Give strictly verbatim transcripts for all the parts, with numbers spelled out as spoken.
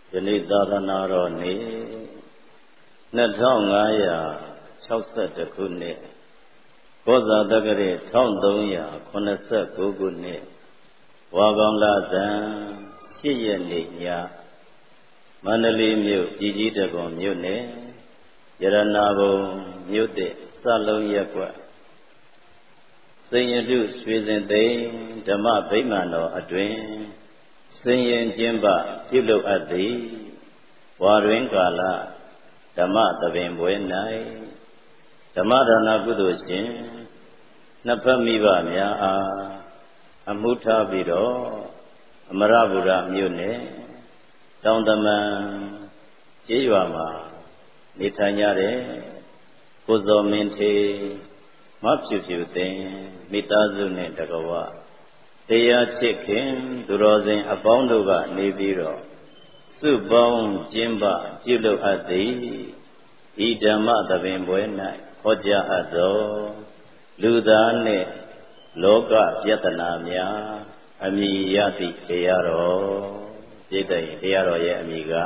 ယနေ့သာသနာတော်နေ့နှစ်ထောင်ငါးရာခြောက်ဆယ်တစ်ခုနှစ်ကောဇာတက္ကရာတစ်ထောင်သုံးရာခုနှစ်ဆယ်ကိုးခုနှစ်ဝါကောင်းလဇန်ရှစ်ရက်နေ့ညမန္တလေးမြို့ပြည်ကြီးတက္ကသိုလ်မြို့နယ်ရတနာဘုံမြို့သစ်စလုံးရပ်ကွက်စိန်ရတုရွှေစင်သိန်းဓမ္မဗိမာန်တော်အတွင်စင်ရင်ကျင်းပပြုလုပ်အပ်သည်ဝါတွင်ကာလဓမ္မသဘင်ပွဲ၌ဓမ္မဒါနကုသိုလ်ရှင်နှစ်ဖက်မိဘများအားအမှုထားပြီးတော့အမရဗုဒ္ဓမြို့နယ်တောင်တမန်ကျေးရွာမှာနေထိုင်ကြတဲ့ကိုဇော်မင်းထေမဖြူဖြူသိန်းမိသားစုနဲ့တကွာတရားချစ်ခင်သူတော်စင်အပေါင်းတို့ကနေပြီးတော့စုပေါင်းကျင်းပပြုလုပ်အပ်သည်ဤဓမ္မသဘင်ပွဲ၌ဟောကြားအပ်သောလူသားနှင့်လောကပြဿနာများအမည်ရသည့်တရားတော်ပြည့်တဲ့တရားတော်ရဲ့အမည်က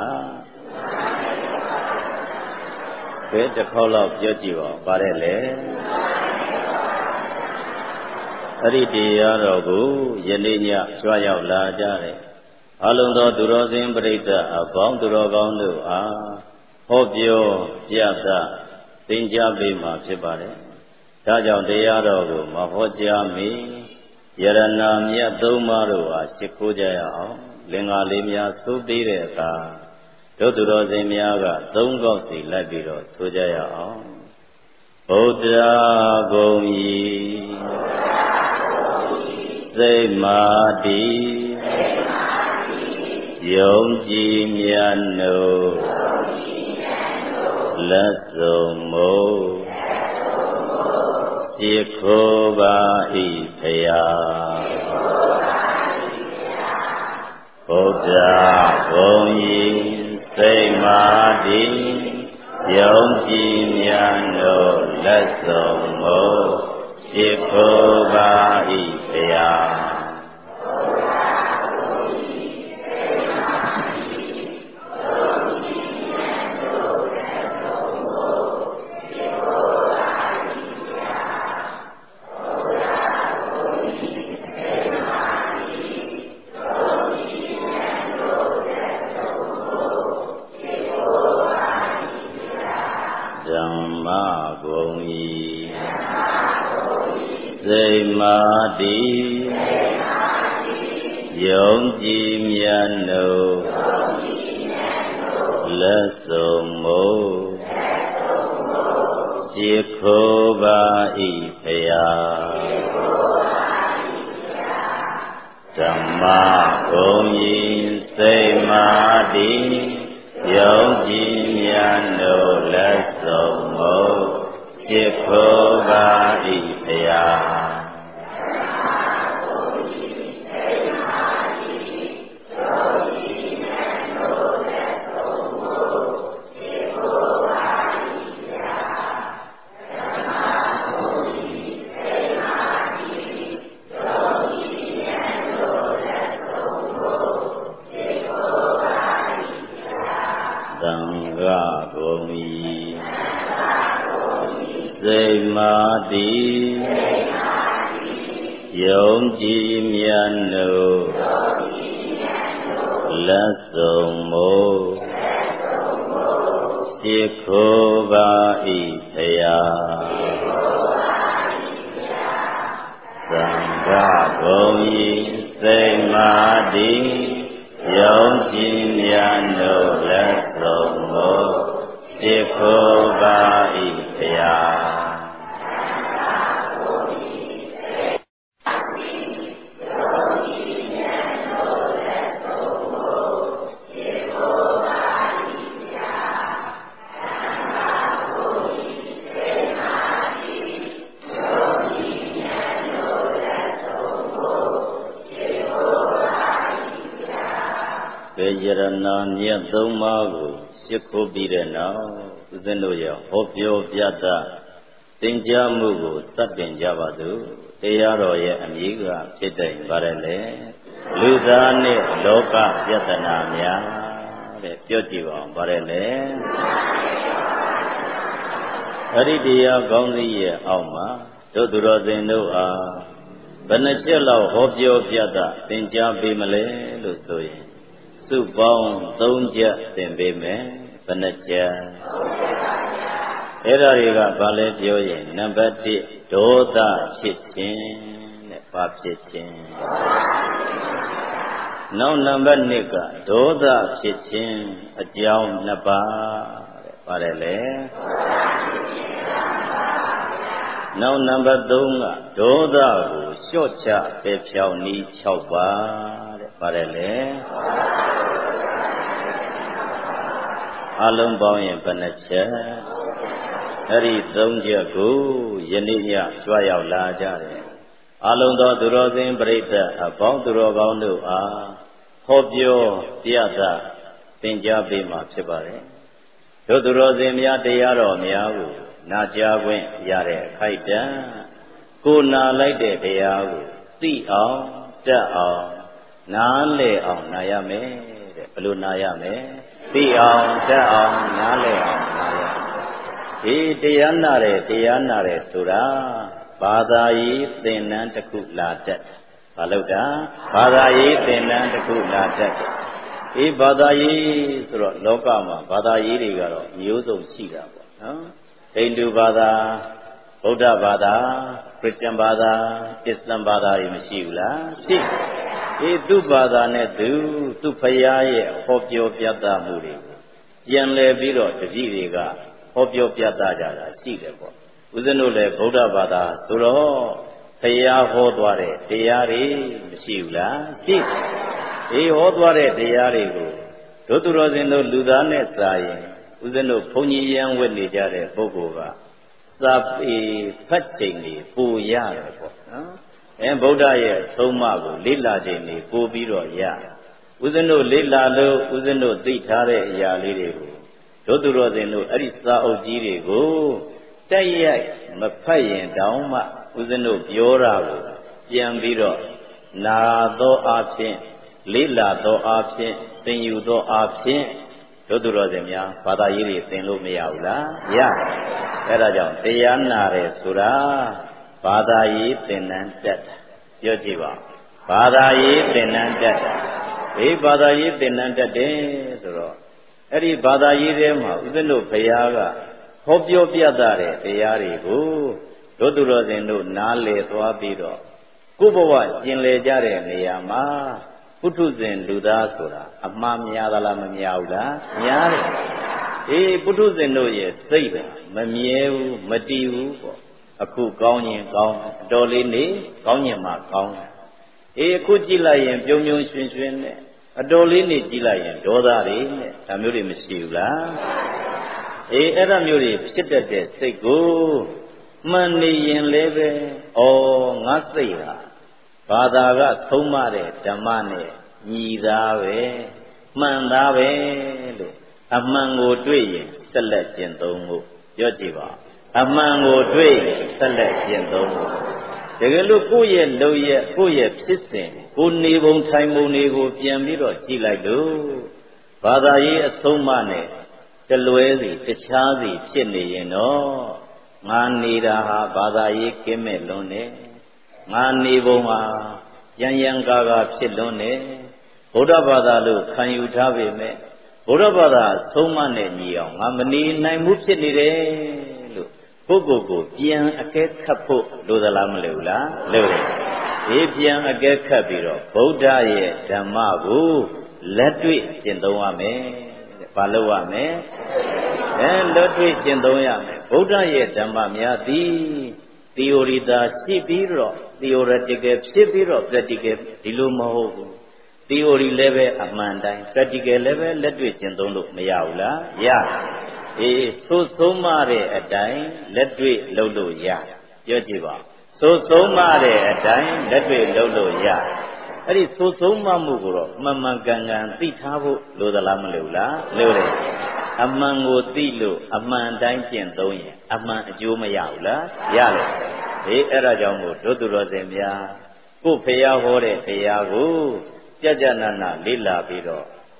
ဘယ်တစ်ခေါက်လောက်ပြောကြည့်ပါပါတယ်လေအဲ့ဒီတရားတော်ကိုယနေ့ညကြွရောက်လာကြတဲ့အလုံးသောသူတော်စင်ပရိသတ်အပေါင်းသူတော်ကောင်းတို့အားဟောပြောပြသသင်ကြားပေးမှာဖြစ်ပါတယ်။ဒါကြောင့်တရားတော်ကိုမဟောကြားမီယရဏမြတ်သုံးပါးတို့အားရှိခိုးကြရအောင်လင်္ကာလေးများသိုးသေးတဲ့အခါတို့သူတော်စင်များကသုံးခေါက်စီလိုက်ပြီးတော့သိုးကြရအောင်ဗုဒ္ဓဂုံဤစိတ်မာတိယုံကြည်မြတ်နို့လက်စုံမို့ရှိခိုးပါ၏ဖရာဗုဒ္ဓဂုံဤစိတ်မာတိယုံကြည်မြတ်နို့လက်စုံမို့ရှိခိုးပါ၏ဖရာစိတ်မာတိယုံကြည်မြတ်နို့လက်စုံမို့ရှိခိုးပါ၏ဖရာဓမ္မဂုံဤစိတ်မာတိယုံကြည်မြတ်နို့လက်စုံမို့ရှိခိုးပါ၏ဖရာစိတ်မာတိယုံကြည်မြတ်နို့လက်စုံမို့ရှိခိုးပါ၏ဖရာသံဃာဂုံဤစိတ်မာတိယုံကြည်မြတ်နို့လက်စုံမို့ရှိခိုးပါ၏ဖရာယရဏမြတ်သုံးပါးကိုရှိခိုးပြီးတဲ့နောက်ဦးဇင်းတို့ရဲ့ဟောပြောပြသသင်ကြားမှုကိုစတင်ကြပါစို့တရားတော်ရဲ့အမည်ကဖြစ်တဲ့ပါတယ်လေလူသားနှင့်လောကပြဿနာများတဲ့ပြောကြည့်ပါဦးဗါတယ်လေအဲ့ဒီတရားကောင်းစီရဲ့အောက်မှာတို့သူတော်စင်တို့အားဘယ်နှချက်လောက်ဟောပြောပြတာသင်ကြားပေးမလဲလို့ဆိုရင်စုပေါင်းသုံးချက်သင်ပေးမယ်ဘယ်နှချက်အဲ့ဒါတွေကဘာလဲပြောရင်နံပါတ်တစ်ဒေါသဖြစ်ခြင်းတဲ့ဘာဖြစ်ခြင်းနောက်နံပါတ်နှစ်ကဒေါသဖြစ်ခြင်းအကြောင်းနှစ်ပါးတဲ့ပါတယ်လေနောက်နံပါတ်သုံးကဒေါသကိုလျှော့ချပယ်ဖြောင်းနည်း၆ပါးတဲ့ပါတယ်လေအလုံးပေါင်းရင်ဘယ်နှချက်အဲ့ဒီသုံးချက်ကိုယနေ့ညကြွရောက်လာကြတယ်အလုံးသောသူတော်စင်ပရိသတ်အပေါင်းသူတော်ကောင်းတို့အားဟောပြောပြသသင်ကြားပေးမှာဖြစ်ပါတယ်တို့သူတော်စင်များတရားတော်များကိုနာကြားခွင့်ရတဲ့အခိုက်အတန့်ကိုနာလိုက်တဲ့တရားကိုသိအောင်တတ်အောင်နားလည်အောင်နာရမယ်တဲ့ဘယ်လိုနာရမလဲသိအောင်တတ်အောင်နားလည်အောင်နာရဒီတရားနာတယ်တရားနာတယ်ဆိုတာဘာသာရေးသင်တန်းတစ်ခုလာတတ်တယ်ဘာလို့တာဘာသာရေးသင်တန်းတစ်ခုလာတတ်တယ်ဒီဘာသာရေးဆိုတော့လောကမှာဘာသာရေးတွေကတော့မျိုးစုံရှိတာပေါ့နော်ဟိန္ဒူဘာသာဗုဒ္ဓဘာသာခရစ်ယာန်ဘာသာအစ္စလာမ်ဘာသာတွေမရှိဘူးလားရှိဒီသူ့ဘာသာနဲ့သူသူ့ဖရာရဲ့ဟောပြောပြသမှုတွေကိုပြန်လည်ပြီးတော့တပည့်တွေကဟောပြောပြသကြတာရှိတယ်ပေါ့ဦးဇင်းတို့လည်းဗုဒ္ဓဘာသာဆိုတော့ဖရာဟောသွားတဲ့တရားတွေမရှိဘူးလားရှိဒီဟောသွားတဲ့တရားတွေကိုတို့သူတော်စင်တို့လူသားနဲ့စာရင်ဦးဇင်းတို့ဘုန်းကြီးရန်ဝတ်နေကြတဲ့ပုဂ္ဂိုလ်ကစာပေဖတ်ချိန်နေပူရတယ်ပေါ့နော်အဲဗုဒ္ဓရဲ့သုံးမကိုလေ့လာချိန်နေပူပြီးတော့ရဦးဇင်းတို့လေ့လာလို့ဦးဇင်းတို့သိထားတဲ့အရာလေးတွေကိုတို့သူတော်စင်တို့အဲ့ဒီစာအုပ်ကြီးတွေကိုတက်ရိုက်မဖတ်ရင်တောင်မှဦးဇင်းတို့ပြောတာကိုပြန်ပြီးတော့နာသောအဖြစ်လေ့လာသောအဖြစ်သင်ယူသောအဖြစ်တို့သူတော်စင်များဘာသာရေးတွေသင်လို့မရဘူးလားရအဲ့ဒါကြောင့်တရားနာတယ်ဆိုတာဘာသာရေးသင်တန်းတက်တာပြောကြည့်ပါဘာသာရေးသင်တန်းတက်တာဒီဘာသာရေးသင်တန်းတက်တယ်ဆိုတော့အဲ့ဒီဘာသာရေးထဲမှာဦးဇင်းတို့ဘုရားကဟောပြောပြသတဲ့တရားတွေကိုတို့သူတော်စင်တို့နားလည်သွားပြီးတော့ကိုယ့်ဘဝကျင်လည်ကြတဲ့နေရာမှာပုထုဇဉ်လူသားဆိုတာအမှားများသလားမများဘူးလားများတယ်အေးပုထုဇဉ်တို့ရဲ့စိတ်ပဲမမြဲဘူးမတည်ဘူးပေါ့အခုကောင်းရင်ကောင်းအတော်လေးနေကောင်းရင်မှကောင်းတယ်အေးအခုကြည့်လိုက်ရင်ပြုံးပြုံးရွှင်ရွှင်နဲ့အတော်လေးနေကြည့်လိုက်ရင်ဒေါသတွေနဲ့ဒါမျိုးတွေမရှိဘူးလားအေးအဲ့ဒါမျိုးတွေဖြစ်တတ်တဲ့စိတ်ကိုမှန်နေရင်လည်းပဲဩငါစိတ်ဟာဘာသာကသုံးမတဲ့ဓမ္မနဲ့ညီသားပဲမှန်သားပဲလို့အမှန်ကိုတွေ့ရင်ဆက်လက်ကျင့်သုံးဖို့ပြောကြည့်ပါအမှန်ကိုတွေ့ရင်ဆက်လက်ကျင့်သုံးဖို့တကယ်လို့ကိုယ့်ရဲ့လုံရဲ့ကိုယ့်ရဲ့ဖြစ်စဉ်ကိုနေပုံထိုင်ပုံတွေကိုပြန်ပြီးတော့ကြည့်လိုက်လို့ဘာသာရေးအသုံးမနဲ့တလွဲစီတခြားစီဖြစ်နေရင်တော့ငါနေတာဟာဘာသာရေးကင်းမဲ့လွန်းတယ်ငါနေပုံဟာရန်ရန်ကာကာဖြစ်လွန်းတယ်ဗုဒ္ဓဘာသာလို့ခံယူထားပေမဲ့ဗုဒ္ဓဘာသာဆုံးမနဲ့ညီအောင်ငါမနေနိုင်ဘူးဖြစ်နေတယ်လို့ပုဂ္ဂိုလ်ကိုပြန်အကဲခတ်ဖို့လိုသလားမလိုဘူးလားလိုတယ်ဒီပြန်အကဲခတ်ပြီးတော့ဗုဒ္ဓရဲ့ဓမ္မကိုလက်တွေ့ကျင့်သုံးရမယ်ဘာလို့ရမလဲအဲလက်တွေ့ကျင့်သုံးရမယ်ဗုဒ္ဓရဲ့ဓမ္မများသည် theory သာရှိပြီးတော့ theoretical ဖြစ်ပြီးတော့ practical ဒီလိုမဟုတ်ဘူး theory လည်းပဲအမှန်တိုင်း practical လည်းပဲလက်တွေ့ကျင့်သုံးလို့မရဘူးလားရတယ်အေးသို့ဆုံးမတဲ့အတိုင်းလက်တွေ့လုပ်လို့ရပြောကြည့်ပါသို့ဆုံးမတဲ့အတိုင်းလက်တွေ့လုပ်လို့ရအဲ့ဒီသို့ဆုံးမမှုကိုတော့မှန်မှန်ကန်ကန်သိထားဖို့လိုသလားမလိုဘူးလားလိုတယ်အမှန်ကိုသိလို့အမှန်တိုင်းကျင့်သုံးရင်အမှန်အကျိုးမရဘူးလားရတယ်ဒီအဲ့ဒါကြောင့်မို့တို့သူတော်စင်များကိုယ်ဖျားဟောတဲ့ဖျားကိုကြကြနာနာလေ့လာပြီးတော့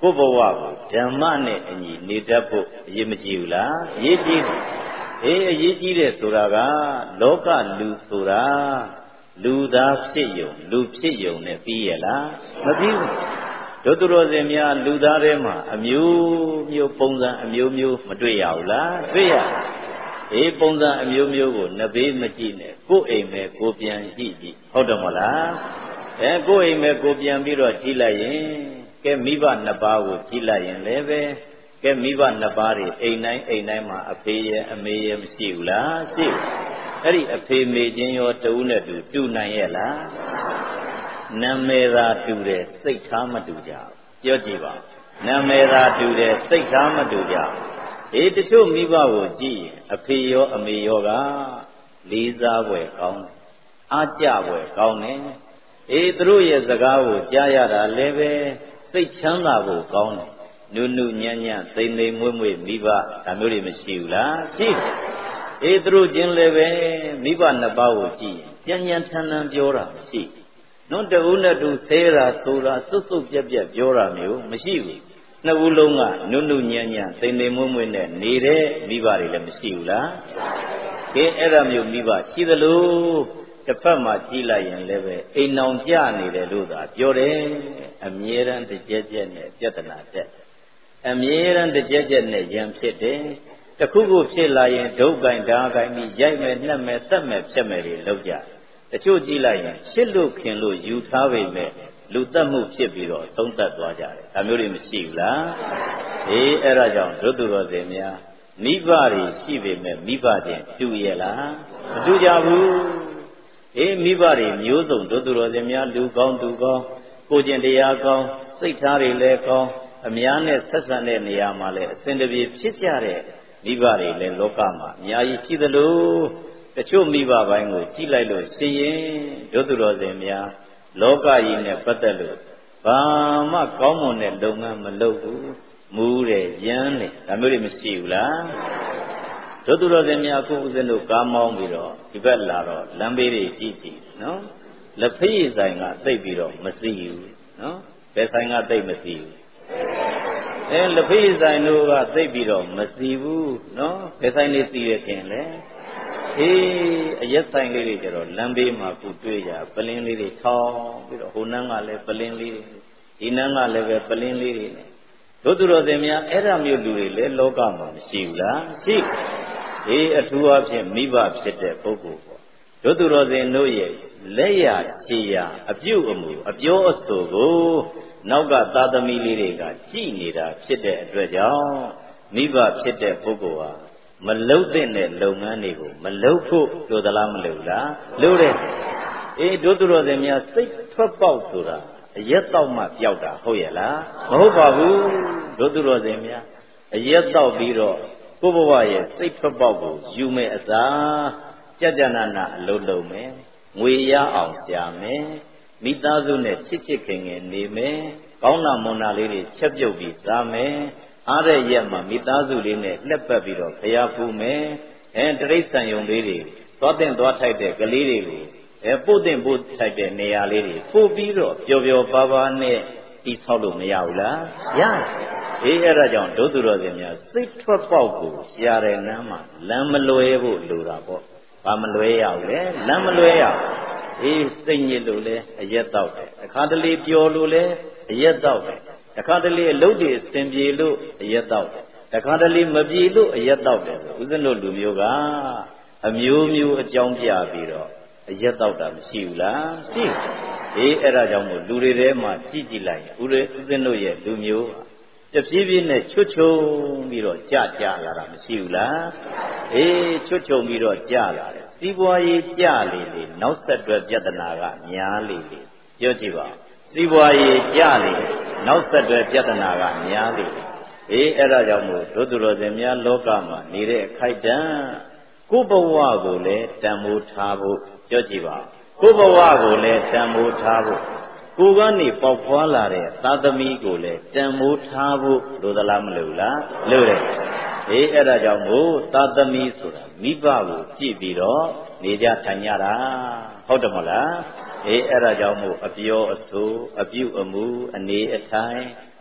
ကိုဘဝကိုဓမ္မနဲ့အညီနေတတ်ဖို့အရေးမကြီးဘူးလားအရေးကြီးတယ်အေးအရေးကြီးတယ်ဆိုတာကလောကလူဆိုတာလူသားဖြစ်ယုံလူဖြစ်ယုံနဲ့ပြီးရလားမပြီးဘူးတို့သူတော်စင်များလူသားထဲမှာအမျိုးမျိုးပုံစံအမျိုးမျိုးမတွေ့ရဘူးလားတွေ့ရအေးပုံစံအမျိုးမျိုးကိုနှစ်ဘေးမကြည့်နဲ့ကိုယ်အိမ်မဲ့ကိုပြန်ကြည့်ကြည့်ဟုတ်တယ်မလားအဲကိုယ်အိမ်မဲ့ကိုပြန်ပြီးတော့ကြည့်လိုက်ရင်ကဲမိဘနှစ်ပါးကိုကြည့်လိုက်ရင်လည်းပဲကဲမိဘနှစ်ပါးတွေအိမ်တိုင်းအိမ်တိုင်းမှာအဖေရဲ့အမေရဲ့မရှိဘူးလားရှိဘူးအဲ့ဒီအဖေမေချင်းရောတူနဲ့တူတူနိုင်ရဲ့လားနာမည်သာတူတယ်စိတ်ထားမတူကြဘူးပြောကြည့်ပါနာမည်သာတူတယ်စိတ်ထားမတူကြဘူးအေးတချို့မိဘကိုကြည့်ရင်အဖေရောအမေရောကလေးစားဖွယ်ကောင်းတယ်အားကြဖွယ်ကောင်းတယ်အေးသူတို့ရဲ့စကားကိုကြားရတာလည်းပဲစိတ်ချမ်းသာဖို့ကောင်းတယ်နုနုညံ့ညံ့သိမ့်သိမ့်မွေ့မွေ့မိဘဒါမျိုးတွေမရှိဘူးလားရှိတယ်အေးသူတို့ချင်းလည်းပဲမိဘနှစ်ပါးကိုကြည့်ရင်ကြံ့ကြံ့ထန်ထန်ပြောတာမရှိနုတဦးနဲ့တူဆဲတာဆိုတာစွတ်စွတ်ပြက်ပြက်ပြောတာမျိုးမရှိဘူးနှစ်ဦးလုံးကနုနုညံ့ညံ့သိမ့်သိမ့်မွေ့မွေ့နဲ့နေတဲ့မိဘတွေလည်းမရှိဘူးလားကဲအဲ့ဒါမျိုးမိဘရှိသလိုတစ်ဖက်မှာကြည့်လိုက်ရင်လည်းပဲအိမ်အောင်ကြနေတယ်လို့သာပြောတယ်အမြဲတမ်းတစ်ကြက်ကြက်နဲ့ပြဿနာတက်အမြဲတမ်းတစ်ကြက်ကြက်နဲ့ရံဖြစ်တယ်တခုခုဖြစ်လာရင်ဒုက္ခိုင်ဓာခိုင်ပြီးရိုက်မယ်နှက်မယ်တတ်မယ်ဖြတ်မယ်တွေလုပ်ကြတချို့ကြည့်လိုက်ရင်ချစ်လို့ခင်လို့ယူထားပေမဲ့လူတတ်မှုဖြစ်ပြီးတော့သုံးသပ်သွားကြတယ်ဒါမျိုးတွေမရှိဘူးလားအေးအဲ့ဒါကြောင့်တို့သူတော်စင်များမိဘတွေရှိပေမဲ့မိဘချင်းတူရဲ့လားမတူကြဘူးအေးမိဘတွေမျိုးစုံတို့သူတော်စင်များလူကောင်းသူကောင်းကိုကျင့်တရားကောင်းစိတ်ထားတွေလည်းကောင်းအများနဲ့ဆက်ဆံတဲ့နေရာမှာလည်းအစဉ်တပြေဖြစ်ကြတဲ့မိဘတွေလည်းလောကမှာအများကြီးရှိသလိုတချို့မိဘပိုင်းကိုကြည့်လိုက်လို့ရှိရင်တို့သူတော်စင်များလောကကြီးနဲ့ပတ်သက်လို့ဘာမှကောင်းမွန်တဲ့လုပ်ငန်းမလုပ်ဘူးမူးတယ်ရမ်းတယ်ဒါမျိုးတွေမရှိဘူးလားတို့သူတော်စင်များအခုဦးဇင်းတို့ကားမောင်းပြီးတော့ဒီဘက်လာတော့လမ်းဘေးတွေကြည့်ကြည့်နော်လက်ဖေးဆိုင်ကသိပ်ပြီးတော့မစီဘူးနော်ဘယ်ဆိုင်ကသိပ်မစီဘူးအဲလက်ဖေးဆိုင်တို့ကသိပ်ပြီးတော့မစီဘူးနော်ဘယ်ဆိုင်လေးစီရခင်လဲအေးအရက်ဆိုင်လေးတွေကျတော့လမ်းဘေးမှာခုတွေ့ကြပလင်းလေးတွေထောင်းပြီးတော့ဟိုနန်းကလည်းပလင်းလေးတွေဒီနန်းကလည်းပဲပလင်းလေးတွေနဲ့တို့သူတော်စင်များအဲ့ဒါမျိုးလူတွေလည်းလောကမှာမရှိဘူးလားရှိအေးအထူးအဖြင့်မိဘဖြစ်တဲ့ပုဂ္ဂိုလ်ပေါ့တို့သူတော်စင်တို့ရဲ့လက်ရခြေရအပြုတ်အမူအပြောအဆိုကိုနောက်ကသာသမီလေးတွေကကြည်နေတာဖြစ်တဲ့အတွက်ကြောင့်မိဘဖြစ်တဲ့ပုဂ္ဂိုလ်ဟာမလုတ်တဲ့လုပ်ငန်းတွေကိုမလုတ်ဖို့လိုသလားမလိုလားလိုတယ်အေးတို့သူတော်စင်များစိတ်ထွက်ပေါက်ဆိုတာအရက်တော့မှပျောက်တာဟုတ်ရဲ့လားမဟုတ်ပါဘူးတို့သူတော်စင်များအရက်တော့ပြီးတော့ကိုယ့်ဘဝရဲ့စိတ်ထွက်ပေါက်ကိုယူမဲ့အစားကြကြနာနာအလုံးလုံးမယ်ငွေရအောင်ရှာမယ်မိသားစုနဲ့ချစ်ချစ်ခင်ခင်နေမယ်ကောင်းလာမွန်လာလေးတွေချက်ပြုတ်ပြီးစားမယ်အားတဲ့ရက်မှာမိသားစုလေးနဲ့လက်ပတ်ပြီးတော့ဖျားဖူးမယ်အဲတရိတ်ဆန်ယုံလေးတွေသွားတင်သွားထိုက်တဲ့ကလေးတွေကိုအဲပို့တင်ပို့ထိုက်တဲ့နေရာလေးတွေပို့ပြီးတော့ပျော်ပျော်ပါးပါးနဲ့တိဆောက်လို့မရဘူးလားရတယ်အေးအဲ့ဒါကြောင့်ဒုသူတော်စင်များစိတ်ထွက်ပေါက်ကိုရှားတဲ့နမ်းမှာလမ်းမလွဲဖို့လိုတာပေါ့ဘာမလွဲရဘူးလေလမ်းမလွဲရဘူးအေးစိတ်ညစ်လို့လဲအရက်တော့တယ်အခါတလေပျော်လို့လဲအရက်တော့တယ်တခါတလေအလုပ်တွေအစဉ်ပြေလို့အရက်တော့တယ်တခါတလေမပြေလို့အရက်တော့တယ်ဦးဇင်းတို့လူမျိုးကအမျိုးမျိုးအကြောင်းပြပြီးတော့အရက်တော့တာမရှိဘူးလားရှိအေးအဲ့ဒါကြောင့်မို့လူတွေထဲမှာကြည့်ကြည့်လိုက်ဦးဦးဇင်းတို့ရဲ့လူမျိုးတဖြည်းဖြည်းနဲ့ချွတ်ချုံပြီးတော့ကြကြလာတာမရှိဘူးလားအေးချွတ်ချုံပြီးတော့ကြလာတယ်စီးပွားရေးကြလေလေနောက်ဆက်တွဲပြဿနာကများလေလေပြောကြည့်ပါစီးပွားရေးကြလေနောက်ဆက်တွဲပြဿနာကများလေအေးအဲ့ဒါကြောင့်မို့တို့သူတော်စင်များလောကမှာနေတဲ့အခိုက်တန့်ကိုယ်ဘဝကိုလည်းတန်ဖိုးထားဖို့ပြောကြည့်ပါကိုယ်ဘဝကိုလည်းတန်ဖိုးထားဖို့ကိုယ်ကနေပေါက်ဖွာလာတဲ့သာသမီကိုလည်းတန်ဖိုးထားဖို့လိုသလားမလိုလားလိုတယ်အေးအဲ့ဒါကြောင့်မို့သာသမီဆိုတာမိဘကိုကြည့်ပြီးတော့နေကြထိုင်ကြတာဟုတ်တယ်မလားအေးအဲ့ဒါကြောင့်မို့အပြောအဆိုအပြုအမူအနေအထိုင်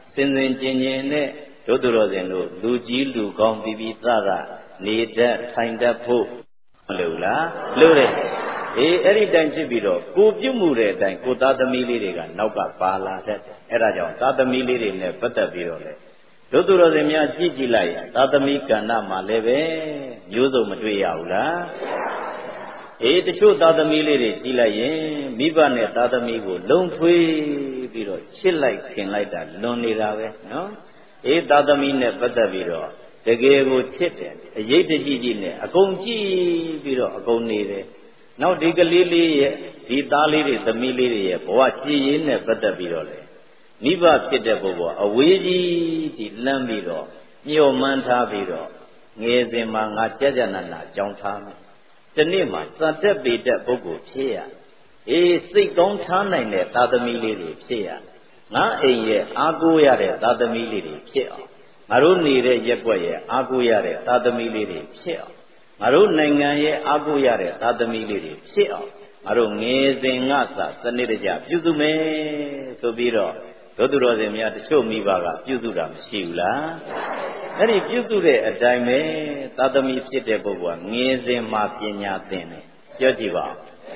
စင်စင်ကျင်ကျင်နဲ့တို့သူတော်စင်တို့လူကြီးလူကောင်းပြီးပြီးသားသားနေတတ်ထိုင်တတ်ဖို့မလိုလားလိုတယ်အေးအဲ့ဒီတိုင်ဖြစ်ပြီးတော့ကိုပြုတ်မှုတဲ့အတိုင်းကိုသားသမီးလေးတွေကနောက်ကပါလာတတ်တယ်အဲ့ဒါကြောင့်သားသမီးလေးတွေနဲ့ပတ်သက်ပြီးတော့လေတို့သူတော်စင်များကြည့်ကြည့်လိုက်သားသမီးကဏ္ဍမှာလည်းပဲမျိုးစုံမတွေ့ရဘူးလားအေးတချို့သားသမီးလေးတွေကြည့်လိုက်ရင်မိဘနဲ့သားသမီးကိုလုံထွေးပြီးတော့ချစ်လိုက်ခင်လိုက်တာလွန်နေတာပဲနော်အေးသားသမီးနဲ့ပတ်သက်ပြီးတော့တကယ်ကိုချစ်တယ်အရေးတကြီးကြီးနဲ့အကုန်ကြည့်ပြီးတော့အကုန်နေတယ်နောက်ဒီကလေးလေးရဲ့ဒီသားလေးတွေသမီးလေးတွေရဲ့ဘဝရှိရင်းနဲ့ပတ်သက်ပြီးတော့လေမိဘဖြစ်တဲ့ပုဂ္ဂိုလ်အဝေးကြီးဒီလမ်းပြီးတော့ညှို့မှန်းထားပြီးတော့ငယ်စဉ်မှာငါကြကြနာနာကြောင်းထားမယ်ဒီနေ့မှာစတက်ပေတဲ့ပုဂ္ဂိုလ်ဖြစ်ရအေးစိတ်ကောင်းထားနိုင်တဲ့သာသမီလေးတွေဖြစ်ရငါအိမ်ရဲ့အားကိုးရတဲ့သာသမီလေးတွေဖြစ်အောင်ငါတို့နေတဲ့ရက်ွက်ရဲ့အားကိုးရတဲ့သာသမီလေးတွေဖြစ်အောင်ငါတို့နိုင်ငံရဲ့အားကိုးရတဲ့သာသမီလေးတွေဖြစ်အောင်ငါတို့ငယ်စဉ်ကစစနစ်တကျပြုစုမယ်ဆိုပြီးတော့တို့သူတော်စင်များတချို့မိဘကပြုစုတာမရှိဘူးလားအဲ့ဒီပြုစုတဲ့အတိုင်းပဲသာသမီဖြစ်တဲ့ပုဂ္ဂိုလ်ကငယ်စဉ်မှာပညာသင်တယ်ပြောကြည့်ပါ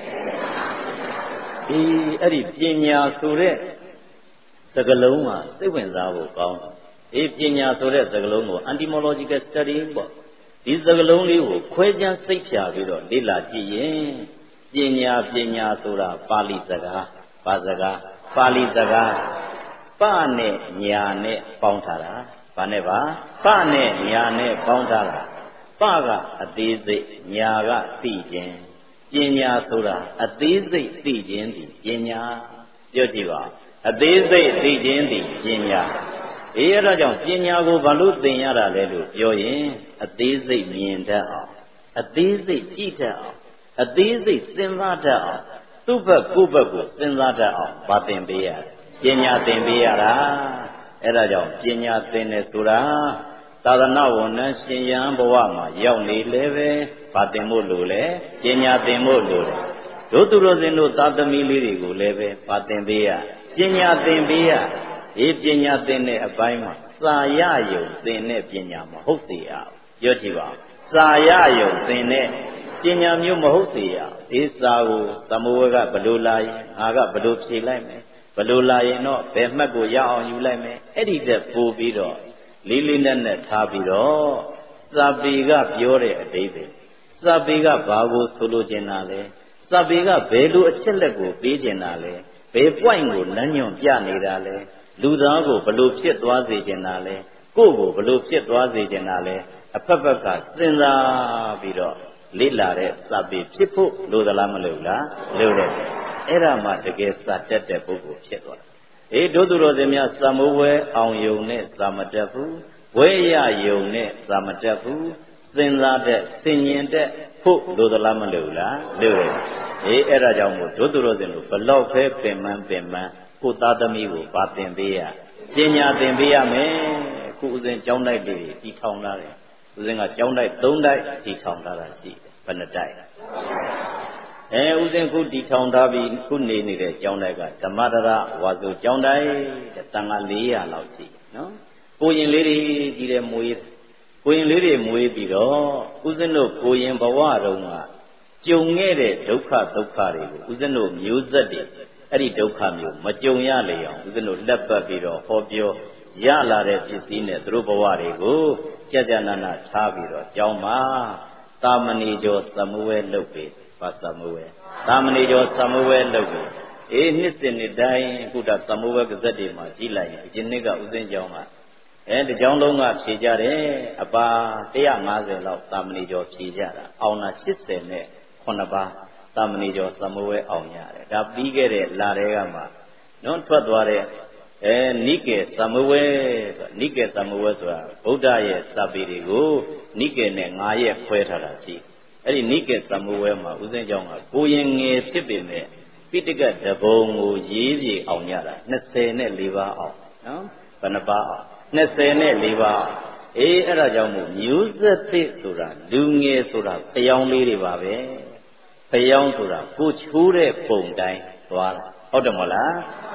ဒီအဲ့ဒီပညာဆိုတဲ့စကားလုံးမှာစိတ်ဝင်စားဖို့ကောင်းတယ်ဒီပညာဆိုတဲ့စကားလုံးကို etymological study ပေါ့ဒီစကားလုံးလေးကိုခွဲခြမ်းစိတ်ဖြာပြီးတော့လေ့လာကြည့်ရင်ပညာပညာဆိုတာပါဠိစကားဘာစကားပါဠိစကားပနဲ့ညာနဲ့ပေါင်းထားတာဘာနဲ့ပါပနဲ့ညာနဲ့ပေါင်းထားတာပကအသေးစိတ်ညာကသိခြင်းပညာဆိုတာအသေးစိတ်သိခြင်းဒီပညာပြောကြည့်ပါအသေးစိတ်သိခြင်းဒီပညာအေးအဲ့ဒါကြောင့်ပညာကိုဘာလို့သင်ရတာလဲလို့ပြောရင်အသေးစိတ်မြင်တတ်အောင်အသေးစိတ်ကြည့်တတ်အောင်အသေးစိတ်စဉ်းစားတတ်အောင်သူ့ဘက်ကိုယ့်ဘက်ကိုစဉ်းစားတတ်အောင်ဗာသင်ပေးရတယ်ပညာသင်ပေးရတာအဲ့ဒါကြောင့်ပညာသင်တယ်ဆိုတာသာသနာဝန်ထမ်းရှင်ယံဘဝမှာရောက်နေလဲပဲဗာသင်ဖို့လိုလဲပညာသင်ဖို့လိုတယ်တို့သူတို့စင်တို့သာသမီလေးတွေကိုလည်းပဲဗာသင်ပေးရပညာသင်ပေးရဒီပညာသင်တဲ့အပိုင်းမှာစာရယုံသင်တဲ့ပညာမဟုတ်သေးရပြောကြည့်ပါစာရယုံသင်တဲ့ပညာမျိုးမဟုတ်သေးရဒီစာကိုသမဝေကဘလို့လာရင်ငါကဘလို့ဖြေလိုက်မယ်ဘလို့လာရင်တော့ဘယ်မှတ်ကိုရအောင်ယူလိုက်မယ်အဲ့ဒီတက်ပို့ပြီးတော့လေးလေးနက်နက်ထားပြီးတော့စာပေကပြောတဲ့အဓိပ္ပာယ်စာပေကဘာကိုဆိုလိုချင်တာလဲစာပေကဘယ်လိုအချက်လက်ကိုပေးချင်တာလဲဘယ် point ကိုလမ်းညွှန်ပြနေတာလဲလူသားကိုဘလို့ဖြစ်သွားစေချင်တာလဲကိုယ့်ကိုဘလို့ဖြစ်သွားစေချင်တာလဲအဖက်ဖက်ကစဉ်းစားပြီးတော့လေ့လာတဲ့စာပေဖြစ်ဖို့လိုသလားမလိုလားလိုတယ်အဲ့ဒါမှတကယ်စာတတ်တဲ့ပုဂ္ဂိုလ်ဖြစ်သွားတယ်အေးတို့သူတော်စင်များစာမိုးဝဲအောင်ယုံနဲ့စာမတတ်ဘူးဝဲရယုံနဲ့စာမတတ်ဘူးစဉ်းစားတဲ့ဆင်ញင်တဲ့ဖို့လိုသလားမလိုလားလိုတယ်အေးအဲ့ဒါကြောင့်မို့တို့သူတော်စင်တို့ဘလောက်ပဲပင်မပင်မကိုသားသမီးကိုဗာသင်ပေးရပညာသင်ပေးရမယ်ခုဥစဉ်ကျောင်းတိုက်တွေတီထောင်လာတယ်ဥစဉ်ကကျောင်းတိုက်သုံးတိုက်တီထောင်လာတာရှိတယ်ဘယ်နှတိုက်အဲဥစဉ်ခုတီထောင်ထားပြီးခုနေနေတဲ့ကျောင်းတိုက်ကဓမ္မဒရဝါစုကျောင်းတိုက်တန်ခါလေးရာလောက်ရှိတယ်နော်ကိုရင်လေးတွေကြီးတယ်မွေးကိုရင်လေးတွေမွေးပြီးတော့ဥစဉ်တို့ကိုရင်ဘဝတုန်းကကြုံခဲ့တဲ့ဒုက္ခဒုက္ခတွေကိုဥစဉ်တို့မျိုးဆက်တွေအဲ့ဒီဒုက္ခမျိုးမကြုံရလေအောင်ဥစဉ်တို့လက်ပတ်ပြီးတော့ဟောပြောရလာတဲ့ပစ္စည်းနဲ့သူတို့ဘဝတွေကိုကြကြနာနာထားပြီးတော့ကျောင်းမှာတာမဏေကျော်သမဝဲလုပ်ပြီးပါသမဝဲတာမဏေကျော်သမဝဲလုပ်ပြီးအေးနှစ်စဉ်နှစ်တိုင်းခုဒါသမဝဲကစက်တွေမှာကြီးလိုက်ရင်ဒီနှစ်ကဥစဉ်ကျောင်းကအဲတကျောင်းလုံးကဖြေကြတယ်အပါone hundred fiftyလောက်တာမဏေကျော်ဖြေကြတာအောင်တာeightyနဲ့nineပါးတာမဏေကျော်သမဝဲအောင်ရတယ်ဒါပြီးခဲ့တဲ့လတွေကမှနော်ထွက်သွားတဲ့အဲနိကေသမဝဲဆိုနိကေသမဝဲဆိုတာဗုဒ္ဓရဲ့စာပေတွေကိုနိကေနဲ့nineရက်ခွဲထားတာရှိအဲ့ဒီနိကေသမဝဲမှာဥစဉ်ကျောင်းကကိုရင်ငယ်ဖြစ်ပေမဲ့ပိဋကတဘုံကိုရေးပြေအောင်ရတာtwenty-fourပါးအောင်နော်ဘယ်နှပါးအောင်twenty-fourပါးအေးအဲ့ဒါကြောင့်မို့မျိုးဆက်သစ်ဆိုတာလူငယ်ဆိုတာဖျောင်းလေးတွေပါပဲဖျောင်းဆိုတာကိုချိုးတဲ့ပုံတိုင်းသွားတာဟုတ်တယ်မဟုတ်လား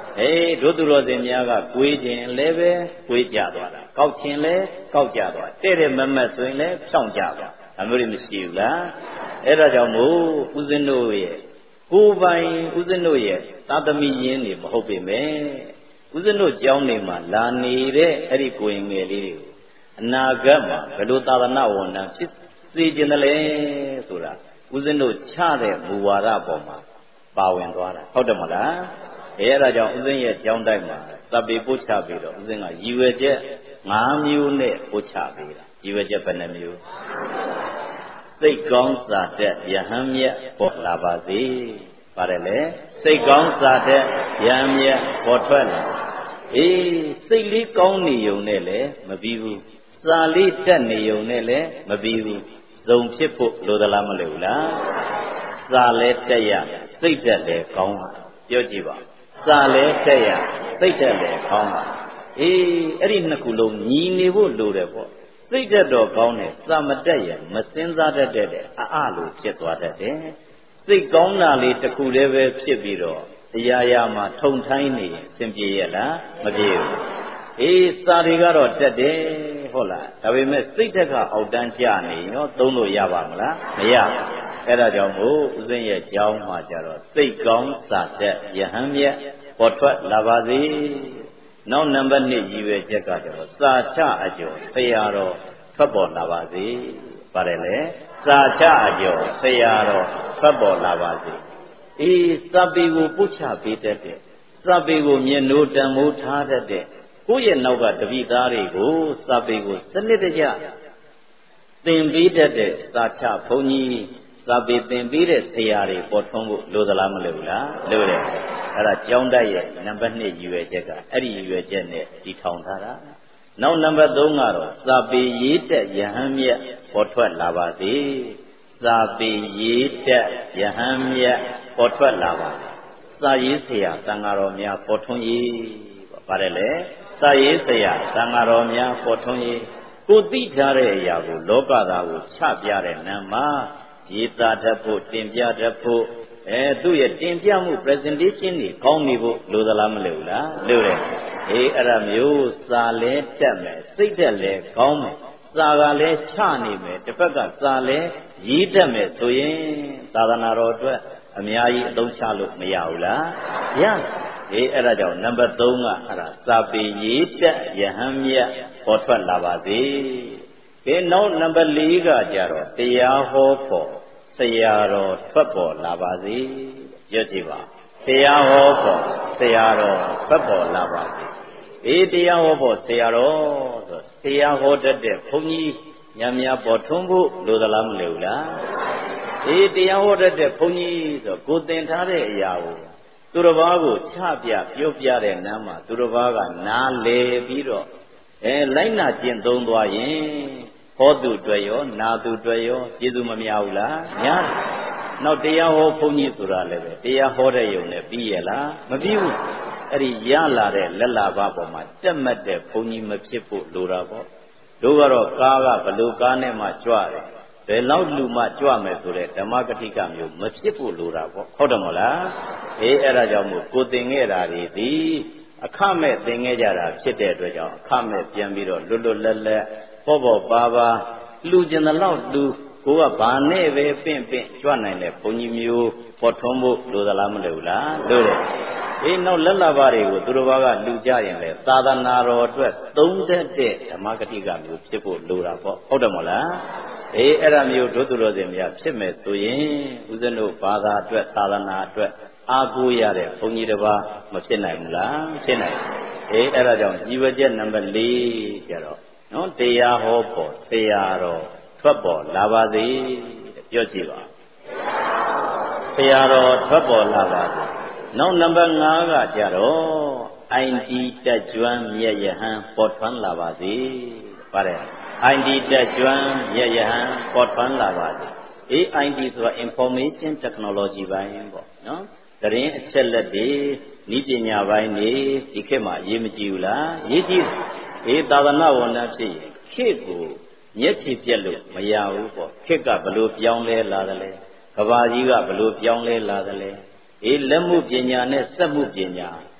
အေးတို့သူတော်စင်များကကိုွေးခြင်းလည်းပဲကိုွေးကြသွားတာကောက်ခြင်းလည်းကောက်ကြသွားတဲ့တဲ့မမတ်ဆိုရင်လည်းဖြောင်းကြသွားအမျိုးတွေမရှိဘူးလားအဲ့ဒါကြောင့်မို့ဦးဇင်းတို့ရဲ့ကိုယ်ပိုင်ဦးဇင်းတို့ရဲ့သာသမီရင်းနေမဟုတ်ပေမဲ့ဦးဇင်းတို့ကျောင်းနေမှာလာနေတဲ့အဲ့ဒီကိုယ်ငယ်လေးတွေကိုအနာဂတ်မှာဘယ်လိုသာသနာဝန်ထမ်းဖြစ်စေခြင်းလဲဆိုတာဦးဇင်းတို့ချတဲ့မူဝါဒပေါ်မှာပါဝင်သွားတာဟုတ်တယ်မလားအဲအဲ့ဒါကြောင့်ဦးဇင်းရဲ့ကျောင်းတိုက်မှာသဗ္ဗေပို့ချပြီးတော့ဦးဇင်းကရည်ရွယ်ချက်၅မျိုးနဲ့ပို့ချပေးတာရည်ရွယ်ချက်ဘယ်နှမျိုးစိတ်ကောင်းစာတတ်ယဟန်မြတ်ပေါ်လာပါစေပါတယ်လေစိတ်ကောင်းစာတတ်ယဟန်မြတ်ပေါ်ထွက်လာအေးစိတ်လေးကောင်းနေုံနဲ့လည်းမပြီးဘူးစာလေးတက်နေုံနဲ့လည်းမပြီးဘူးဇုံဖြစ်ဖို့လိုသလားမလိုဘူးလားစာလဲတက်ရစိတ်တက်လည်းကောင်းပါပြောကြည့်ပါစာလဲတက်ရစိတ်တက်လည်းကောင်းပါအေးအဲ့ဒီနှစ်ခုလုံးညီနေဖို့လိုတယ်ပေါ့စိတ်တက်တော့ကောင်းတယ်စာမတက်ရမစင်စားတတ်တဲ့အအလိုဖြစ်သွားတတ်တယ်စိတ်ကောင်းတာလေးတစ်ခုတည်းပဲဖြစ်ပြီးတော့တရားရမှာထုံထိုင်းနေရင်သင်ပြေရလားမပြေဘူးအေးစာတွေကတော့တက်တယ်ဟုတ်လားဒါပေမဲ့စိတ်တက်ကအောက်တန်းကျနေရောသုံးလို့ရပါမလားမရဘူးအဲ့ဒါကြောင့်မို့ဦးဇင်းရဲ့ကြောင်းမှာကြတော့စိတ်ကောင်းစာတက်ယဟန်မြတ်ပေါ်ထွက်လာပါစေနောက်နံပါတ်၂ရည်ရွယ်ချက်ကတော့စာချအကျော်ဆရာတော်ထွက်ပေါ်လာပါစေပါတယ်လေစာချအကျော်ဆရာတော်ထွက်ပေါ်လာပါစေအေးစာပေကိုပို့ချပေးတတ်တဲ့စာပေကိုမျက်နှိုးတန်မိုးထားတတ်တဲ့ကိုယ့်ရဲ့နောက်ကတပိသားတွေကိုစာပေကိုစနစ်တကျသင်ပေးတတ်တဲ့စာချဘုန်းကြီးစာပေသင်ပေးတဲ့ဆရာတွေပေါ်ထွန်းဖို့လိုသလားမလိုဘူးလားလိုတယ်အဲ့ဒါကျောင်းတိုက်ရဲ့နံပါတ်၂ရည်ရွယ်ချက်ကအဲ့ဒီရည်ရွယ်ချက်နဲ့တည်ထောင်ထားတာနောက်နံပါတ်၃ကတော့စာပေရေးတက်ယဟန်မြတ်ပေါ်ထွက်လာပါစေစာပေရေးတက်ယဟန်မြတ်ပေါ်ထွက်လာပါစေစာရေးဆရာသံဃာတော်များပေါ်ထွန်းရေးပါတယ်လေစာရေးဆရာသံဃာတော်များပေါ်ထွန်းရေးကိုသိထားတဲ့အရာကိုလောကသားကိုချပြတဲ့နာမှာရေးသားတတ်ဖို့တင်ပြတတ်ဖို့အဲသူ့ရဲ့တင်ပြမှု presentation တွေကောင်းနေဖို့လိုသလားမလိုဘူးလားလိုတယ်အေးအဲ့ဒါမျိုးစာလဲတက်မယ်စိတ်တက်လဲကောင်းမယ်စာကလည်းချနေမယ်တစ်ဖက်ကစာလဲရေးတတ်မယ်ဆိုရင်သာသနာတော်အတွက်အများကြီးအသုံးချလို့မရဘူးလားရအေးအဲ့ဒါကြောင့်နံပါတ်၃ကအဲ့ဒါစာပေရေးတက်ယဟန်မြတ်ပေါ်ထွက်လာပါစေဒီနောက်နံပါတ်၄ကကြတော့တရားဟောဖို့ဆရာတော်ထွက်ပေါ်လာပါစေရွတ်ကြည့်ပါတရားဟောဖို့ဆရာတော်ထွက်ပေါ်လာပါစေအေးတရားဟောဖို့ဆရာတော်ဆိုတရားဟောတတ်တဲ့ဘုန်းကြီးညများပေါ်ထွန်းဖို့လိုသလားမလိုဘူးလားအေးတရားဟောတတ်တဲ့ဘုန်းကြီးဆိုကိုသင်ထားတဲ့အရာကိုသူတစ်ပါးကိုချပြပြောပြတဲ့နားမှာသူတစ်ပါးကနားလေပြီးတော့အဲလိုက်နာကျင့်သုံးသွားရင်ဟောသူတွေ့ရောနာသူတွေ့ရောကျေးဇူးမများဘူးလားများတယ်နောက်တရားဟောဘုန်းကြီးဆိုတာလည်းပဲတရားဟောတဲ့ယုံနဲ့ပြီးရလားမပြီးဘူးအဲ့ဒီရလာတဲ့လက်လာဘပေါ်မှာတက်မှတ်တဲ့ဘုန်းကြီးမဖြစ်ဖို့လိုတာပေါ့တို့ကတော့ကားကဘလို့ကားနဲ့မှကြွတယ်ဘယ်လောက်လူမှကြွမယ်ဆိုတဲ့ဓမ္မကတိကမျိုးမဖြစ်ဖို့လိုတာပေါ့ဟုတ်တယ်မလားအေးအဲ့ဒါကြောင့်မို့ကိုသင်ခဲ့တာတွေဒီအခမဲ့သင်ခဲ့ကြတာဖြစ်တဲ့အတွက်ကြောင့်အခမဲ့ပြန်ပြီးတော့လွတ်လွတ်လပ်လပ်ပေါ်ပေါ်ပါပါလူကျင်တဲ့လောက်လူကိုကဘာနဲ့ပဲပင့်ပင့်ကြွနိုင်တဲ့ဘုန်းကြီးမျိုးပေါ်ထွန်းဖို့လိုသလားမလိုဘူးလားလိုတယ်အေးနောက်လက်လာပါတွေကိုသူတို့ဘာကလူကြရင်လေသာသနာတော်အတွက်သုံးတတ်တဲ့ဓမ္မဂတိကမျိုးဖြစ်ဖို့လိုတာပေါ့ဟုတ်တယ်မလားအေးအဲ့ဒါမျိုးဒုသူတော်စင်များဖြစ်မယ်ဆိုရင်ဦးဇင်းတို့ဘာသာအတွက်သာသနာအတွက်အားကိုးရတဲ့ဘုန်းကြီးတစ်ပါးမဖြစ်နိုင်ဘူးလားဖြစ်နိုင်အေးအဲ့ဒါကြောင့်ជីវချက်နံပါတ်၄ကျတော့နော်တရားဟောဖို့ဆရာတော်ထွက်ပေါ်လာပါစေပြောကြည့်ပါဆရာတော်ထွက်ပေါ်လာပါစေနောက်နံပါတ်၅ကကြတော့အိုင်တီတက်ကျွမ်းမြတ်ယဟန်ပေါ်ထွန်းလာပါစေပါတယ်အိုင်တီတက်ကျွမ်းမြတ်ယဟန်ပေါ်ထွန်းလာပါစေအေး အိုင် တီ ဆိုတာ information technology ဘိုင်းပေါ့နော်သတင်းအချက်လက်တွေဤပညာပိုင်းတွေဒီခေတ်မှာရေးမကြည့်ဘူးလားရေးကြည့်အေးသာသနာဝန်ထမ်းဖြစ်ရင်ခေတ်ကိုမျက်ခြေပြက်လို့မရဘူးပေါ့ခေတ်ကဘလို့ပြောင်းလဲလာတယ်လဲကဘာကြီးကဘလို့ပြောင်းလဲလာတယ်လဲအေးလက်မှုပညာနဲ့စက်မှုပညာ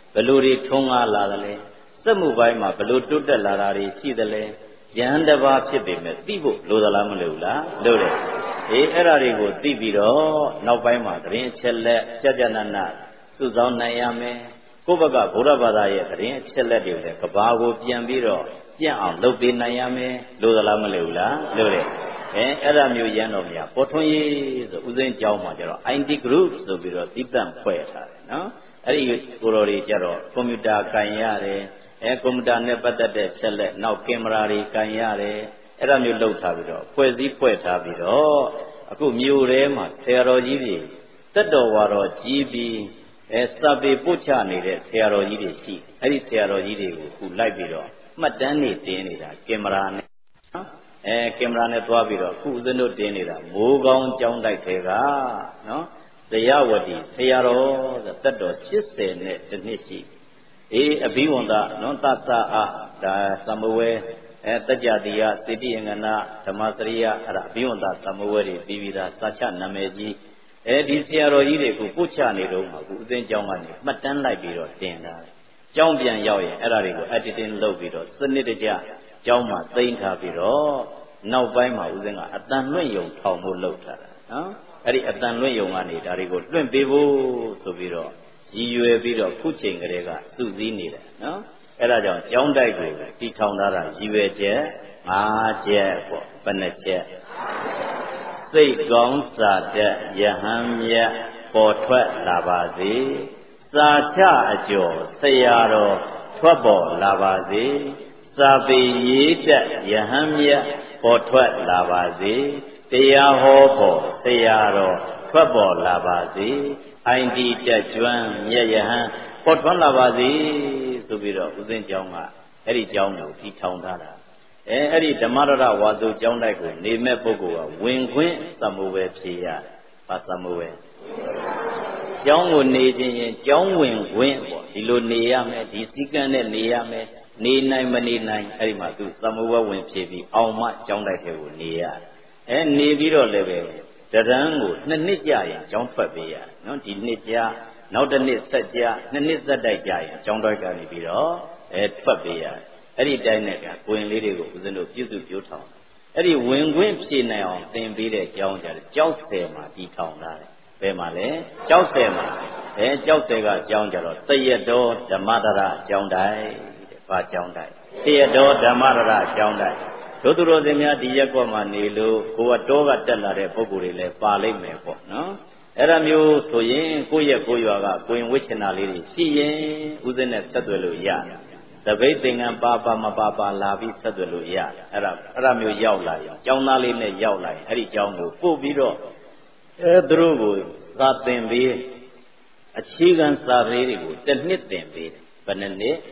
Beluri Tunga Ladale, Samubaima, Belutu de Ladari, Sidale, Yandava Chipim, Tibu, Ludalamula, Lure, Erarigo, Tibiro, Nobaima, Green Chelle, Chajanana, Suzan Nayame, Kubaga, Burabada, Green Chelle, Kabago, Piambiro, Pian, Lupi Nayame, Ludalamula, Lure. Eramu Yanomia, Potoy, the Uzen Jaumajaro, Indi groups of Biro, Tipan Poeta, no? Eri Gurori Jaro, Comuda Kanyare, Ecomda Nepata de Chelle, now Camerari Kanyare, Eramu Lotaviro, Poesi Poeta Biro, Aku Murema, Tero Yidi, Tado Waro, G B, Estabi Puchani, Tero Yidi, Eri Tero Yidi, who like Biro, Matani Tenida, Camerane. Eh, camera ne tua biro, who the no dinner, Mogong John like Tega, no? The Yawadi, Sayaro, the Tado, Shiste, Net, the Nishi. Eh, a Biwanda, non tata, the Samuwe, and the Jadia, Sidi and Anna, Tamatria, Biwanda, Samuwe, Bivida, Sacha Nameji, eh, this Yaro Ide, who Puchani, who then Jomani, Matan like Biro, Dana. Jombian Yawi, Erarigo, editing low Biro, Sunidja. Joma, Saint Habiro, now by my Uzinga, at Danway, Tomo Lota. Eri at Danway, Yomani, Darigo, Twin Bibu, Subiro, U A Biro, Kuching Rega, Suzini, no? Erajon, John Daigo, Titonara, U A J, Ah, J, Beneche. Say Gonza, Yahamia, Portrait Lavazi, Sacha Ajo, Sayaro, Trouble Lavazi. Sabi Yahamia, Portrait Lavazi, Tia Hobo, Tiaro, Trouble Lavazi, Indi Juan, Yahan, Portrait Lavazi, Subiro, Uzin Jonga, Eri Jongo, Titondara. Eri Damarada was the Jondago, Name Bogo, Wing Wing, Samuwe Pia, Pasamuwe. John would need John Wing Wing, Iluniame, Disigan and Niame. Ni nine many nine, Erimatu, Samuel went Chibi, Alma, John like you near. And Nibiro Leve, the Rango, Nanija, John Fabia, not the Nija, not the Nitsaja, Nanisa Daja, John like Nibiro, at Fabia, Eddie Dinaka, Queen Lady with the no Jizu Juton. Eddie Wing Wim she now, then be the John, Jostema, the town. Bemale, Jostema, and Jostega, John Jaro, Sayado, Jamadara, John Dai. Jondai. Theodore Damarara Jondai. Totoro Demia Diacoma Nilu, who a dog at Delare Pogurile, Pale Mepo, no? Eramu, Soyen, Kuya Kuyaga, Queen Wichinali, Siyen, Uzenet Sadulu Ya. The waiting and Papa Mapapa Lavi Sadulu Ya. Eramu Yaulai, Jaunali Yaulai, Eri Jaungu, Pubiro, Edrugu, Satin Be, a chigan Saribu, the knitting be, Panene.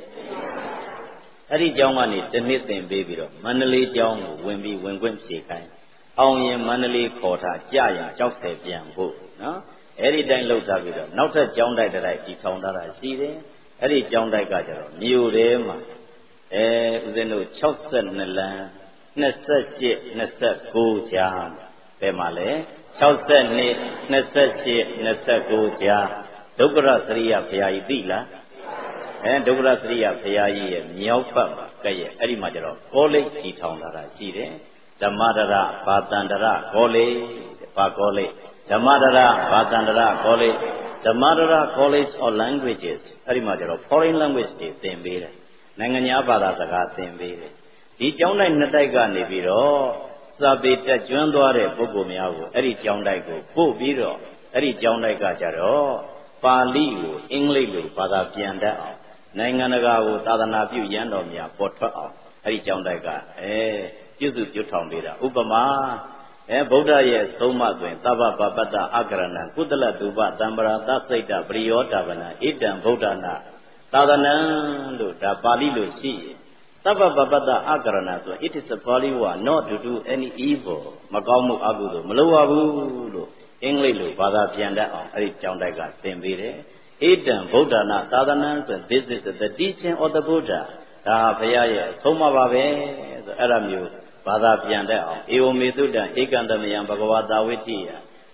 Eri Jongani, the knitting baby, Manali Jong, Wimby, Wingwim Shikai, Aoyan Manali Kota, Jaya, Jokse Biangu, no? Eri Dang Lotavido, not a John Dai that I told that I see there, Eri John Dai Gajaro, New Rema, eh, then no Choksan Nala, Nessa ship, Nessa go jam, Pemale, Choksan Nit, Nessa ship, Nessa go jam, Dogara Sria Piaibila. And Dogra three of Piai, Miaupa, Kay, Erimajaro, Gole, Kitondara, Chide, the Madara, Batandara, Gole, Pagole, the Madara, Batandara, Gole, the Madara College or languages, Erimajaro, foreign languages, Tembere, Nanganya Badaga, Tembere. The Jonah Nataiga Nibiro, Sabita Juandore, Bogumiao, Eri Jondaigo, Bubiro, Eri Jondai Gajaro, Pali, English, Pada Pianda. Nanganaga, Tadana, Yandomia, Porta, Harry Jondaga, eh, Yuzu Jutombida, Ubama, eh, Boda, yes, so much when Taba Babata, Agrana, Kudala Duba, Dambara, Taseta, Brio, Davana, Idan, Bodana, Tadana, Luda, Bali Lucy, Taba Babata, Agrana, so it is a Poliwa not to do any evil, Magamu Agudu, Maluabu, English, Bada Pianda, Harry Jondaga, Tembire. Idan, Buddha, Tadanan, and this is the teaching of the Buddha. Tahapaya, Soma Babe, Aramu, Bada Pianda, Eomiduda, Egandamian Bhagavata Vitia,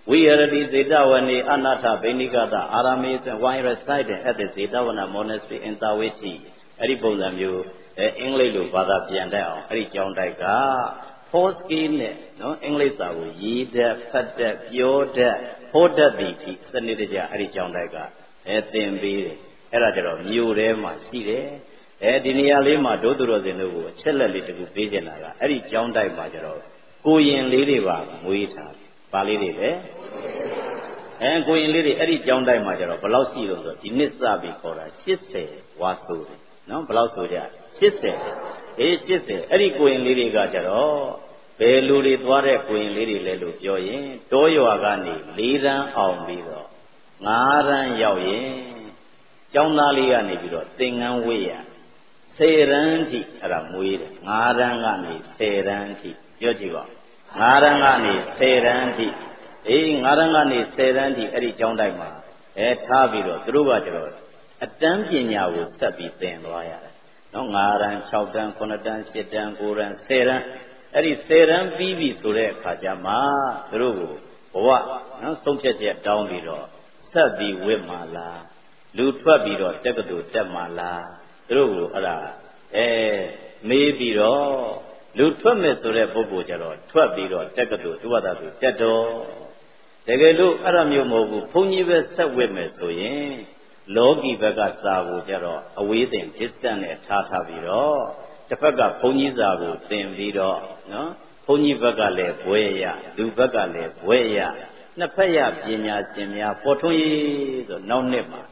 We already Zetavani Anatha Benikata Aramis and wine residing at the Zetavana monastery in Tawiti. Eripolam you English Bada Pianda, Erichon Daika, four skin, no English are ye death, fat death, pure death, hold that beat, Sanidja, Erichon Daika, Ethin be Erajaro, New Rema, Sire, Edinia Lima, Dodoro the Novo, Chella little Vijanaga, Erichon Daika, Kuyin Liliva, Muita. Palide, and going lady Eddie John Dai Major, Balasi, the Nitsabi Kora, she said, was to no Balauja, she said, eh, she said, Eddie going lady Gajaro, Beluri Dware going lady Lelu Joy, Toyo Agani, Lida on Bido, Naran Yaoye, John Nalia Nibido, Thing and Wea, Seranti, Ramuid, Narangani, Seranti, Yojiva. Narangani, Seranti, eh, Narangani, Seranti, Eddie John Daima, eh, Tabiro, Drugajro, a Dampinia would be then lawyer. No Naran, Chowdan, Konadan, Shetan, Goran, Seran, Eddie Seran, Bibi, Sure, Pajama, Drugu, what, no, so just yet down below, Sabi, Wimala, Lutwabiro, Tegadu, Demala, Drugu, Ala, eh, maybe, oh. Lutwame to the Bobojaro, Twabiro, Tegado, Tuadatu, Tedo. Tegelu, Aramumo, Punive, Sawime, so ye, Logi Bagasa, Jaro, away them, distant at Tataviro, Tapaga, Ponizabu, then Viro, no? Pony Bagale, Buea, Du Bagale, Buea, Napaya, Pinya, Simia, Potoi, no Nema,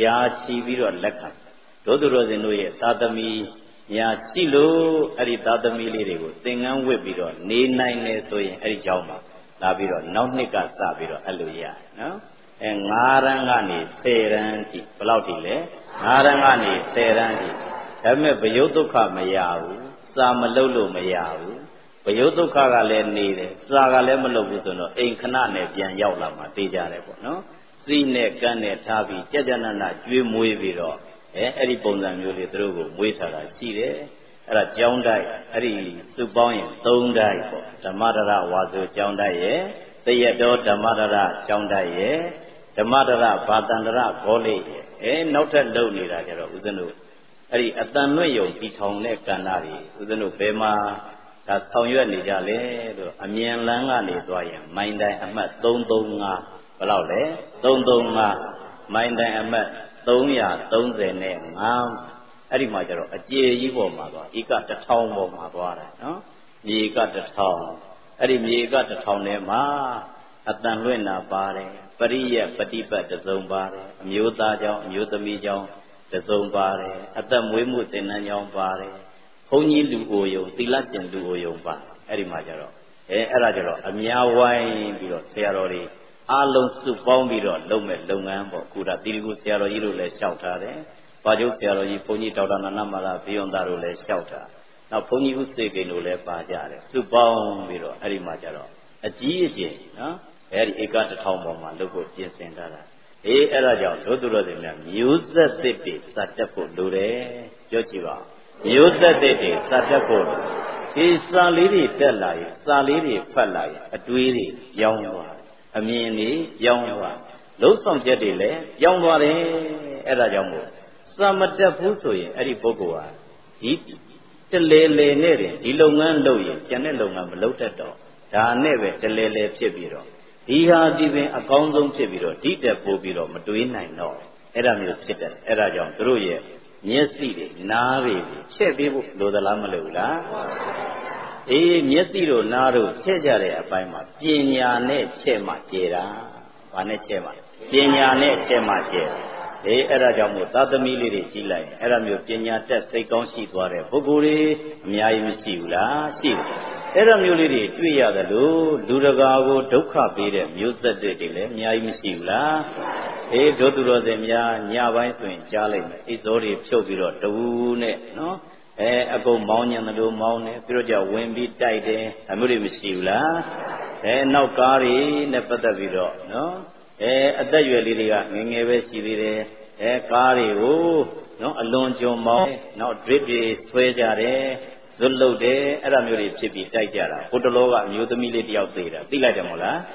Ya Chiviro, Leka, Dodoro, the Noye, Tatami. Ya Chilo, Aritata Miliro, Tingan Webiro, Ni Nine Soy, Arijama, Labiro, Naunica Sabiro, Aluya, no? And Narangani, Seranti, Plautile, Narangani, Seranti, Hame Bayotoka Mayau, Samalolo Mayau, Bayotoka Gale Nide, Saga Lemalobusono, Incanane, Pian Yaulama, Tijarepo, no? Sine, Gane, Tabi, Jajanana, Jumuviro. Eddie Bondan Yuli Drugu, Witara, Sire, Era John Dai, Eddie Suboyan, Don Dai, Tamadara Wazu John Dai, the Yado Tamadara, John Dai, Tamadara, Badandara, Goli, eh, not a lonely Rajaro, Uzanu, Eddie Atanuyo, Pitone, Canari, Uzanu Bema, that's how you and Nijale, Amian Langani, Doyan, Mindai Amat, Don Donga, Balale, Don Donga, Mindai Amat. Tonya, Tonze, Mam, Erimajaro, a J. Ivo he got the town of Mabara, no? Ye got the town. Erim, ye got the town name, ah, at Danluena Bare, Paria, Patipa, the Zombare, Muta, Mutamijo, the Zombare, at the Wimut in Anyon Bare, Pony Lugoyo, Tilatin Lugoyo Bar, Erimajaro, Erajaro, a Mia wine, Biro, Serori. Along to Bombiro, Lome, Longambo, Kuda, Dirigu, Sierra, Irule, Shelter, Bajo, Sierra, Pony, Tadana, Namala, beyond Darule, Shelter. Now Pony was taken Ule Bajare, Subombiro, Erimajaro. A G G, no? Eri got the town of my local Jesendara. E Eraja, Dodoro, use the city, Satapo, Dure, Jochiva. Use the city, Satapo. Is Saliri, Telai, Saliri, Palai, a Tweedy, young one. A meany, young one. Low some jetty, young one, Era Jambo. Some at the Pusoy, Eri Bogoa. Eat the lele nere, Ilongan Loy, Janelongam, Lotato. Da neve, the lele Chebiro. He has even a condom Chebiro, Tita Pobiro, Matuin, I know. Era Mil Chitter, Era Jam, Druye, near City, Navi, Chebibu, Lodalamalola. Eh, Miesiro Naru, Chejare, Apima, Pinya ne Chema Jera, Vanechema, Pinya ne Chema Jera. Eh, Erajamu, Tata Miliri, Chile, Eramu, Pinya test, they don't see Dware, Buguri, Miaim Siula, Sil. Eramuliri, Tuya the Lu, Duragago, Doka Bide, Muse the Dile, Miaim Siula. Eh, Doduro de Mia, Nyavai Swing, Charlie, it's already Chobiro, Dune, no? Eh, I go Mount and the little Mount, Piroja, Wimby, Tide, Amuri Misila, eh, now Kari, Nepataviro, no? Eh, at the Yulia, Ningeve Sivire, eh, Kari, oh, no, alone Joe Mount, now Drippy, Swejare, Zulu de, Aramuri Chippy, Taijara, Potologa, Mutamili out there, Tilajamola,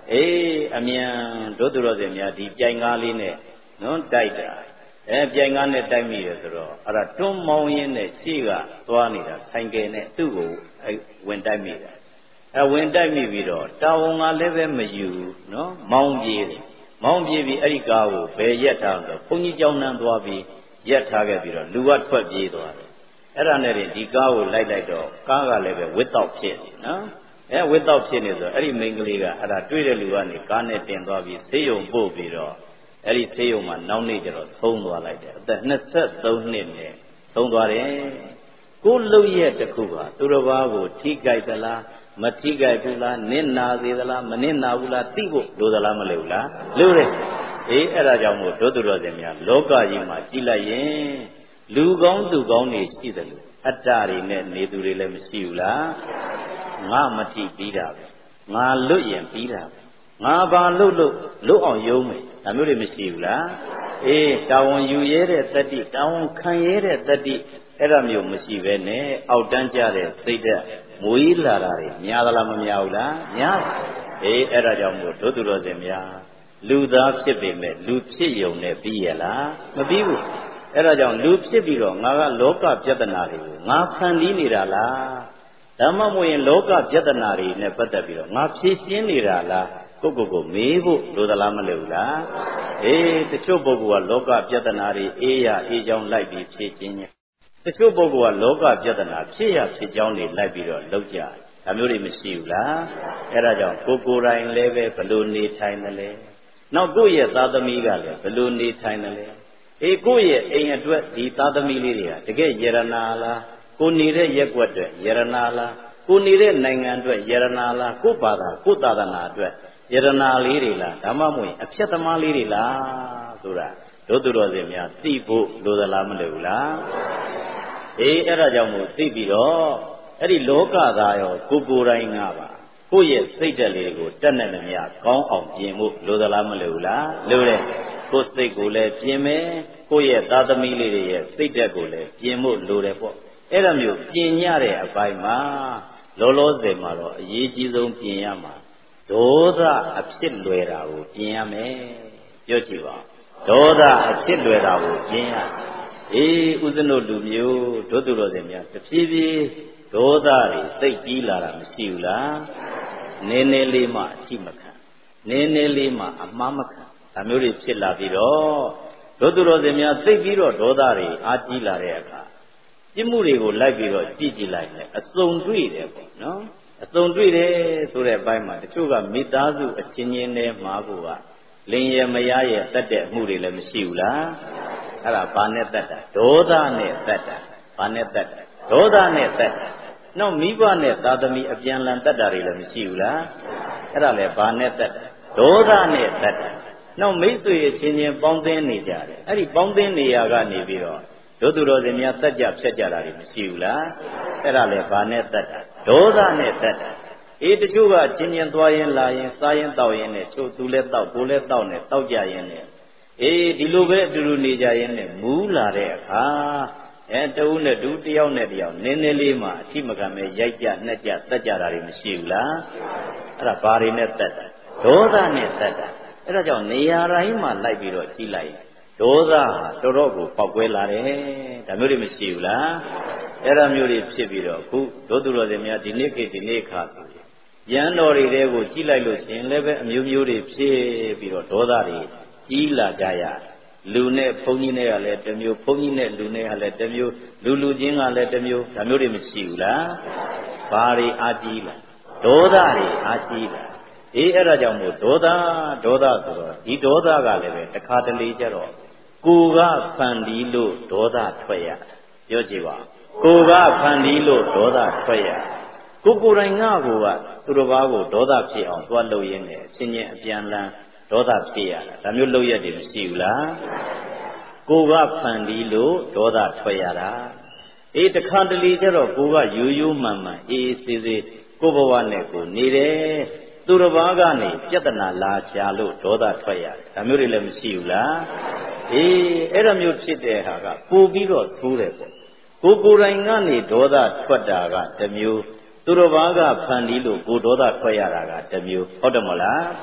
အေးအမြန်တို့သူတော်စင်များဒီပြိုင်ကားလေးနဲ့နော်တိုက်တာအဲပြိုင်ကားနဲ့တိုက်မိတယ်ဆိုတော့အဲ့ဒါတွန်းမောင်းရင်းနဲ့ရှေ့ကသွားနေတာဆိုင်ကယ်နဲ့သူ့ကိုအဲဝင်တိုက်မိတာအဲဝင်တိုက်မိပြီးတော့တာဝန်ကလည်းပဲမယူနော်မောင်းပြေးတယ်မောင်းပြေးပြီးအဲ့ဒီကားကိုဘယ်ရက်ထားလို့ဘုန်းကြီးကျောင်းနှံသွားပြီးရက်ထားခဲ့ပြီးတော့လူကထွက်ပြေးသွားတယ်အဲ့ဒါနဲ့ဒီကားကိုလိုက်လိုက်တော့ကားကလည်းပဲဝစ်တော့ဖြစ်နေနော်အဲဝစ်တော့ဖြစ်နေဆိုအဲ့ဒီမိန်းကလေးကအဲ့ဒါတွေ့တဲ့လူကနေကားနဲ့တင်သွားပြီးဆေးရုံပို့ပြီးတော့အဲ့ဒီဆေးရုံမှာနောက်နေ့ကျတော့သုံးသွားလိုက်တယ်အသက်နှစ်ဆက်သုံးနှစ်နဲ့သုံးသွားတယ်ကိုလှုပ်ရက်တစ်ခုကသူတစ်ပါးကိုထိကြိုက်သလားမထိကြိုက်ဘူးလားနစ်နာသေးသလားမနစ်နာဘူးလားသိဖို့လိုသလားမလိုဘူးလားလိုတယ်အေးအဲ့ဒါကြောင့်မို့တို့သူတော်စင်များလောကကြီးမှာကြည်လိုက်ရင်လူကောင်းသူကောင်းတွေရှိတယ်လို့အတ္တတွေနဲ့နေသူတွေလည်းမရှိဘူးလားငါမထိပြီးတာပဲငါလွတ်ရင်ပြီးတာပဲငါဘာလွတ်လို့လွတ်အောင်ယုံမယ်ဒါမျိုးတွေမရှိဘူးလားအေးတာဝန်ယူရဲတဲ့တတ္တိတာဝန်ခံရဲတဲ့တတ္တိအဲ့ဒါမျိုးမရှိပဲနဲ့အောက်တန်းကြတဲ့စိတ်ဓာတ်မွေးလာတာတွေများသလားမများဘူးလားများအေးအဲ့ဒါကြောင့်မို့တို့သူတော်စင်များလူသားဖြစ်ပေမဲ့လူဖြစ်ယုံနဲ့ပြီးရလားမပြီးဘူးအဲ့ဒါကြောင့်လူဖြစ်ပြီးတော့ငါကလောကပြဿနာတွေကိုငါဖန်တီးနေတာလားဒါမှမဟုတ်ရင်လောကပြဿနာတွေနဲ့ပတ်သက်ပြီးတော့ငါဖြေရှင်းနေတာလားကိုကိုကိုမေးဖို့လိုသလားမလိုဘူးလားအေးတချို့ပုဂ္ဂိုလ်ကလောကပြဿနာတွေအေးရအေးချောင်းလိုက်ပြီးဖြေရှင်းတယ်တချို့ပုဂ္ဂိုလ်ကလောကပြဿနာဖြစ်ရဖြစ်ချောင်းတွေလိုက်ပြီးတော့လောက်ကြဒါမျိုးတွေမရှိဘူးလားအဲ့ဒါကြောင့်ကိုကိုယ်တိုင်လည်းပဲဘလို့နေထိုင်တယ်လဲနောက်ကိုယ့်ရဲ့သားသမီးကလည်းဘလို့နေထိုင်တယ်လဲအေးကိုယ့်ရဲ့အိမ်အတွက်ဒီသားသမီးလေးတွေကတကယ်ယရနာလားကိုနေတဲ့ရက်ွက်အတွက်ယရနာလားကိုနေတဲ့နိုင်ငံအတွက်ယရနာလားကိုဘာသာကိုသာသနာအတွက်ယရနာလေးတွေလားဒါမှမဟုတ်အဖြတ်သမားလေးတွေလားဆိုတာတို့သူတော်စင်များသိဖို့လိုသလားမလိုဘူးလားအေးအဲ့ဒါကြောင့်မို့သိပြီးတော့အဲ့ဒီလောကသားရောကိုကိုယ်တိုင်ငါပါကိုယ့်ရဲ့စိတ်ဓာတ်လေးကိုတက်နဲ့မြတ်ကောင်းအောင်ပြင်ဖို့လိုသလားမလိုဘူးလားလိုတယ်ကိုယ်စိတ်ကိုလည်းပြင်မယ်ကိုယ့်ရဲ့သားသမီးလေးတွေရဲ့စိတ်ဓာတ်ကိုလည်းပြင်ဖို့လိုတယ်ပေါ့အဲ့ဒါမျိုးပြင်ရတဲ့အပိုင်းမှာလောလောဆယ်မှာတော့အရေးကြီးဆုံးပြင်ရမှာဒေါသအဖြစ်လွယ်တာကိုပြင်ရမယ်ပြောကြည့်ပါဒေါသအဖြစ်လွယ်တာကိုပြင်ရအေးဥစ္စနုလူမျိုးတို့သူတော်စင်များတဖြည်းဖြည်းဒေါသတွေသိပ်ကြီးလာတာမရှိဘူးလားနည်းနည်းလေးမှအထိမခံနည်းနည်းလေးမှအမှားမခံဒါမျိုးတွေဖြစ်လာပြီးတော့တို့သူတော်စင်များသိပ်ပြီးတော့ဒေါသတွေအားကြီးလာတဲ့အခါပြစ်မှုတွေကိုလိုက်ပြီးတော့ကြည့်ကြည့်လိုက်တယ်အစုံတွေ့တယ်ပေါ့နော်အစုံတွေ့တယ်ဆိုတဲ့အပိုင်းမှာတချို့ကမိသားစုအချင်းချင်းနဲ့မှာကိုကလင်ရမရရဲ့တတ်တဲ့အမှုတွေလည်းမရှိဘူးလားအဲ့ဒါဘာနဲ့တတ်တာဒေါသနဲ့တတ်တာဘာနဲ့တတ်တာဒေါသနဲ့တတ်တာနောက်မိဘနဲ့သာသမီအပြန်လန်တတ်တာတွေလည်းမရှိဘူးလားအဲ့ဒါလည်းဘာနဲ့တတ်တာဒေါသနဲ့တတ်တာနောက်မိတ်ဆွေအချင်းချင်းပေါင်းသင်းနေကြတယ်အဲ့ဒီပေါင်းသင်းနေရာကနေပြီးတော့တို့သူတော်စင်များတတ်ကြဖြတ်ကြတာတွေမရှိဘူးလားအဲ့ဒါလည်းဘာနဲ့တတ်တာဒေါသနဲ့တတ်တာအေးတချို့ကချင်းချင်းသွားရင်လာရင်စားရင်တောက်ရင်နဲ့ချို့သူလည်းတောက်ကိုလည်းတောက်နဲ့တောက်ကြရင်နဲ့အေးဒီလိုပဲအတူတူနေကြရင်နဲ့မူးလာတဲ့အခါအဲတဦးနဲ့တူတယောက်နဲ့တယောက်နည်းနည်းလေးမှအထိမခံမဲ့ရိုက်ကြနှက်ကြတတ်ကြတာတွေမရှိဘူးလားအဲ့ဒါဘာတွေနဲ့တတ်တာဒေါသနဲ့တတ်တာအဲ့ဒါကြောင့်နေရာတိုင်းမှာလိုက်ပြီးတော့ကြည့်လိုက်ဒေါသဟာတော်တော်ကိုပေါက်ကွဲလာတယ်ဒါမျိုးတွေမရှိဘူးလားအဲ့ဒါမျိုးတွေဖြစ်ပြီးတော့အခုဒုသူတော်စင်များဒီနေ့ခေတ်ဒီနေ့ခါဆိုရင်ရန်တော်တွေတဲကိုကြည့်လိုက်လို့ရှင်လည်းပဲအမျိုးမျိုးတွေဖြစ်ပြီးတော့ဒေါသတွေကြီးလာကြရလူနဲ့ဘုန်းကြီးနဲ့ကလည်းတစ်မျိုးဘုန်းကြီးနဲ့လူနဲ့ကလည်းတစ်မျိုးလူလူချင်းကလည်းတစ်မျိုးဒါမျိုးတွေမရှိဘူးလားဘာတွေအာကြီးလားဒေါသတွေအာကြီးလားအေးအဲ့ဒါကြောင့်မို့ဒေါသဒေါသဆိုတော့ဒီဒေါသကလည်းပဲတစ်ခါတလေကျတော့ကိုကဖန်တီးလို့ဒေါသထွက်ရပြောကြည့်ပါကိုကဖန်တီးလို့ဒေါသထွက်ရကိုကိုယ်တိုင်ငါကိုကသူတစ်ပါးကိုဒေါသဖြစ်အောင်သွားလုပ်ရင်းနဲ့အချင်းချင်းအပြန်လန်းဒေါသဖြစ်ရတာဒါမျိုးလုပ်ရတယ်မရှိဘူးလားကိုကဖန်တီးလို့ဒေါသထွက်ရတာအေးတခါတလေကျတော့ကိုကရိုးရိုးမှန်မှန်အေးအေးဆေးဆေးကိုဘဝနဲ့ကိုနေတယ်သူတစ်ပါးကနေပြဿနာလာရှာလို့ဒေါသထွက်ရတယ်ဒါမျိုးတွေလည်းမရှိဘူးလားအေးအဲ့လိုမျိုးဖြစ်တဲ့ဟာကပို့ပြီးတော့သိုးတယ်ပေါ့ကိုကိုယ်တိုင်ကနေဒေါသထွက်တာကတစ်မျိုးသူတစ်ပါးကဖန်တီးလို့ကိုဒေါသထွက်ရတာကတစ်မျိုးဟုတ်တယ်မလား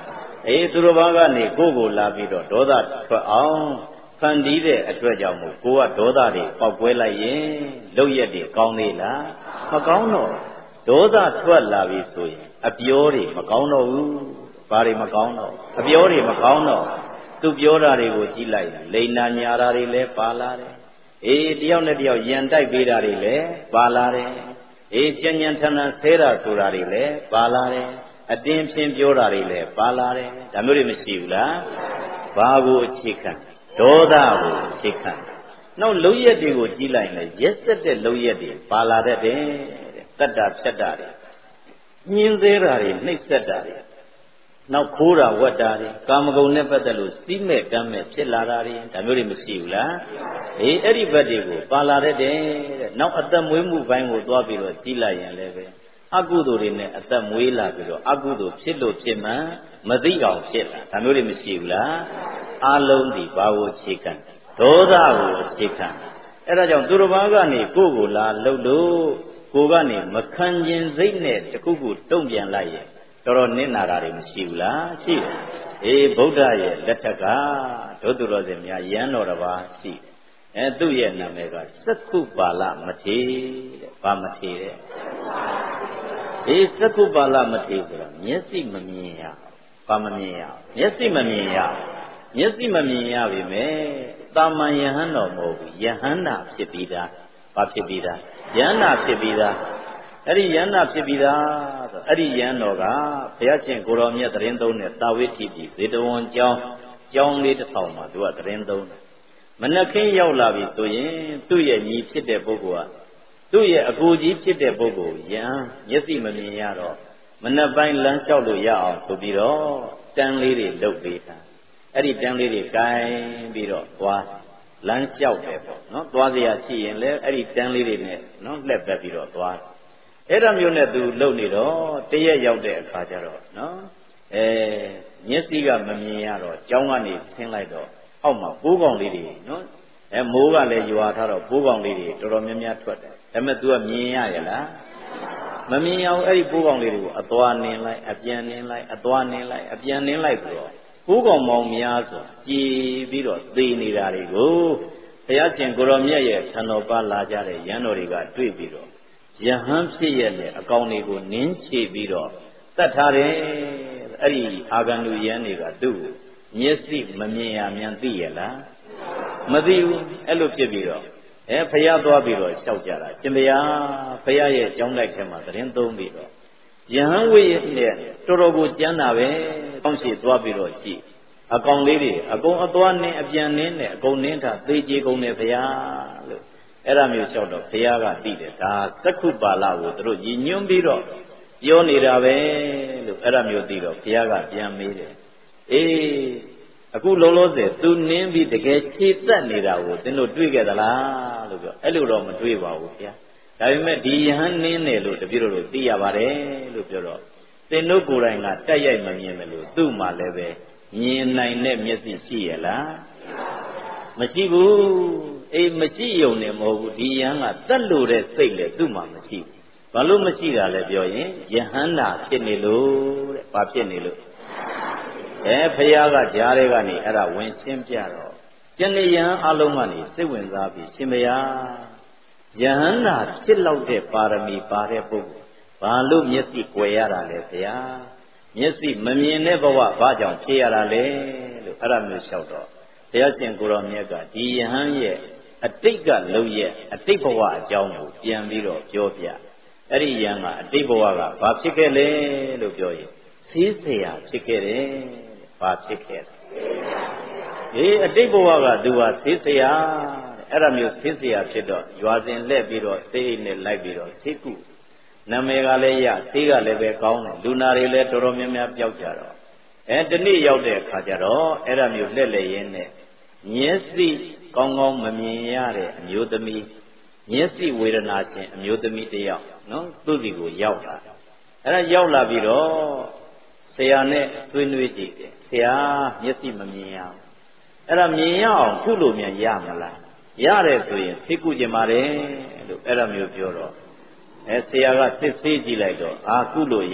အေးသူတော်ဘာကနေကိုယ်ကိုလာပြီးတော့ဒေါသထွက်အောင်ဖန်တီးတဲ့အတွက်ကြောင့်မို့ကိုကဒေါသတွေပေါက်ကွဲလိုက်ရင်လုပ်ရက်တွေကောင်းသေးလားမကောင်းတော့ဒေါသထွက်လာပြီဆိုရင်အပြောတွေမကောင်းတော့ဘူးဘာတွေမကောင်းတော့အပြောတွေမကောင်းတော့သူပြောတာတွေကိုကြည့်လိုက်လိန်နာညာတာတွေလည်းပါလာတယ်အေးတယောက်နဲ့တယောက်ယဉ်တိုက်ပေးတာတွေလည်းပါလာတယ်အေးကြံ့ကြံ့ထန်ထန်ဆဲတာဆိုတာတွေလည်းပါလာတယ်အတင်းဖြင်းပြောတာတွေလည်းပါလာတယ်ဒါမျိုးတွေမရှိဘူးလားဘာကိုအခြေခံဒေါသကိုအခြေခံနောက်လုံရက်တွေကိုကြည့်လိုက်လေရက်စက်တဲ့လုံရက်တွေပါလာတတ်တယ်တတ္တာဖြတ်တာတွေညင်းသေးတာတွေနှိပ်စက်တာတွေနောက်ခိုးတာဝတ်တာတွေကာမဂုဏ်နဲ့ပတ်သက်လို့စီးမဲ့ကမ်းမဲ့ဖြစ်လာတာတွေဒါမျိုးတွေမရှိဘူးလားအေးအဲ့ဒီဘက်တွေကိုပါလာတတ်တယ်တဲ့နောက်အသက်မွေးမှုဘိုင်းကိုသွားပြီးတော့ကြည့်လိုက်ရင်လည်းပဲအကုသိုလ်တွေနဲ့အသက်မွေးလာပြီးတော့အကုသိုလ်ဖြစ်လို့ဖြစ်မှန်မသိအောင်ဖြစ်လာဒါမျိုးတွေမရှိဘူးလားအလုံးဒီဘာကိုအခြေခံဒေါသကိုအခြေခံအဲ့ဒါကြောင့်သူတစ်ပါးကနေကိုယ့်ကိုလာလှုပ်လို့ကိုယ်ကနေမခံကျင်စိတ်နဲ့တခုခုတုံ့ပြန်လိုက်ရဲ့တော်တော်နစ်နာတာတွေမရှိဘူးလားရှိတယ်အေးဗုဒ္ဓရဲ့လက်ထက်ကဒုသူတော်စင်များရန်တော်တစ်ပါးရှိအဲသူ့ရဲ့နာမည်ကစက္ခုပါဠမထေတဲ့ဘာမထေတဲ့အေးစက္ခုပါဠမထေဆိုတာမျက်စိမမြင်ရဘာမမြင်ရမျက်စိမမြင်ရမျက်စိမမြင်ရပြီမဲ့တာမန်ယဟန်တော်မဟုတ်ဘူးယဟန္တာဖြစ်ပြီးသားဘာဖြစ်ပြီးသားယဟန္တာဖြစ်ပြီးသားအဲ့ဒီယန္တာဖြစ်ပြီးသားဆိုအဲ့ဒီယန္တော်ကဘုရားရှင်ကိုရောမြတ်တရင်သုံးတဲ့တာဝိထိပ်ဇေတဝန်ကျောင်းကျောင်းလေးတစ်ထောင်မှာသူကတရင်သုံးတယ်မနှခင်းရောက်လာပြီဆိုရင်သူ့ရဲ့ညီဖြစ်တဲ့ပုဂ္ဂိုလ်ကသူ့ရဲ့အကိုကြီးဖြစ်တဲ့ပုဂ္ဂိုလ်ယံမျက်စိမမြင်ရတော့မနှက်ပိုင်းလမ်းလျှောက်လို့ရအောင်ဆိုပြီးတော့တန်းလေးတွေလုပ်ပေးတာအဲ့ဒီတန်းလေးတွေကိုင်းပြီးတော့သွားလမ်းလျှောက်တယ်ပေါ့နော်သွားစရာရှိရင်လည်းအဲ့ဒီတန်းလေးတွေနဲ့နော်လှည့်ပတ်ပြီးတော့သွားအဲ့ဒါမျိုးနဲ့သူလှုပ်နေတော့တရက်ရောက်တဲ့အခါကျတော့နော်အဲမျက်စိကမမြင်ရတော့ကျောင်းကနေဆင်းလိုက်တော့အောက်မှာပိုးကောင်လေးတွေနော်အဲမိုးကလည်းရွာထားတော့ပိုးကောင်လေးတွေတော်တော်များများထွက်တယ်ဒါပေမဲ့ तू ကမြင်ရရလားမမြင်အောင်အဲ့ဒီပိုးကောင်လေးတွေကိုအသွားနင်းလိုက်အပြန်နင်းလိုက်အသွားနင်းလိုက်အပြန်နင်းလိုက်ပြီးတော့ပိုးကောင်မောင်များဆိုကြည်ပြီးတော့သေနေတာတွေကိုဘုရားရှင်ကိုရောမြတ်ရဲ့ထံတော်ပါလာကြတဲ့ရဟန်းတော်တွေကတွေ့ပြီးတော့ယဟန်ဖြစ်ရဲ့လေအကောင်တွေကိုနင်းချေပြီးတော့တတ်ထားတယ်အဲ့ဒီအာဂန္တုယန်းတွေကသူ့ကိုမျက်စိမမြင်ရမြန်သိရလားမသိဘူးအဲ့လိုဖြစ်ပြီးတော့အဲဖယားသွားပြီးတော့လျှောက်ကြတာရှင်ဘုရားဖယားရဲ့ကျောင်းတိုက်ထဲမှာသတင်းသုံးပြီးတော့ယဟန်ဝိရဲ့နဲ့တော်တော်ကိုကြမ်းတာပဲကောင်းရှိသွားပြီးတော့ကြည့်အကောင်လေးတွေအကုန်အသွားနင်းအပြန်နင်းနဲ့အကုန်နင်းထားသေချေကုန်တယ်ဘုရားလို့အဲ့ဒါမျိုးလျှောက်တော့ဘုရားကသိတယ်ဒါသက္ခုပါဠကိုသူတို့ရည်ညွှန်းပြီးတော့ပြောနေတာပဲလို့အဲ့ဒါမျိုးသိတော့ဘုရားကပြန်မေးတယ်အေးအခုလုံးလုံးစဲသူနင်းပြီးတကယ်ခြေတက်နေတာကိုသင်တို့တွေ့ခဲ့သလားလို့ပြောအဲ့လိုတော့မတွေ့ပါဘူးဗျာဒါပေမဲ့ဒီယဟန်နင်းတယ်လို့တပြည့်တို့သိရပါတယ်လို့ပြောတော့သင်တို့ကိုယ်တိုင်ကတက်ရိုက်မမြင်မလို့သူ့မှာလည်းပဲမြင်နိုင်တဲ့မျက်စိရှိရလားမရှိဘူးအေးမရှိယုံနဲ့မဟုတ်ဘူးဒီယဟန်ကတက်လို့တဲ့စိတ်လည်းသူ့မှာမရှိဘူးဘာလို့မရှိတာလဲပြောရင်ယဟန္တာဖြစ်နေလို့တဲ့ဘာဖြစ်နေလို့အဲဖယားကကြားထဲကနေအဲ့ဒါဝင်ရှင်းပြတော့ကျန်နေယဟန်အလုံးကနေစိတ်ဝင်စားပြီးရှင်ဘုရားယဟန္တာဖြစ်လောက်တဲ့ပါရမီပါတဲ့ပုဂ္ဂိုလ်ဘာလို့မျက်စိကွယ်ရတာလဲဘုရားမျက်စိမမြင်တဲ့ဘဝဘာကြောင့်ဖြစ်ရတာလဲလို့အဲ့ဒါမျိုးလျှောက်တော့ဘုရားရှင်ကိုရောမြတ်ကဒီယဟန်ရဲ့အတိတ်ကလုံရဲ့အတိတ်ဘဝအကြောင်းကိုပြန်ပြီးတော့ပြောပြအဲ့ဒီယဟန်ကအတိတ်ဘဝကဘာဖြစ်ခဲ့လဲလို့ပြောရင်ဆေးဆရာဖြစ်ခဲ့တယ်ဘာဖြစ်ခဲ့လဲအေးအတိတ်ဘဝကသူဟာဆေးဆရာအဲ့ဒါမျိုးဆေးဆရာဖြစ်တော့ရွာစဉ်လှည့်ပြီးတော့ဆေးအိတ်နဲ့လိုက်ပြီးတော့ဆေးကုနာမည်ကလည်းရဆေးကလည်းပဲကောင်းတယ်လူနာတွေလည်းတော်တော်များများပျောက်ကြတော့အဲတနေ့ရောက်တဲ့အခါကျတော့အဲ့ဒါမျိုးလှည့်လည်ရင်းနဲ့မျက်စိကောင်းကောင်းမမြင်ရတဲ့အမျိုးသမီးမျက်စိဝေဒနာရှင်အမျိုးသမီးတစ်ယောက်နော်သူ့စီကိုရောက်လာအဲ့ဒါရောက်လာပြီးတော့ဆရာနဲ့ဆွေးနွေးကြည့်တယ်ဆရာမျက်စိမမြင်ရဘူးအဲ့ဒါမြင်ရအောင်ခုလိုမြန်ရမလားရတယ်ဆိုရင်သိကုကျင်ပါတယ်လို့အဲ့ဒါမျိုးပြောတော့အဲဆရာကစစ်ဆေးကြည့်လိုက်တော့အာကုလို့ရ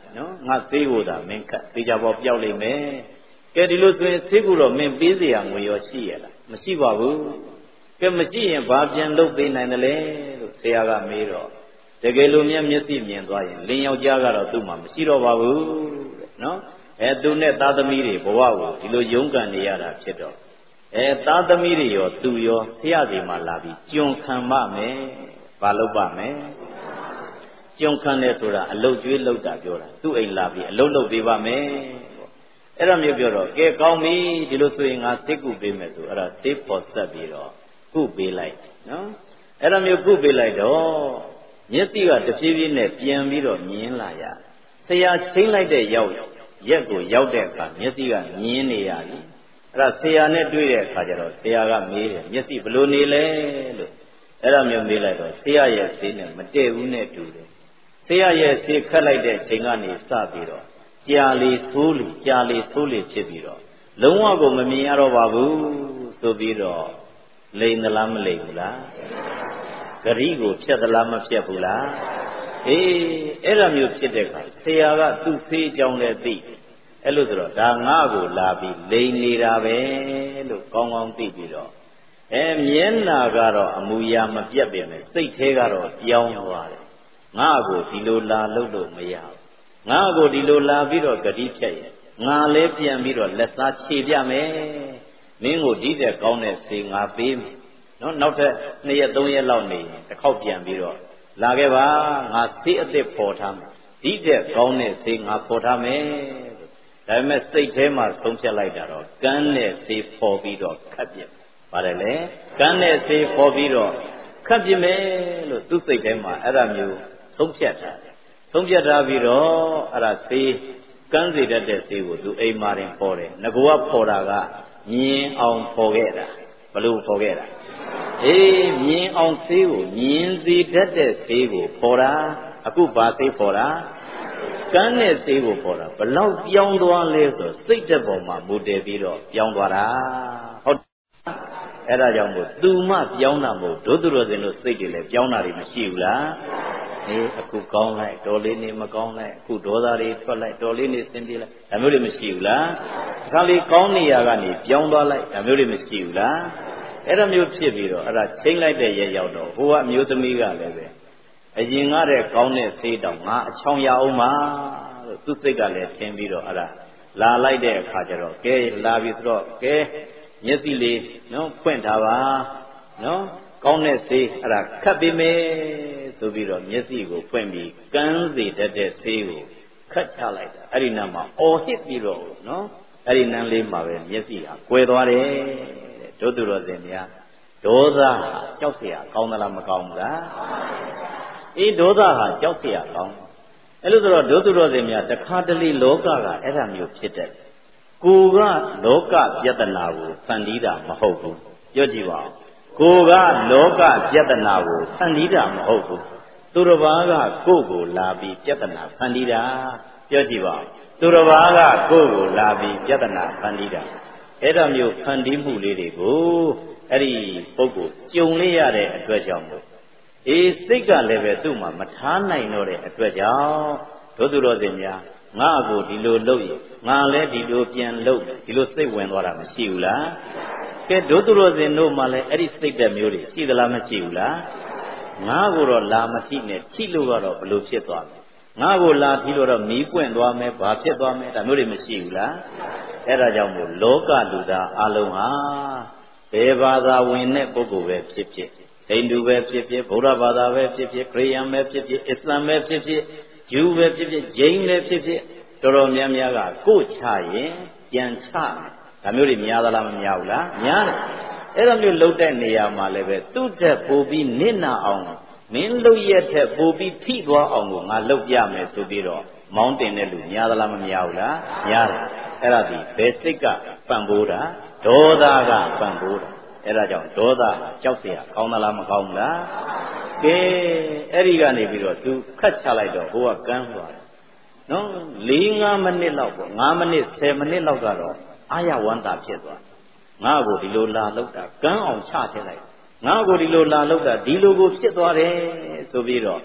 နော်ငါဆေးကိုသာမင်းခတ်တေချာပေါ်ပြောက်လိမ့်မယ်ကဲဒီလိုဆိုရင်ဆေးကူတော့မင်းပေးเสียငွေရောရှိရလားမရှိပါဘူးကဲမရှိရင်ဘာပြန်လုပ်ပေးနိုင်တယ်လဲလို့ဆရာကမေးတော့တကယ်လို့မျက်မျက်စိမြင်သွားရင်လင်းယောက်ျားကတော့သူ့မှာမရှိတော့ပါဘူးတဲ့နော်အဲသူနဲ့သားသမီးတွေဘဝကိုဒီလိုရုန်းကန်နေရတာဖြစ်တော့အဲသားသမီးတွေရောသူရောဆရာစီမှာလာပြီးကြုံခံပါမယ်ဘာလုပ်ပါမယ်ကြုံခံတယ်ဆိုတာအလုတ်ကျွေးလောက်တာပြောတာသူ့အိမ်လာပြီးအလုတ်လုပ်ပေးပါမယ်အဲ့ဒါမျိုးပြောတော့ကဲကောင်းပြီဒီလိုဆိုရင်ငါစိတ်ကုပေးမယ်ဆိုအဲ့ဒါစိတ်ပေါ်ဆက်ပြီးတော့ကုပေးလိုက်နော်အဲ့ဒါမျိုးကုပေးလိုက်တော့မျက်စိကတဖြည်းဖြည်းနဲ့ပြန်ပြီးတော့မြင်လာရဆရာချင်းလိုက်တဲ့ရောက်ရက်ကိုရောက်တဲ့အခါမျက်စိကမြင်နေရပြီအဲ့ဒါဆရာနဲ့တွေ့တဲ့အခါကျတော့ဆရာကမေးတယ်မျက်စိဘယ်လိုနေလဲလို့အဲ့ဒါမျိုးမေးလိုက်တော့ဆရာရဲ့ဆေးနဲ့မတည့်ဘူးနဲ့တူတယ်ဆရာရဲ့ဆေးခတ်လိုက်တဲ့ချိန်ကနေစပြီးတော့ကြာလေသိုးလေကြာလေသိုးလေဖြစ်ပြီးတော့လုံးဝကိုမမြင်ရတော့ပါဘူးဆိုပြီးတော့လိမ်သလားမလိမ်ဘူးလားဂရိကိုဖြတ်သလားမဖြတ်ဘူးလားအေးအဲ့လိုမျိုးဖြစ်တဲ့အခါဆရာကသူ့ဆေးကြောင်းလည်းသိအဲ့လိုဆိုတော့ဒါငါ့ကိုလာပြီးလိမ်နေတာပဲလို့ကောင်းကောင်းသိပြီးတော့အဲမျက်နာကတော့အမူအရာမပြတ်ပေမဲ့စိတ်ထဲကတော့ပြောင်းသွားတယ်ငါ့ကိုဒီလိုလာလို့လို့မရဘူးငါ့ကိုဒီလိုလာပြီးတော့ဂတိဖြတ်ရဲ့ငါလည်းပြန်ပြီးတော့လက်စားခြေပြမယ်မင်းကိုဒီတဲ့ကောင်းတဲ့ဆေးငါပေးမယ်နော်နောက်ထပ်နှစ်ရက်သုံးရက်လောက်နေရင်တစ်ခေါက်ပြန်ပြီးတော့လာခဲ့ပါငါဆေးအစ်စ်ပေါ်ထားမယ်ဒီတဲ့ကောင်းတဲ့ဆေးငါပေါ်ထားမယ်ဒါပေမဲ့စိတ်ထဲမှာဆုံးဖြတ်လိုက်တာတော့ကန်းတဲ့ဆေးပေါ်ပြီးတော့ခတ်ပြစ်ပါတယ်လေကန်းတဲ့ဆေးပေါ်ပြီးတော့ခတ်ပြစ်မယ်လို့သူ့စိတ်ထဲမှာအဲ့ဒါမျိုးဆုံးဖြတ်ထားတယ်ဆုံးဖြတ်ထားပြီးတော့အဲ့ဒါဆေးကန်းစေတတ်တဲ့ဆေးကိုသူအိမ်မာရင်ပေါ်တယ်ငကောကပေါ်တာကမြင်အောင်ပေါ်ခဲ့တာဘလို့ပေါ်ခဲ့တာအေးမြင်အောင်ဆေးကိုမြင်စေတတ်တဲ့ဆေးကိုပေါ်တာအခုဘာဆေးပေါ်တာကန်းတဲ့ဆေးကိုပေါ်တာဘလောက်ပြောင်းသွားလဲဆိုစိတ်တက်ပေါ်မှာမူတည်ပြီးတော့ပြောင်းသွားတာဟုတ်အဲ့ဒါကြောင့်မို့သူမှပြောင်းတာမို့ဒုသူတော်စင်တို့စိတ်တွေလည်းပြောင်းတာတွေမရှိဘူးလားအေးအခုကောင်းလိုက်တော်လေးနေမကောင်းလိုက်အခုဒေါသတွေထွက်လိုက်တော်လေးနေစင်ပြေးလိုက်ဒါမျိုးတွေမရှိဘူးလားဒီခါလေးကောင်းနေရကနေပြောင်းသွားလိုက်ဒါမျိုးတွေမရှိဘူးလားအဲ့ဒါမျိုးဖြစ်ပြီးတော့အဲ့ဒါချိန်လိုက်တဲ့ရဲ့ရောက်တော့ဟိုကအမျိုးသမီးကလည်းပဲအရင်ကတည်းကကောင်းတဲ့ဆေးတောင်ငါအချောင်ရအောင်ပါလို့သူစိတ်ကလည်းထင်ပြီးတော့အဲ့ဒါလာလိုက်တဲ့အခါကျတော့ကဲလာပြီဆိုတော့ကဲမျက်စိလေးနော်ဖွင့်ထားပါနော်ကောင်းတဲ့ဆေးအဲ့ဒါခတ်ပေးမယ်ဆိုပြီးတော့မျက်စိကိုဖွင့်ပြီးကန်းစေတတ်တဲ့ဆေးကိုခတ်ချလိုက်တာအဲ့ဒီနာမှာအော်ဟစ်ပြီးတော့နော်အဲ့ဒီနန်းလေးမှာပဲမျက်စိဟာကွယ်သွားတယ်တဲ့ဒုသူတော်စင်များဒေါသဟာကြောက်เสียကောင်းသလားမကောင်းဘူးလားအေးဒေါသဟာကြောက်เสียကောင်းအဲ့လိုဆိုတော့ဒုသူတော်စင်များတခါတလေလောကကအဲ့ဒါမျိုးဖြစ်တဲ့ကိုကလောကပြဿနာကိုဖန်တီးတာမဟုတ်ဘူးပြောကြည့်ပါဦးကိုကလောကပြဿနာကိုဖန်တီးတာမဟုတ်ဘူးသူတစ်ပါးကကိုယ့်ကိုလာပြီးပြဿနာဖန်တီးတာပြောကြည့်ပါဦးသူတစ်ပါးကကိုယ့်ကိုလာပြီးပြဿနာဖန်တီးတာအဲ့ဒါမျိုးဖန်တီးမှုလေးတွေကိုအဲ့ဒီပုဂ္ဂိုလ်ကြုံလေးရတဲ့အတွက်ကြောင့်မို့အေးစိတ်ကလည်းပဲသူ့မှာမထားနိုင်တော့တဲ့အတွက်ကြောင့်ဒုသူတော်စင်များငါ့ကိုဒီလိုလုပ်ရင်ငါလည်းဒီလိုပြန်လုပ်ဒီလိုစိတ်ဝင်သွားတာမရှိဘူးလားကဲဒုသူတော်စင်တို့မှလည်းအဲ့ဒီစိတ်တဲ့မျိုးတွေရှိသလားမရှိဘူးလားငါ့ကိုတော့လာမထိနဲ့ထိလို့ကတော့ဘလို့ဖြစ်သွားမယ်ငါ့ကိုလာထိလို့တော့မီးပွင့်သွားမယ်ဘာဖြစ်သွားမယ်ဒါမျိုးတွေမရှိဘူးလားအဲ့ဒါကြောင့်မို့လောကလူသားအလုံးဟာဘယ်ဘာသာဝင်တဲ့ပုဂ္ဂိုလ်ပဲဖြစ်ဖြစ်ဟိန္ဒူပဲဖြစ်ဖြစ်ဗုဒ္ဓဘာသာပဲဖြစ်ဖြစ်ခရစ်ယာန်ပဲဖြစ်ဖြစ်အစ္စလာမ်ပဲဖြစ်ဖြစ်ဂျူးပဲဖြစ်ဖြစ်ဂျိန်းပဲဖြစ်ဖြစ်တော်တော်များများကကိုယ်ချရင်ပြန်ချမယ်ဒါမျိုးတွေများသလားမများဘူးလားများတယ်အဲ့လိုမျိုးလှုပ်တဲ့နေရာမှာလည်းပဲသူ့တက်ပို့ပြီးနစ်နာအောင်မင်းလှုပ်ရက်ထက်ပို့ပြီးထိသွားအောင်ကိုငါလှုပ်ပြမယ်ဆိုပြီးတော့မောင်းတင်တဲ့လူများသလားမများဘူးလားများတယ်အဲ့ဒါဒီဘယ်စိတ်ကပံ့ပိုးတာဒေါသကပံ့ပိုးတာအဲ့ဒါကြောင့်ဒေါသကြောက်เสียကောင်းသလားမကောင်းဘူးလားကဲအဲ့ဒီကနေပြီးတော့သူခတ်ချလိုက်တော့ဟိုကကန်းသွားတယ်နော်၄၅မိနစ်လောက်ပေါ့၅မိနစ်၁၀မိနစ်လောက်ကတော့အာရဝန္တာဖြစ်သွားငါ့ကိုဒီလိုလာလောက်တာကန်းအောင်ချထည့်လိုက်ငါ့ကိုဒီလိုလာလောက်တာဒီလိုကိုဖြစ်သွားတယ်ဆိုပြီးတော့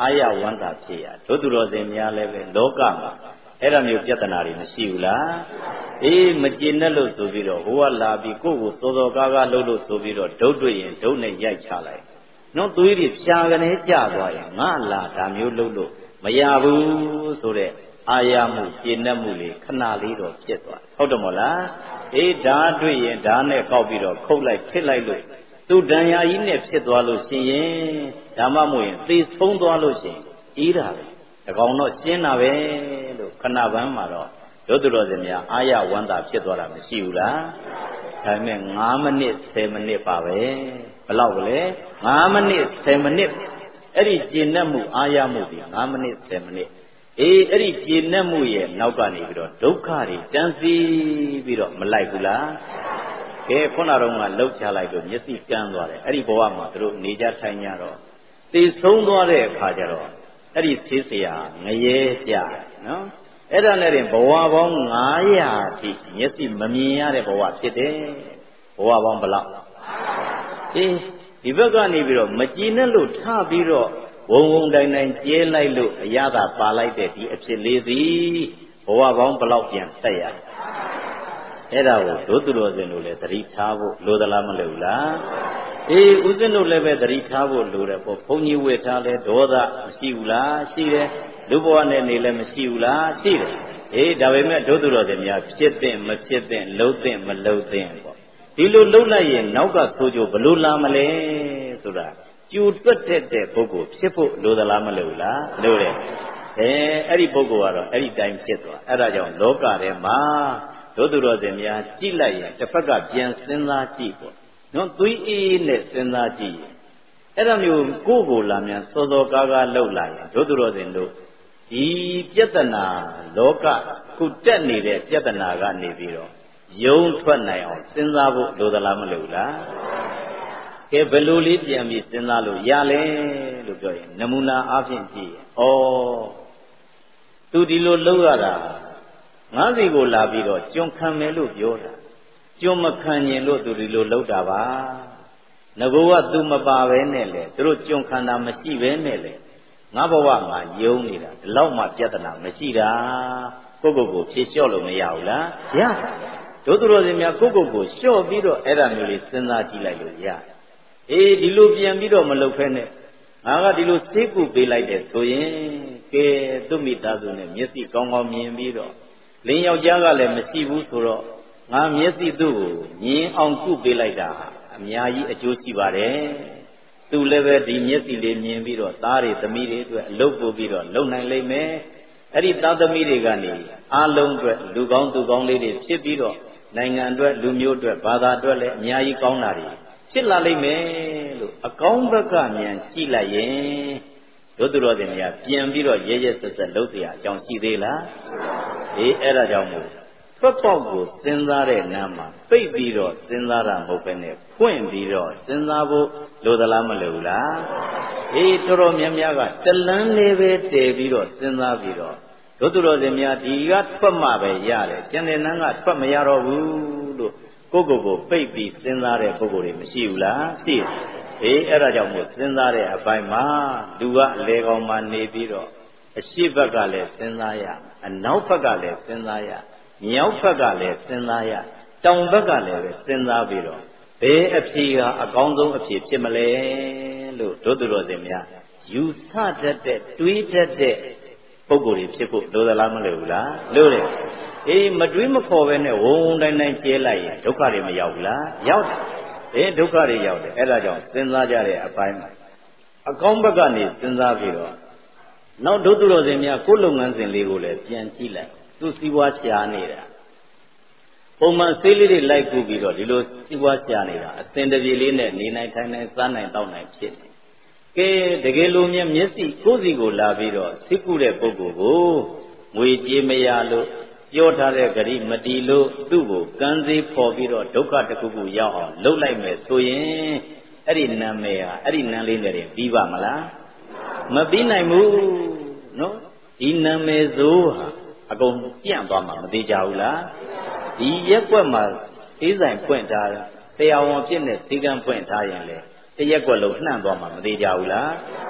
အာရဝန္တာဖြစ်ရတို့သူတော်စင်များလည်းပဲလောကမှာအဲ့ဒါမျိုးပြဿနာတွေမရှိဘူးလားအေးမကျင်နဲ့လို့ဆိုပြီးတော့ဟိုကလာပြီးကိုယ့်ကိုစောစောကားကားလှုပ်လို့ဆိုပြီးတော့ဒုတ်တွေ့ရင်ဒုတ်နဲ့ရိုက်ချလိုက်နော်သွေးတွေဖြာကနေကြသွားရင်ငါလာဒါမျိုးလှုပ်လို့မရဘူးဆိုတဲ့အာရမှုကျင်နဲ့မှုလေးခဏလေးတော့ဖြစ်သွားဟုတ်တယ်မို့လားအေးဓာတ်တွေ့ရင်ဓာတ်နဲ့ကောက်ပြီးတော့ခုတ်လိုက်ထစ်လိုက်လို့သူဒဏ်ရာကြီးနဲ့ဖြစ်သွားလို့ရှိရင်ဓမ္မမို့ရင်သေဆုံးသွားလို့ရှိရင်အေးတာပဲတကောင်တော့ကျင်းတာပဲလို့ခဏပန်းမှာတော့ဒုသူတော်စင်များအာရဝန္တာဖြစ်သွားတာမရှိဘူးလားဒါပေမဲ့၅မိနစ်ဆယ်မိနစ်ပါပဲဘယ်လောက်ကလဲ၅မိနစ်ဆယ်မိနစ်အဲ့ဒီကျင့်တတ်မှုအာရမှုဒီ၅မိနစ်ဆယ်မိနစ်အေးအဲ့ဒီကျင့်တတ်မှုရဲ့နောက်ကနေပြီးတော့ဒုက္ခတွေတန်းစီပြီးတော့မလိုက်ဘူးလားကဲခုနတော့ကလှုပ်ချလိုက်လို့မျက်စိကန်းသွားတယ်အဲ့ဒီဘဝမှာသူတို့နေကြထိုင်ကြတော့သိဆုံးသွားတဲ့အခါကျတော့အဲ့ဒီသေးစရာငရဲကြနော်အဲ့ဒါနဲ့တင်ဘဝပေါင်း၅ရာအထိမျက်စိမမြင်ရတဲ့ဘဝဖြစ်တယ်ဘဝပေါင်းဘယ်လောက်အေးဒီဘက်ကနေပြီးတော့မကြည်နဲ့လို့ထပြီးတော့ဝုံဝုံတိုင်းတိုင်းကျဲလိုက်လို့အရသာပါလိုက်တဲ့ဒီအဖြစ်လေးစီဘဝပေါင်းဘယ်လောက်ပြန်ဆက်ရအဲ့ဒါကိုဒုသူတော်စင်တို့လည်းသတိထားဖို့လိုသလားမလိုဘူးလားအေးဦးဇင်းတို့လည်းပဲသတိထားဖို့လိုတယ်ပေါ့ဘုန်းကြီးဝေထားလဲဒေါသမရှိဘူးလားရှိတယ်လူဘဝနဲ့နေလည်းမရှိဘူးလားရှိတယ်အေးဒါပေမဲ့ဒုသူတော်စင်များဖြစ်တဲ့မဖြစ်တဲ့လှုပ်တဲ့မလှုပ်တဲ့ပေါ့ဒီလိုလှုပ်လိုက်ရင်နောက်ကဆိုကြဘလို့လာမလဲဆိုတာကျူတွက်တဲ့ပုဂ္ဂိုလ်ဖြစ်ဖို့လိုသလားမလိုဘူးလားလိုတယ်အဲအဲ့ဒီပုဂ္ဂိုလ်ကတော့အဲ့ဒီတိုင်းဖြစ်သွားအဲ့ဒါကြောင့်လောကထဲမှာဒုသူတော်စင်များကြည့်လိုက်ရင်တစ်ဖက်ကပြန်စဉ်းစားကြည့်ပေါ့နော်သွေးအေးနဲ့စဉ်းစားကြည့်ရင်အဲ့ဒါမျိုးကိုယ့်ကိုယ်လာမြန်စောစောကားကားလှုပ်လာရင်ဒုသူတော်စင်တို့ဒီပြဿနာလောကခုတက်နေတဲ့ပြဿနာကနေပြီးတော့ယုံထွက်နိုင်အောင်စဉ်းစားဖို့လိုသလားမလိုဘူးလားကဲဘယ်လိုလေးပြန်ပြီးစဉ်းစားလို့ရလဲလို့ပြောရင်နမူနာအားဖြင့်ကြည့်ရင်ဩသူဒီလိုလှုပ်ရတာငါးစီကိုလာပြီးတော့ကျွန်ခံမယ်လို့ပြောတာကျွန်မခံရင်လို့သူဒီလိုလှုပ်တာပါငကောကသူမပါပဲနဲ့လေသူတို့ကျွန်ခံတာမရှိပဲနဲ့လေငါဘဝငါယုံနေတာဒီလောက်မှပြဿနာမရှိတာကိုယ့်ကိုယ်ကိုဖြေလျှော့လို့မရဘူးလားရဒုသူတော်စင်များကိုယ့်ကိုယ်ကိုလျှော့ပြီးတော့အဲ့ဒါမျိုးလေးစဉ်းစားကြည့်လိုက်လို့ရအေးဒီလိုပြန်ပြီးတော့မလုပ်ဖဲနဲ့ငါကဒီလိုစိတ်ကူပေးလိုက်တယ်ဆိုရင်ကဲသူ့မိသားစုနဲ့မျက်စိကောင်းကောင်းမြင်ပြီးတော့လင်းယောက်ျားကလည်းမရှိဘူးဆိုတော့ငါမျက်စိသူ့ကိုမြင်အောင်ကုပေးလိုက်တာအများကြီးအကျိုးရှိပါတယ်သူလည်းပဲဒီမျက်စိလေးမြင်ပြီးတော့သားတွေသမီးတွေအတွက်အလုပ်ပို့ပြီးတော့လုံနိုင်လိမ့်မယ်အဲ့ဒီသားသမီးတွေကနေအားလုံးအတွက်လူကောင်းသူကောင်းလေးတွေဖြစ်ပြီးတော့နိုင်ငံအတွက်လူမျိုးအတွက်ဘာသာအတွက်လည်းအများကြီးကောင်းတာတွေဖြစ်လာလိမ့်မယ်လို့အကောင်းဘက်ကမြန်ကြည့်လိုက်ရင်တို့သူတော်စင်များပြန်ပြီးတော့ရဲရဲဆက်ဆက်လုပ်เสียအကြောင်းရှိသေးလားအေးအဲ့ဒါကြောင့်မို့ထွက်ပေါက်ကိုစဉ်းစားတဲ့နားမှာပိတ်ပြီးတော့စဉ်းစားတာမဟုတ်ဘဲနဲ့ဖွင့်ပြီးတော့စဉ်းစားဖို့လိုသလားမလိုဘူးလားအေးတော်တော်များများကတလန်းလေးပဲတည်ပြီးတော့စဉ်းစားပြီးတော့တို့သူတော်စင်များဒီကထွက်မှပဲရတယ်ကျန်တဲ့နန်းကထွက်မရတော့ဘူးလို့ကိုယ့်ကိုယ်ကိုပိတ်ပြီးစဉ်းစားတဲ့ပုဂ္ဂိုလ်တွေမရှိဘူးလားရှိတယ်အေးအဲ့ဒါကြောင့်မို့စဉ်းစားတဲ့အပိုင်းမှာလူကအလေကောင်မှနေပြီးတော့အရှိဘက်ကလည်းစဉ်းစားရအနောက်ဘက်ကလည်းစဉ်းစားရမြောက်ဘက်ကလည်းစဉ်းစားရတောင်ဘက်ကလည်းပဲစဉ်းစားပြီးတော့ဘယ်အဖြေကအကောင်းဆုံးအဖြေဖြစ်မလဲလို့တို့သူတော်စင်များယူဆတတ်တဲ့တွေးတတ်တဲ့ပုဂ္ဂိုလ်တွေဖြစ်ဖို့လိုသလားမလိုဘူးလားလိုတယ်အေးမတွေးမခေါ်ပဲနဲ့ဝုံဝုံတိုင်းတိုင်းကျဲလိုက်ရင်ဒုက္ခတွေမရောက်ဘူးလားရောက်တယ်အေးဒုက္ခတွေရောက်တယ်အဲ့ဒါကြောင့်စဉ်းစားကြတဲ့အပိုင်းမှာအကောင်းဘက်ကနေစဉ်းစားပြီးတော့နောက်ဒုသူတော်စင်များကိုယ်လုပ်ငန်းစဉ်လေးကိုလည်းပြန်ကြည့်လိုက်သူစီးပွားရှာနေတာပုံမှန်ဆေးလေးတွေလိုက်ကူပြီးတော့ဒီလိုစီးပွားရှာနေတာအစင်တပြေလေးနဲ့နေနိုင်ထိုင်နိုင်စားနိုင်တောက်နိုင်ဖြစ်နေကဲတကယ်လို့မျက်မျက်စိကိုယ်စီကိုလာပြီးတော့စိတ်ကူတဲ့ပုဂ္ဂိုလ်ကိုငွေကြေးမရလို့ပြောထားတဲ့ဂရိမတီလို့သူ့ကိုကံစေးဖော်ပြီးတော့ဒုက္ခတစ်ခုခုရောက်အောင်လှုပ်လိုက်မယ်ဆိုရင်အဲ့ဒီနာမည်ဟာအဲ့ဒီနာလေးနဲ့ပြီးပါမလားမပြီးနိုင်ဘူးနော်ဒီနာမည်စိုးဟာအကုန်ပြန့်သွားမှာမသေးကြဘူးလားဒီရက်ွက်မှာသေးဆိုင်ဖွင့်ထားဆရာဝန်ဖြစ်နေသေးကံဖွင့်ထားရင်လေတရက်ွက်လုံးနှံ့သွားမှာမသေးကြဘူးလား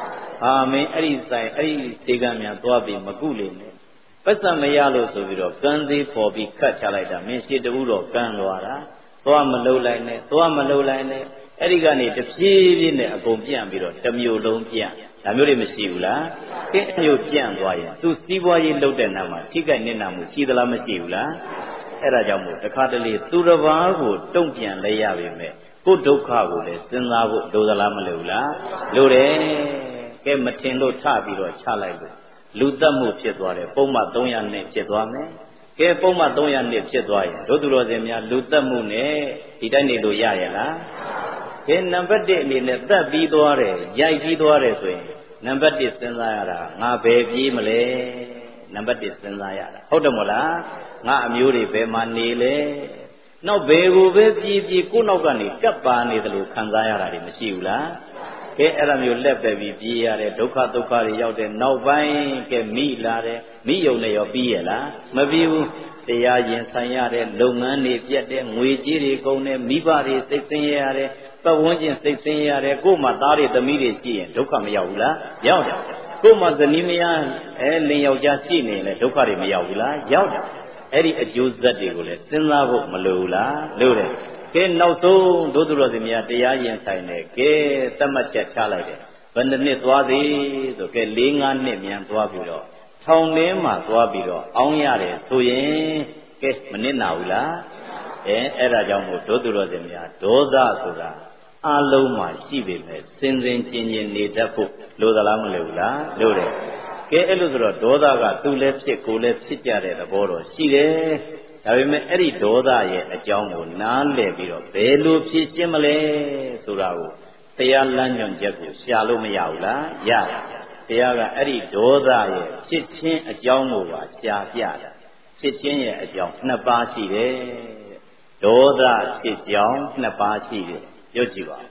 ဟာမင်းအဲ့ဒီဆိုင်အဲ့ဒီစေကံများသွားပြီးမကုလေနဲ့ပတ်စံမရလို့ဆိုပြီးတော့ကန်းသေးပေါ်ပြီးခတ်ချလိုက်တာမင်းရှိတူတော့ကန်းသွားတာသွားမလှုပ်လိုက်နဲ့သွားမလှုပ်လိုက်နဲ့အဲ့ဒီကနေတဖြည်းဖြည်းနဲ့အကုန်ပြန့်ပြီးတော့တစ်မျိုးလုံးပြန့်ဒါမျိုးတွေမရှိဘူးလားကဲအမျိုးပြန့်သွားရင်သူစီးပွားရေးလုပ်တဲ့နာမှာထိခိုက်နေတာမှုရှိသလားမရှိဘူးလားအဲ့ဒါကြောင့်မို့တခါတလေသူတစ်ပါးကိုတုံ့ပြန်လဲရပါမယ်ကိုဒုက္ခကိုလည်းစဉ်းစားဖို့လိုသလားမလိုဘူးလားလိုတယ်ကဲမထင်လို့ထပြီးတော့ချလိုက်လို့လူတက်မှုဖြစ်သွားတယ်ပုံမှန်သုံးရာနဲ့ဖြစ်သွားမယ်ကဲပုံမှန်သုံးရာနဲ့ဖြစ်သွားရင်တို့သူတော်စင်များလူတက်မှုနဲ့ဒီတိုင်းနေလို့ရရလားကဲနံပါတ်တစ်အနေနဲ့တက်ပြီးသွားတယ်ရိုက်ပြီးသွားတယ်ဆိုရင်နံပါတ်တစ်စဉ်းစားရတာငါဘယ်ပြေးမလဲနံပါတ်တစ်စဉ်းစားရတာဟုတ်တယ်မို့လားငါအမျိုးတွေဘယ်မှာနေလဲနောက်ဘယ်ကိုပဲပြေးပြေးကိုယ့်နောက်ကနေကပ်ပါနေတယ်လို့ခံစားရတာတွေမရှိဘူးလားကဲအဲ့လိုမျိုးလက်ပဲပြီးပြေးရတယ်ဒုက္ခဒုက္ခတွေရောက်တယ်နောက်ပိုင်းကဲမိလာတယ်မိယုံနဲ့ရောပြီးရလားမပြီးဘူးတရားရင်ဆိုင်ရတဲ့လုပ်ငန်းတွေပြတ်တဲ့ငွေကြေးတွေကုန်တယ်မိဘတွေစိတ်ဆင်းရဲရတယ်ပတ်ဝန်းကျင်စိတ်ဆင်းရဲရတယ်ကိုယ်မှသားတွေသမီးတွေရှိရင်ဒုက္ခမရောက်ဘူးလားရောက်တယ်ကိုယ်မှဇနီးမယားအဲလင်ယောက်ျားရှိနေရင်လည်းဒုက္ခတွေမရောက်ဘူးလားရောက်တယ်အဲ့ဒီအကျိုးဆက်တွေကိုလည်းစဉ်းစားဖို့မလိုဘူးလားလိုတယ်ကဲနောက်ဆုံးဒုသူတော်စင်များတရားရင်ဆိုင်တယ်ကဲသတ်မှတ်ချက်ချလိုက်တယ်ဘယ်နှစ်နှစ်သွားသည်ဆိုကဲ၄၅နှစ်မြန်သွားပြီးတော့ထောင်ထဲမှာသွားပြီးတော့အောင်းရတယ်ဆိုရင်ကဲမနစ်နာဘူးလားအဲအဲ့ဒါကြောင့်မို့ဒုသူတော်စင်များဒေါသဆိုတာအလုံးမှာရှိပေမဲ့စင်စင်ကျင်ကျင်နေတတ်ဖို့လိုသလားမလိုဘူးလားလိုတယ်ကဲအဲ့လိုဆိုတော့ဒေါသကသူလည်းဖြစ်ကိုယ်လည်းဖြစ်ကြတဲ့သဘောတော့ရှိတယ်ဒါပေမဲ့အဲ့ဒီဒေါသရဲ့အကြောင်းကိုနားလည်ပြီးတော့ဘယ်လိုဖြေရှင်းမလဲဆိုတာကိုတရားလမ်းညွှန်ချက်ကိုရှာလို့မရဘူးလားရတယ်တရားကအဲ့ဒီဒေါသရဲ့ဖြစ်ချင်းအကြောင်းကိုပါရှာပြတာဖြစ်ချင်းရဲ့အကြောင်းနှစ်ပါးရှိတယ်ဒေါသဖြစ်ကြောင်းနှစ်ပါးရှိတယ်ပြောကြည့်ပါ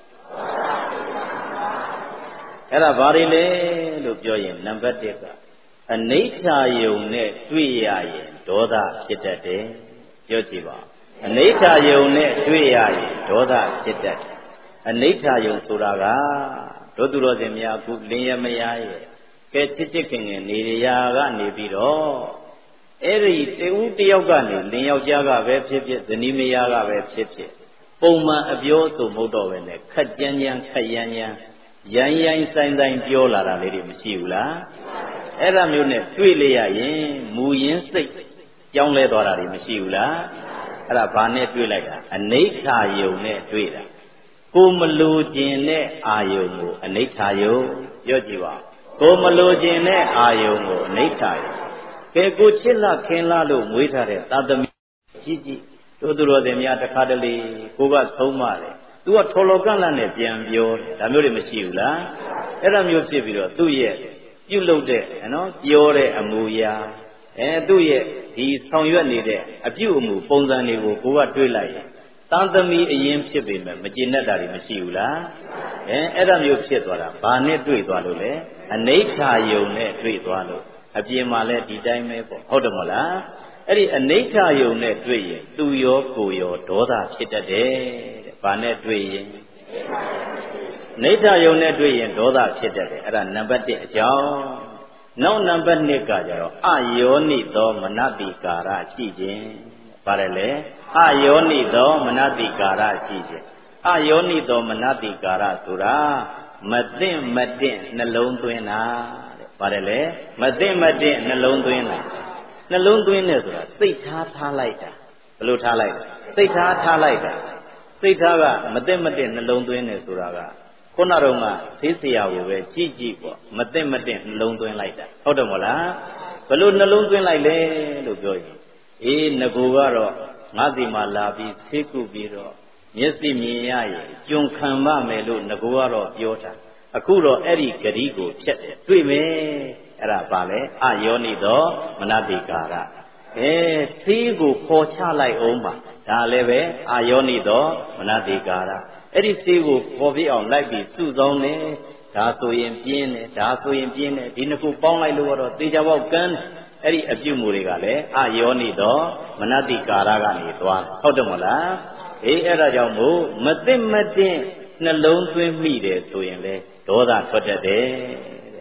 အဲ့ဒါဘာတွေလဲလို့ပြောရင်နံပါတ်တစ်ကအနိဋ္ဌာယုံနဲ့တွေ့ရရင်ဒေါသဖြစ်တတ်တယ်ပြောကြည့်ပါအနိဋ္ဌာယုံနဲ့တွေ့ရရင်ဒေါသဖြစ်တတ်တယ်အနိဋ္ဌာယုံဆိုတာကတို့သူတော်စင်များအခုလင်းရမရရဲ့ကဲချစ်ချစ်ခင်ခင်နေရကနေပြီးတော့အဲ့ဒီတဦးတယောက်ကနေလင်းယောက်ျားကပဲဖြစ်ဖြစ်ဇနီးမယားကပဲဖြစ်ဖြစ်ပုံမှန်အပြောဆိုမဟုတ်တော့ပဲနဲ့ခက်ကြမ်းကြမ်းခက်ရမ်းရမ်းရိုင်းရိုင်းဆိုင်ဆိုင်ပြောလာတာလေးတွေမရှိဘူးလားအဲ့ဒါမျိုးနဲ့တွေ့လေရရင်မူရင်းစိတ်ကြောင်းလဲသွားတာတွေမရှိဘူးလားအဲ့ဒါဘာနဲ့တွေ့လိုက်တာအနိဋ္ဌာယုံနဲ့တွေ့တာကိုမလိုခြင်းနဲ့အာယုံကိုအနိဋ္ဌာယုံပြောကြည့်ပါကိုမလိုခြင်းနဲ့အာယုံကိုအနိဋ္ဌာယုံကဲကိုချစ်လာခင်လာလို့မွေးထားတဲ့သာသမီကြီးကြီးတို့သူတော်စင်များတစ်ခါတလေကိုကဆုံးမတယ်သူကထော်လော်ကန့်လန့်နဲ့ပြန်ပြောတယ်ဒါမျိုးတွေမရှိဘူးလားအဲ့ဒါမျိုးဖြစ်ပြီးတော့သူ့ရဲ့ပြုတ်လုပ်တဲ့နော်ပြောတဲ့အမူအရာအဲသူ့ရဲ့ဒီဆောင်ရွက်နေတဲ့အပြုအမူပုံစံတွေကိုကိုကတွေးလိုက်ရင်တန်သမီးအရင်ဖြစ်ပေမဲ့မကျေနပ်တာတွေမရှိဘူးလားအဲအဲ့ဒါမျိုးဖြစ်သွားတာဘာနဲ့တွေ့သွားလို့လဲအနိဋ္ဌာယုံနဲ့တွေ့သွားလို့အပြင်မှာလည်းဒီတိုင်းပဲပေါ့ဟုတ်တယ်မဟုတ်လားအဲ့ဒီအနိဋ္ဌာယုံနဲ့တွေ့ရင်သူရောကိုရောဒေါသဖြစ်တတ်တယ်တဲ့ဘာနဲ့တွေ့ရင်နိဋ္ဌာယုံနဲ့တွေ့ရင်ဒေါသဖြစ်တတ်တယ်အဲ့ဒါနံပါတ်တစ်အကြောင်းနောက်နံပါတ်နှစ်ကကြတော့အယောနိသောမနတိကာရရှိခြင်းပါတယ်လေအယောနိသောမနတိကာရရှိခြင်းအယောနိသောမနတိကာရဆိုတာမသိမ့်မတင့်နှလုံးသွင်းတာတဲ့ပါတယ်လေမသိမ့်မတင့်နှလုံးသွင်းတာနှလုံးသွင်းတယ်ဆိုတာစိတ်ထားထားလိုက်တာဘယ်လိုထားလိုက်လဲစိတ်ထားထားလိုက်တာစိတ်ထားကမသိမတင့်နှလုံးသွင်းတယ်ဆိုတာကခုနတော့ကသေးစရာကိုပဲကြည့်ကြည့်ပေါ့မသိမတင့်နှလုံးသွင်းလိုက်တာဟုတ်တယ်မဟုတ်လားဘယ်လိုနှလုံးသွင်းလိုက်လဲလို့ပြောရင်အေးငကိုကတော့ငါစီမှာလာပြီးသေးကုပြီးတော့မျက်စိမြင်ရရင်ကျွန်ခံပါမယ်လို့ငကိုကတော့ပြောတာအခုတော့အဲ့ဒီဂရီကိုဖြတ်တယ်တွေ့မယ်အဲ့ဒါပါလေအယောနိသောမနတိကာရအဲသေးကိုခေါ်ချလိုက်အောင်ပါဒါလည်းပဲအယောနိသောမနတိကာရအဲ့ဒီသေးကိုပေါ်ပြအောင်လိုက်ပြီးစုဆောင်တယ်ဒါဆိုရင်ပြင်းတယ်ဒါဆိုရင်ပြင်းတယ်ဒီနှစ်ခုပေါင်းလိုက်လို့တော့သေချာပေါက်ကန်းအဲ့ဒီအပြုမှုတွေကလည်းအယောနိသောမနတိကာရကနေသွားဟုတ်တယ်မဟုတ်လားအေးအဲ့ဒါကြောင့်မို့မသိမတင်နှလုံးသွင်းမိတယ်ဆိုရင်လေဒေါသထွက်တတ်တယ်တဲ့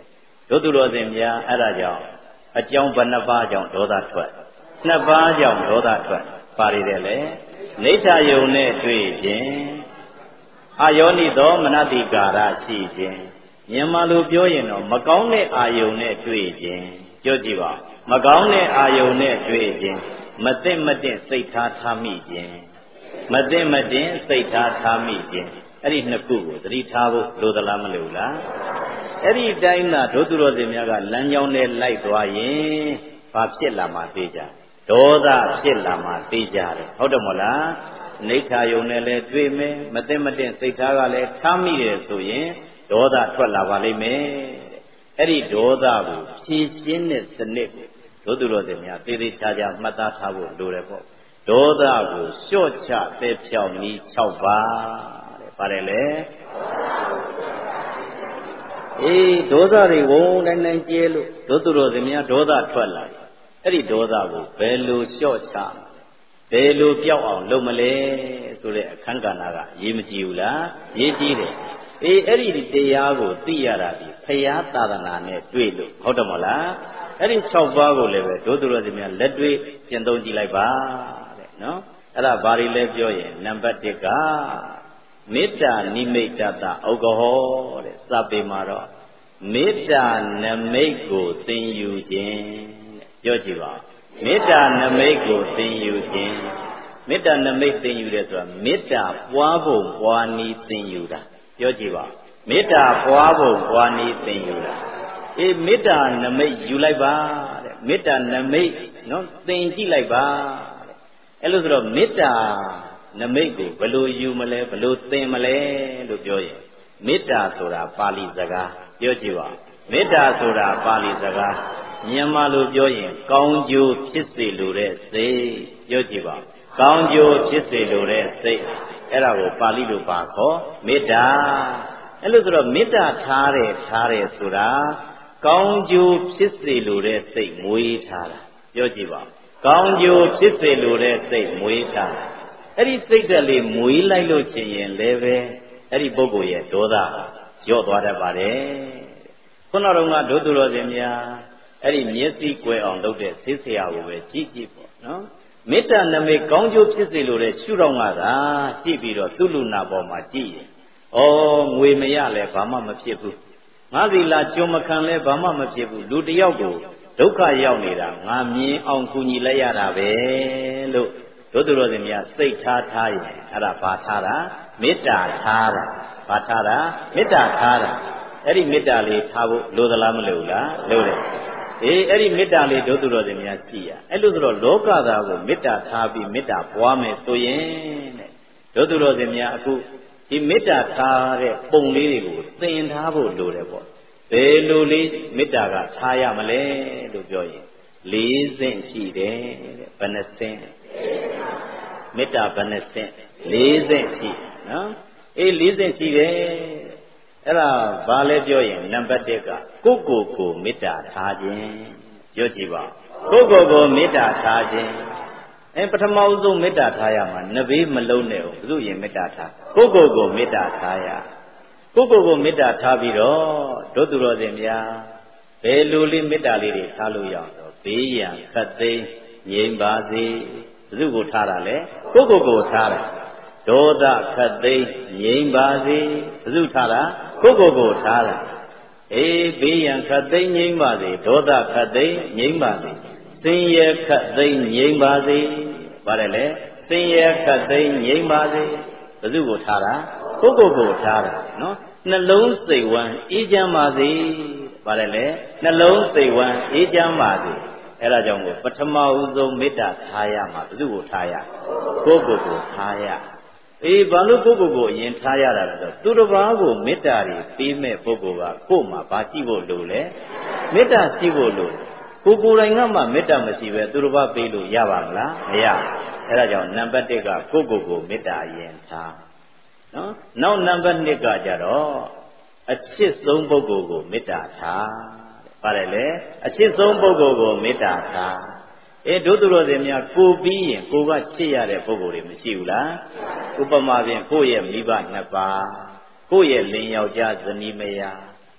တို့သူတော်စင်များအဲ့ဒါကြောင့်အကြောင်းဘယ်နှပါးကြောင့်ဒေါသထွက်နှစ်ပါးကြောင့်ဒေါသထွက်ပါရတဲ့လေနိဋ္ဌာယုံနဲ့တွေ့ခြင်းအာယောနိသောမနတိကာရရှိခြင်းမြန်မာလိုပြောရင်တော့မကောင်းတဲ့အာယုံနဲ့တွေ့ခြင်းပြောကြည့်ပါမကောင်းတဲ့အာယုံနဲ့တွေ့ခြင်းမသိမတင်စိတ်ထားထားမိခြင်းမသိမတင်စိတ်ထားထားမိခြင်းအဲ့ဒီနှစ်ခုကိုသတိထားဖို့လိုသလားမလိုလားအဲ့ဒီတိုင်းသာဒုသူတော်စင်များကလမ်းကြောင်းနဲ့လိုက်သွားရင်ဘာဖြစ်လာမှသိကြဒေါသဖြစ်လာမှသိကြတယ်ဟုတ်တယ်မို့လားနိဋ္ဌာယုံနဲ့လည်းတွေ့မယ်မသိမတင်စိတ်ထားကလည်းထားမိတယ်ဆိုရင်ဒေါသထွက်လာပါလိမ့်မယ်အဲ့ဒီဒေါသကိုဖြည့်ရှင်းတဲ့စနစ်ကိုဒုသူတော်စင်များသေသေးချာချာမှတ်သားထားဖို့လိုတယ်ပေါ့ဒေါသကိုလျှော့ချတဲ့ဖြောင်းနည်း၆ပါးတဲ့ပါတယ်လေအေးဒေါသတွေကိုနိုင်နိုင်ကျဲလို့ဒုသူတော်စင်များဒေါသထွက်လာအဲ့ဒီဒေါသကိုဘယ်လိုလျှော့ချဘယ်လိုပြောက်အောင်လုပ်မလဲဆိုတဲ့အခန်းကဏ္ဍကရေးမကြည့်ဘူးလားရေးကြည့်တယ်အေးအဲ့ဒီတရားကိုသိရတာဒီဖရာသာသနာနဲ့တွေ့လို့ဟုတ်တယ်မဟုတ်လားအဲ့ဒီ၆ပါးကိုလည်းပဲဒုသူတော်စင်များလက်တွေ့ကျင့်သုံးကြည့်လိုက်ပါတဲ့နော်အဲ့ဒါဘာတွေလဲပြောရင်နံပါတ်၁ကမေတ္တာနိမိတ်တတဩဃဟောတဲ့စာပေမှာတော့မေတ္တာနမိတ်ကိုသင်ယူခြင်းတဲ့ပြောကြည့်ပါမေတ္တာနမိတ်ကိုသင်ယူခြင်းမေတ္တာနမိတ်သင်ယူတယ်ဆိုတာမေတ္တာပွားဖို့ပွားနည်းသင်ယူတာပြောကြည့်ပါမေတ္တာပွားဖို့ပွားနည်းသင်ယူတာအေးမေတ္တာနမိတ်ယူလိုက်ပါတဲ့မေတ္တာနမိတ်နော်သင်ကြည့်လိုက်ပါတဲ့အဲ့လိုဆိုတော့မေတ္တာနမိတ်ကိုဘယ်လိုယူမလဲဘယ်လိုသင်မလဲလို့ပြောရင်မေတ္တာဆိုတာပါဠိစကားပြောကြည့်ပါမေတ္တာဆိုတာပါဠိစကားမြန်မာလိုပြောရင်ကောင်းကျိုးဖြစ်စေလိုတဲ့စိတ်ပြောကြည့်ပါကောင်းကျိုးဖြစ်စေလိုတဲ့စိတ်အဲ့ဒါကိုပါဠိလိုပါခေါ်မေတ္တာအဲ့လိုဆိုတော့မေတ္တာထားတယ်ထားတယ်ဆိုတာကောင်းကျိုးဖြစ်စေလိုတဲ့စိတ်မွေးထားတာပြောကြည့်ပါကောင်းကျိုးဖြစ်စေလိုတဲ့စိတ်မွေးထားတာအဲ့ဒီစိတ်ဓာတ်လေးမွေးလိုက်လို့ရှိရင်လည်းပဲအဲ့ဒီပုဂ္ဂိုလ်ရဲ့ဒေါသရော့သွားတတ်ပါတယ်ခုနကတော့ဒုသူတော်စင်များအဲ့ဒီမျက်စိကွယ်အောင်လုပ်တဲ့သိစရာကိုပဲကြည့်ကြည့်ပေါ့နော်မေတ္တာနမိတ်ကောင်းကျိုးဖြစ်စေလို့တဲ့ရှုတော့ငါသာကြည့်ပြီးတော့သူ့လူနာပေါ်မှာကြည့်ရင်ဩငွေမရလဲဘာမှမဖြစ်ဘူးငါစီလာကြုံမခံလဲဘာမှမဖြစ်ဘူးလူတယောက်ကိုဒုက္ခရောက်နေတာငါမြင်အောင်ကူညီလိုက်ရတာပဲလို့ဒုသူတော်စင်များစိတ်ထားထားရင်အဲ့ဒါဘာထားတာမေတ္တာထားတာဘာထားတာမေတ္တာထားတာအဲ့ဒီမေတ္တာလေးထားဖို့လိုသလားမလိုဘူးလားလိုတယ်အေးအဲ့ဒီမေတ္တာလေးဒုသူတော်စင်များရှိရအဲ့လိုဆိုတော့လောကသားကိုမေတ္တာထားပြီးမေတ္တာပွားမယ်ဆိုရင်တဲ့ဒုသူတော်စင်များအခုဒီမေတ္တာထားတဲ့ပုံလေးတွေကိုသင်ထားဖို့လိုတယ်ပေါ့ဘယ်လိုလေးမေတ္တာကထားရမလဲလို့ပြောရင်လေးဆင့်ရှိတယ်တဲ့ဘယ်နှဆင့်မေတ္တာဘယ်နှဆင့်လေးဆင့်ရှိနော်အေးလေးဆင့်ရှိတယ်အဲ့ဒါဘာလဲပြောရင်နံပါတ်၁ကကိုယ့်ကိုယ်ကိုမေတ္တာထားခြင်းပြောကြည့်ပါကိုယ့်ကိုယ်ကိုမေတ္တာထားခြင်းအဲပထမဦးဆုံးမေတ္တာထားရမှာနဘေးမလုံးနဲ့ဘုသူရင်မေတ္တာထားကိုယ့်ကိုယ်ကိုမေတ္တာထားရကိုယ့်ကိုယ်ကိုမေတ္တာထားပြီးတော့ဒုသူတော်စင်များဘယ်လိုလေးမေတ္တာလေးတွေထားလို့ရအောင်တော့ဘေးရန်ခတ်သိမ်းငြိမ်ပါစေဘုသူကိုထားတာလေကိုယ့်ကိုယ်ကိုထားတာဒေါသခတ်သိမ်းငြိမ်ပါစေဘုသူထားတာကိုယ့်ကိုယ်ကိုထားတာအေးဘေးရန်ခတ်သိမ်းငြိမ်ပါစေဒေါသခတ်သိမ်းငြိမ်ပါစေစင်ရခတ်သိမ်းငြိမ်ပါစေဗါတယ်လေစင်ရခတ်သိမ်းငြိမ်ပါစေဘယ်သူကိုထားတာကိုယ့်ကိုယ်ကိုထားတာနော်နှလုံးစိတ်ဝမ်းအေးချမ်းပါစေဗါတယ်လေနှလုံးစိတ်ဝမ်းအေးချမ်းပါစေအဲ့ဒါကြောင့်ကိုပထမဦးဆုံးမေတ္တာထားရမှာဘယ်သူကိုထားရကိုယ့်ကိုယ်ကိုထားရအေးဘာလို့ကိုယ့်ကိုယ်ကိုအရင်ထားရတာလဲဆိုတော့သူတစ်ပါးကိုမေတ္တာတွေပေးမဲ့ပုဂ္ဂိုလ်ကကိုယ်မှာဘာရှိဖို့လိုလဲမေတ္တာရှိဖို့လိုကိုယ်ကိုယ်တိုင်ကမှမေတ္တာမရှိပဲသူတစ်ပါးပေးလို့ရပါမလားမရအဲ့ဒါကြောင့်နံပါတ်၁ကကိုယ့်ကိုယ်ကိုမေတ္တာအရင်ထားနော်နောက်နံပါတ်၂ကကြတော့အချစ်ဆုံးပုဂ္ဂိုလ်ကိုမေတ္တာထားပါတယ်လေအချစ်ဆုံးပုဂ္ဂိုလ်ကိုမေတ္တာထားအေးဒုသူတော်စင်များကိုပြီးရင်ကိုကချစ်ရတဲ့ပုဂ္ဂိုလ်တွေမရှိဘူးလားဥပမာဖြင့်ကိုယ့်ရဲ့မိဘနှစ်ပါးကိုယ့်ရဲ့လင်ယောက်ျားဇနီးမယား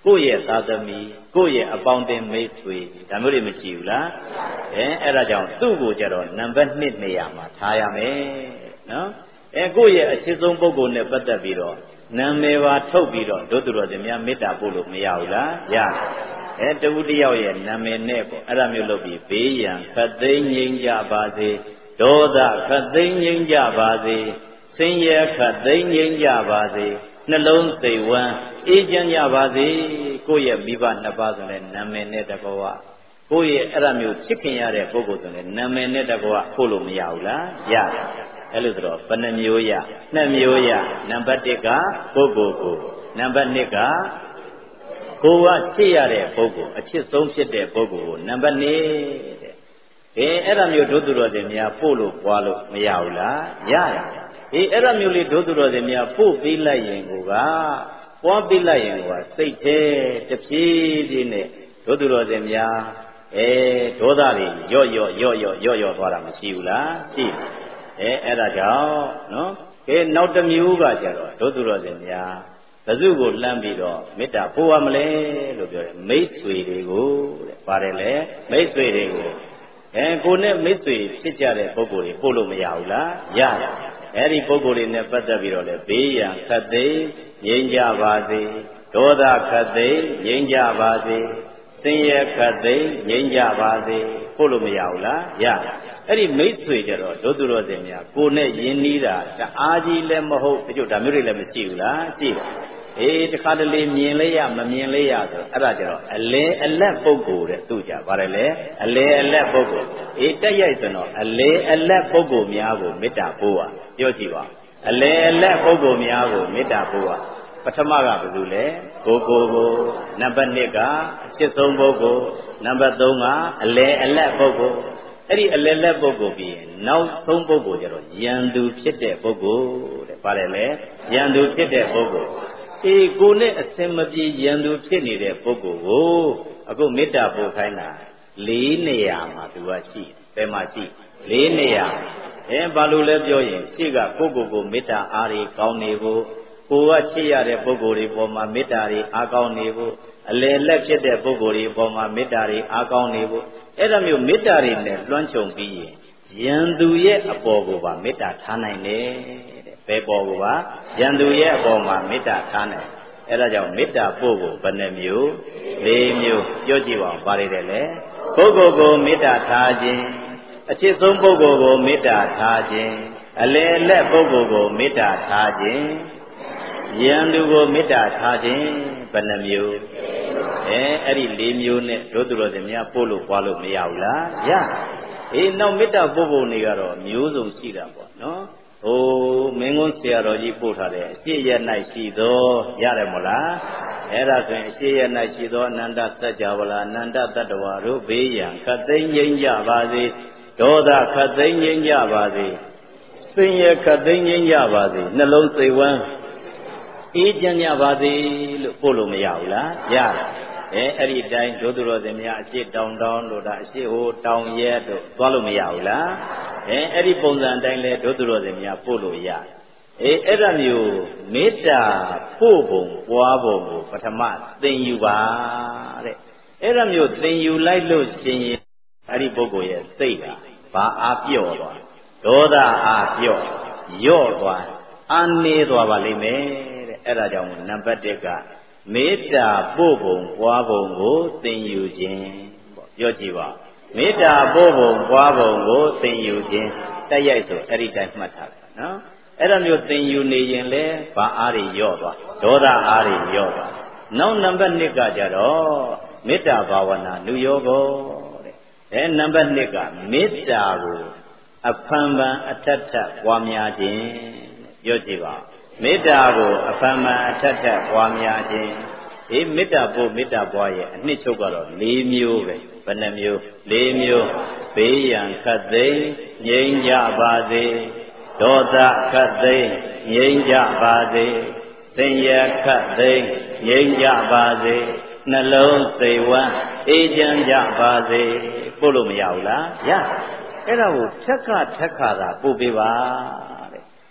ကိုယ့်ရဲ့သားသမီးကိုယ့်ရဲ့အပေါင်းအသင်းမိတ်ဆွေဒါမျိုးတွေမရှိဘူးလားအဲအဲ့ဒါကြောင့်သူ့ကိုကြတော့နံပါတ်နှစ်နေရာမှာထားရမယ်နော်အဲကိုယ့်ရဲ့အချစ်ဆုံးပုဂ္ဂိုလ်နဲ့ပတ်သက်ပြီးတော့နာမည်ပါထုတ်ပြီးတော့ဒုသူတော်စင်များမေတ္တာပို့လို့မရဘူးလားရတယ်အဲတဝုတယောက်ရဲ့နာမည်နဲ့ပေါ့အဲ့ဒါမျိုးလုပ်ပြီးဘေးရန်ခတ်သိမ်းငြိမ်းကြပါစေဒေါသခတ်သိမ်းငြိမ်းကြပါစေဆင်းရဲခတ်သိမ်းငြိမ်းကြပါစေနှလုံးစိတ်ဝမ်းအေးချမ်းကြပါစေကိုယ့်ရဲ့မိဘနှစ်ပါးဆိုတဲ့နာမည်နဲ့တကွာကိုယ့်ရဲ့အဲ့ဒါမျိုးချစ်ခင်ရတဲ့ပုဂ္ဂိုလ်ဆိုတဲ့နာမည်နဲ့တကွာပို့လို့မရဘူးလားရတယ်အဲ့လိုဆိုတော့ဘယ်နှမျိုးရနှစ်မျိုးရနံပါတ်တစ်ကပုဂ္ဂိုလ်ကိုနံပါတ်နှစ်ကကိုယ်ကချစ်ရတဲ့ပုဂ္ဂိုလ်အချစ်ဆုံးဖြစ်တဲ့ပုဂ္ဂိုလ်ကိုနံပါတ်နှစ်တဲ့အေးအဲ့ဒါမျိုးဒုသူတော်တွေများပို့လို့ပွားလို့မရဘူးလားရတယ်အေးအဲ့ဒါမျိုးလေးဒုသူတော်တွေများပို့ပေးလိုက်ရင်ကိုကပွားပေးလိုက်ရင်ကိုကစိတ်သေးတဖြည်းဖြည်းနဲ့ဒုသူတော်တွေများအဲဒေါသတွေရော့ရော့ရော့ရော့ရော့ရော့သွားတာမရှိဘူးလားရှိတယ်အဲအဲ့ဒါကြောင့်နော်ကဲနောက်တစ်မျိုးကကြတော့ဒုသူတော်စင်များဘယ်သူကိုလှမ်းပြီးတော့မေတ္တာပို့ရမလဲလို့ပြောတယ်မိတ်ဆွေတွေကိုတဲ့ပါတယ်လေမိတ်ဆွေတွေကိုအဲကိုနဲ့မိတ်ဆွေဖြစ်ကြတဲ့ပုဂ္ဂိုလ်တွေပို့လို့မရဘူးလားရတယ်အဲ့ဒီပုဂ္ဂိုလ်တွေနဲ့ပတ်သက်ပြီးတော့လေဘေးရန်ခတ်သိမ်းငြိမ်းကြပါစေဒေါသခတ်သိမ်းငြိမ်းကြပါစေဆင်းရဲခတ်သိမ်းငြိမ်းကြပါစေပို့လို့မရဘူးလားရတယ်အဲ့ဒီမိတ်ဆွေကြတော့ဒုသူတော်စင်များကိုနဲ့ယဉ်နီးတာတအားကြီးလည်းမဟုတ်တချို့ဒါမျိုးတွေလည်းမရှိဘူးလားရှိတယ်အေးတခါတလေမြင်လေးရမမြင်လေးရဆိုအဲ့ဒါကြတော့အလဲအလက်ပုဂ္ဂိုလ်တဲ့သူကြပါတယ်လေအလဲအလက်ပုဂ္ဂိုလ်အေးတက်ရိုက်ဆိုတော့အလဲအလက်ပုဂ္ဂိုလ်များကိုမေတ္တာပို့ပါပြောကြည့်ပါအလဲအလက်ပုဂ္ဂိုလ်များကိုမေတ္တာပို့ပါပထမကဘယ်သူလဲကိုကိုကိုနံပါတ်နှစ်ကအချစ်ဆုံးပုဂ္ဂိုလ်နံပါတ်သုံးကအလဲအလက်ပုဂ္ဂိုလ်အဲ့ဒီအလဲလက်ပုဂ္ဂိုလ်ပြီးရင်နောက်ဆုံးပုဂ္ဂိုလ်ကျတော့ယံသူဖြစ်တဲ့ပုဂ္ဂိုလ်တဲ့ပါတယ်လေယံသူဖြစ်တဲ့ပုဂ္ဂိုလ်အေးကိုနဲ့အစင်မပြေယံသူဖြစ်နေတဲ့ပုဂ္ဂိုလ်ကိုအခုမေတ္တာပို့ခိုင်းတာလေးနေရာမှာသူကရှိတယ်ဘယ်မှာရှိလေးနေရာအဲဘာလို့လဲပြောရင်ရှေ့ကပုဂ္ဂိုလ်ကိုမေတ္တာအားတွေကောင်းနေဖို့ကိုကချစ်ရတဲ့ပုဂ္ဂိုလ်တွေပေါ်မှာမေတ္တာတွေအားကောင်းနေဖို့အလယ်လက်ဖြစ်တဲ့ပုဂ္ဂိုလ်တွေပေါ်မှာမေတ္တာတွေအားကောင်းနေဖို့အဲ့ဒါမျိုးမေတ္တာတွေနဲ့လွှမ်းခြုံပြီးရင်ယံသူရဲ့အပေါ်ကိုပါမေတ္တာထားနိုင်တယ်တဲ့ဘယ်ပေါ်ကိုပါယံသူရဲ့အပေါ်မှာမေတ္တာထားနိုင်အဲ့ဒါကြောင့်မေတ္တာပို့ဖို့ဘယ်နှမျိုးလေးမျိုးပြောကြည့်ပါဦးပါတယ်လေပုဂ္ဂိုလ်ကိုမေတ္တာထားခြင်းအချစ်ဆုံးပုဂ္ဂိုလ်ကိုမေတ္တာထားခြင်းအလယ်လက်ပုဂ္ဂိုလ်ကိုမေတ္တာထားခြင်းယံသူကိုမေတ္တာထားခြင်းဘယ်နှမျိုးအဲအဲ့ဒီလေးမျိုးနဲ့ဒုသူတော်စင်များပို့လို့ပွားလို့မရဘူးလားရအေးနောက်မေတ္တာပို့ဖို့နေကတော့မျိုးစုံရှိတာပေါ့နော်ဟိုမင်းကုန်းဆရာတော်ကြီးပို့ထားတဲ့အရှိရ၌ရှိသောရတယ်မလားအဲ့ဒါဆိုရင်အရှိရ၌ရှိသောအနန္တသတ္တဝါအနန္တတတ္တဝါတို့ဘေးရန်ခတ်သိမ်းငြိမ်းကြပါစေဒေါသခတ်သိမ်းငြိမ်းကြပါစေဆင်းရဲခတ်သိမ်းငြိမ်းကြပါစေနှလုံးစိတ်ဝမ်းအေးချမ်းကြပါစေလို့ပို့လို့မရဘူးလားရတယ်အဲအဲ့ဒီတိုင်းဒုသူတော်စင်များအရှိတောင်တောင်တို့ဒါအရှိဟိုတောင်ရဲတို့သွားလို့မရဘူးလားအဲအဲ့ဒီပုံစံအတိုင်းလဲဒုသူတော်စင်များပို့လို့ရအေးအဲ့ဒါမျိုးမေတ္တာပို့ပုံပွားပုံကိုပထမသင်ယူပါတဲ့အဲ့ဒါမျိုးသင်ယူလိုက်လို့ရှင်ရင်အဲ့ဒီပုဂ္ဂိုလ်ရဲ့စိတ်ကဘာအားပြော့သွားဒေါသအားပြော့ယော့သွားအာနေသွားပါလိမ့်မယ်တဲ့အဲ့ဒါကြောင့်နံပါတ်တစ်ကမေတ္တာပို့ပုံပွားပုံကိုသင်ယူခြင်းပေါ့ပြောကြည့်ပါမေတ္တာပို့ပုံပွားပုံကိုသင်ယူခြင်းတက်ရိုက်ဆိုအဲ့ဒီတိုင်းမှတ်ထားတယ်နော်အဲ့ဒါမျိုးသင်ယူနေရင်လဲဘာအားတွေယော့သွားဒေါသအားတွေယော့သွားနောက်နံပါတ်နှစ်ကကြတော့မေတ္တာဘာဝနာနုယောဂောတဲ့အဲနံပါတ်နှစ်ကမေတ္တာကိုအဖန်ဖန်အထက်ထပ်ပွားများခြင်းပြောကြည့်ပါမေတ္တာကိုအဖန်ဖန်အထက်ထပ်ပွားများခြင်းဒီမေတ္တာပို့မေတ္တာပွားရဲ့အနှစ်ချုပ်ကတော့၄မျိုးပဲဘယ်နှမျိုး၄မျိုးဘေးရန်ခတ်သိမ်းငြိမ်းကြပါစေဒေါသခတ်သိမ်းငြိမ်းကြပါစေဆင်းရဲခတ်သိမ်းငြိမ်းကြပါစေနှလုံးစိတ်ဝမ်းအေးချမ်းကြပါစေပို့လို့မရဘူးလားရအဲ့ဒါကိုထက်ခါထက်ခါသာပို့ပေးပါတဲ့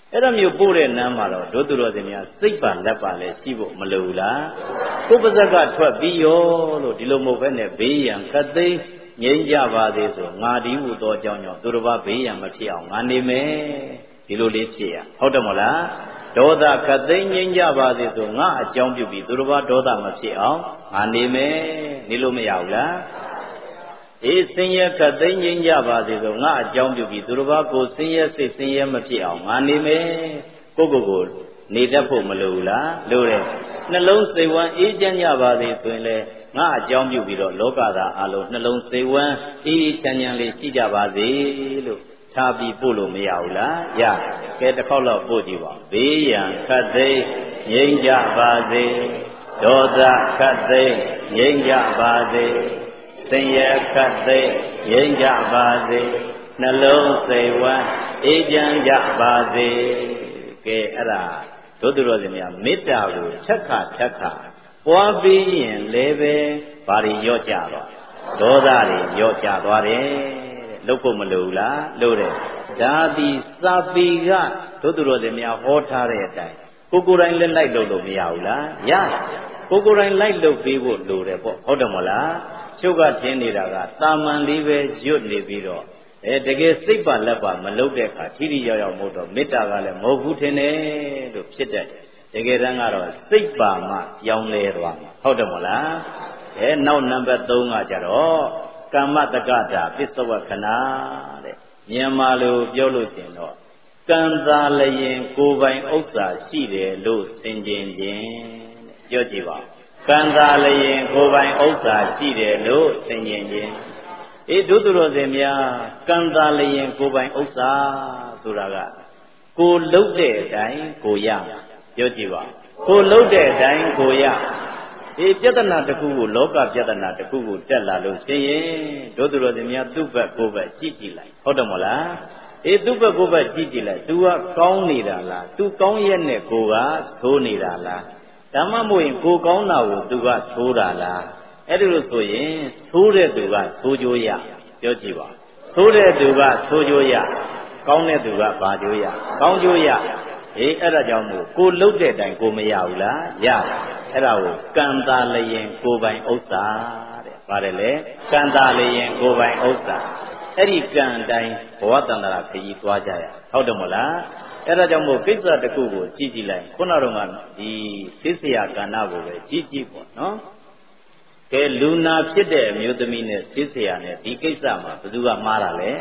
အဲ့ဒါမျိုးပို့တဲ့နမ်းမှာတော့ဒုသူတော်စင်များစိတ်ပါလက်ပါလည်းရှိဖို့မလိုဘူးလားကိုယ်ပါဇက်ကထွက်ပြီးရောလို့ဒီလိုမဟုတ်ဘဲနဲ့ဘေးရန်ခတ်သိမ်းငြိမ်းကြပါသေးဆိုငါဒီဟုသောအကြောင်းကြောင့်သူတစ်ပါးဘေးရန်မဖြစ်အောင်ငါနေမယ်ဒီလိုလေးဖြစ်ရဟုတ်တယ်မဟုတ်လားဒေါသခတ်သိမ်းငြိမ်းကြပါသေးဆိုငါအကြောင်းပြုပြီးသူတစ်ပါးဒေါသမဖြစ်အောင်ငါနေမယ်နေလို့မရဘူးလားအေးစင်ရခတ်သိမ်းငြိမ်းကြပါသေးဆိုငါအကြောင်းပြုပြီးသူတစ်ပါးကိုစင်ရစိတ်စင်ရမဖြစ်အောင်ငါနေမယ်ကိုကိုကိုနေတတ်ဖို့မလိုဘူးလားလိုတယ်နှလုံးစိတ်ဝမ်းအေးချမ်းကြပါသေးဆိုရင်လေငါအကြောင်းပြုပြီးတော့လောကသားအလုံးနှလုံးစိတ်ဝမ်းအေးချမ်းချမ်းလေးရှိကြပါစေလို့ထားပြီးပို့လို့မရဘူးလားရကဲတစ်ခေါက်တော့ပို့ကြည့်ပါဘေးရန်ခတ်သိမ်းငြိမ်းကြပါစေဒေါသခတ်သိမ်းငြိမ်းကြပါစေစင်ရခတ်သိမ်းငြိမ်းကြပါစေနှလုံးစိတ်ဝမ်းအေးချမ်းကြပါစေကဲအဲ့ဒါတို့သူတော်စင်များမေတ္တာကိုချက်ခါချက်ခါပွားပြီးရင်လည်းပဲဘာတွေရော့ကြတော့ဒေါသတွေရော့ကြသွားတယ်လုတ်ဖို့မလိုဘူးလားလို့တယ်ဒါသည်စာပေကတို့သူတော်စင်များဟောထားတဲ့အတိုင်းကိုကိုယ်တိုင်လည်းလိုက်လို့လို့မရဘူးလားရကိုကိုယ်တိုင်လိုက်လို့ပြီးဖို့လိုတယ်ပေါ့ဟုတ်တယ်မလားချုပ်ကထင်းနေတာကတာမန်လေးပဲရွတ်နေပြီးတော့အဲတကယ်စိတ်ပါလက်ပါမလုတ်တဲ့အခါထိထိရောက်ရောက်မဟုတ်တော့မေတ္တာကလည်းမဟုတ်ဘူးထင်တယ်လို့ဖြစ်တတ်တယ်တကယ်တမ်းကတော့စိတ်ပါမှပြောင်းလဲသွားမှာဟုတ်တယ်မဟုတ်လားအဲနောက်နံပါတ်သုံးကကြတော့ကမ္မတက္ကတာပစ္စဝခဏတဲ့မြန်မာလိုပြောလို့ရှိရင်တော့ကံသာလျင်ကိုယ်ပိုင်ဥစ္စာရှိတယ်လို့သင်ကျင်ခြင်းတဲ့ပြောကြည့်ပါကံသာလျင်ကိုယ်ပိုင်ဥစ္စာရှိတယ်လို့သင်ကျင်ခြင်းအေးဒုသူတော်စင်များကံသာလျင်ကိုယ်ပိုင်ဥစ္စာဆိုတာကကိုလှုပ်တဲ့အတိုင်းကိုရပြောကြည့်ပါကိုလှုပ်တဲ့အတိုင်းကိုရဒီပြဿနာတစ်ခုကိုလောကပြဿနာတစ်ခုကိုတက်လာလို့ရှိရင်ဒုသူတော်စင်များသူ့ဘက်ကိုယ်ဘက်ကြည့်ကြည့်လိုက်ဟုတ်တယ်မဟုတ်လားအေးသူ့ဘက်ကိုယ်ဘက်ကြည့်ကြည့်လိုက် तू ကကောင်းနေတာလား तू ကောင်းရဲ့နဲ့ကိုကသိုးနေတာလားဓမ္မမို့ရင်ကိုကောင်းတာကို तू ကသိုးတာလားအဲ့ဒါလို့ဆိုရင်သိုးတဲ့သူကသိုးကြိုးရပြောကြည့်ပါသိုးတဲ့သူကသိုးကြိုးရကောင်းတဲ့သူကဘာကြိုးရကောင်းကြိုးရအေးအဲ့ဒါကြောင့်မို့ကိုလှုပ်တဲ့အတိုင်းကိုမရဘူးလားရတယ်အဲ့ဒါကိုကံတာလျင်ကိုပိုင်ဥစ္စာတဲ့ပါတယ်လေကံတာလျင်ကိုပိုင်ဥစ္စာအဲ့ဒီကံတိုင်းဘဝတန္တရာခရီးသွားကြရဟုတ်တယ်မဟုတ်လားအဲ့ဒါကြောင့်မို့ကိစ္စတစ်ခုကိုကြည့်ကြည့်လိုက်ခုနကတော့ကဒီသိစရာကဏ္ဍကိုပဲကြည့်ကြည့်ပေါ့နော်ကဲလူနာဖြစ်တဲ့အမျိုးသမီးနဲ့သိစရာနဲ့ဒီကိစ္စမှာဘယ်သူကမှားတာလဲ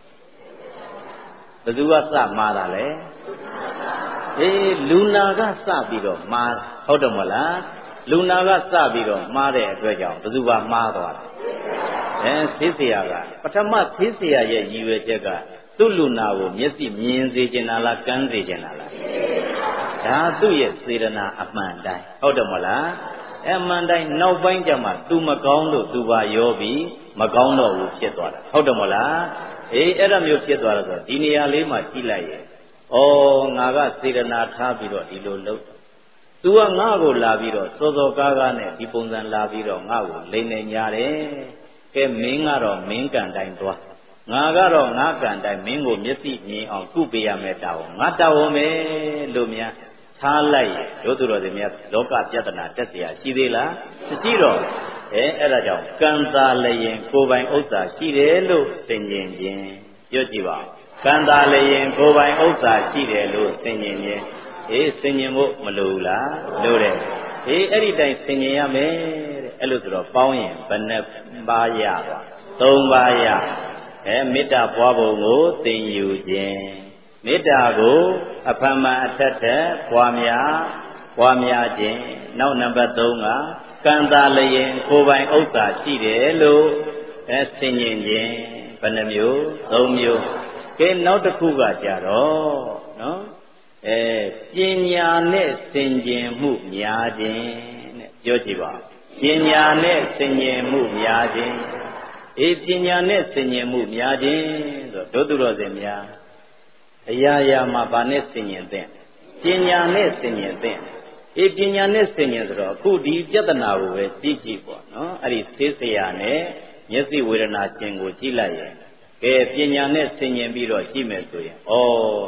ဘယ်သူကစမှားတာလဲအေးလူနာကစပြီးတော့မှားဟုတ်တယ်မဟုတ်လားလူနာကစပြီးတော့မှားတဲ့အတွက်ကြောင့်ဘယ်သူကမှားသွားတယ်အဲသိစရာကပထမသိစရာရဲ့ရည်ရွယ်ချက်ကသူ့လူနာကိုမျက်စိမြင်စေချင်တာလားကန်းစေချင်တာလားဒါသူ့ရဲ့စေတနာအမှန်တိုင်းဟုတ်တယ်မဟုတ်လားအမှန်တိုင်းနောက်ပိုင်းကျမှ तू မကောင်းလို့ तू ပါရောပြီးမကောင်းတော့ဘူးဖြစ်သွားတာဟုတ်တယ်မဟုတ်လားအေးအဲ့ဒါမျိုးဖြစ်သွားတော့ဒီနေရာလေးမှာကြည့်လိုက်ရဲ့ဩငါကစေတနာထားပြီးတော့ဒီလိုလုပ်သူကငါ့ကိုလာပြီးတော့စောစောကားကားနဲ့ဒီပုံစံလာပြီးတော့ငါ့ကိုလိမ့်နေညာတယ်ကဲမင်းကတော့မင်းကံတိုင်းသွားငါကတော့ငါကံတိုင်းမင်းကိုမျက်စိမြင်အောင်ကုပေးရမယ်တာဝန်ငါတာဝန်ပဲလို့များထားလိုက်တို့သူတော်စင်များလောကပြဿနာတက်เสียရှိသေးလားမရှိတော့အဲအဲ့ဒါကြောင့်ကံသာလျင်ကိုယ်ပိုင်ဥစ္စာရှိတယ်လို့သင်ကျင်ခြင်းပြောကြည့်ပါကံသာလျင်ကိုယ်ပိုင်ဥစ္စာရှိတယ်လို့သင်ကျင်ခြင်းအေးသင်ကျင်ဖို့မလိုဘူးလားလိုတယ်အေးအဲ့ဒီတိုင်းသင်ကျင်ရမယ်တဲ့အဲ့လိုဆိုတော့ပေါင်းရင်ဘယ်နှပါးရပါသုံးပါးရအဲမေတ္တာပွားပုံကိုသင်ယူခြင်းမေတ္တာကိုအဖန်မှန်အထက်ထက်ပွားများပွားများခြင်းနောက်နံပါတ်သုံးကကံသာလျင်ကိုယ်ပိုင်ဥစ္စာရှိတယ်လို့အဲသင်ကျင်ခြင်းဘယ်နှမျိုးသုံးမျိုးကဲနောက်တစ်ခုကကြတော့နော်အဲပညာနဲ့သင်ကျင်မှုများခြင်းတဲ့ပြောကြည့်ပါပညာနဲ့သင်ကျင်မှုများခြင်းအေးပညာနဲ့သင်ကျင်မှုများခြင်းဆိုဒုသူတော်စင်များအရာရာမှာဗာနဲ့သင်ကျင်သင့်ပညာနဲ့သင်ကျင်သင့်အေးပညာနဲ့သင်ကျင်ဆိုတော့အခုဒီပြဿနာကိုပဲကြည့်ကြည့်ပေါ့နော်အဲ့ဒီသိစရာနဲ့မျက်စိဝေဒနာခြင်းကိုကြည့်လိုက်ရင်ကဲပညာနဲ့သင်ကျင်ပြီးတော့ကြည့်မယ်ဆိုရင်ဩ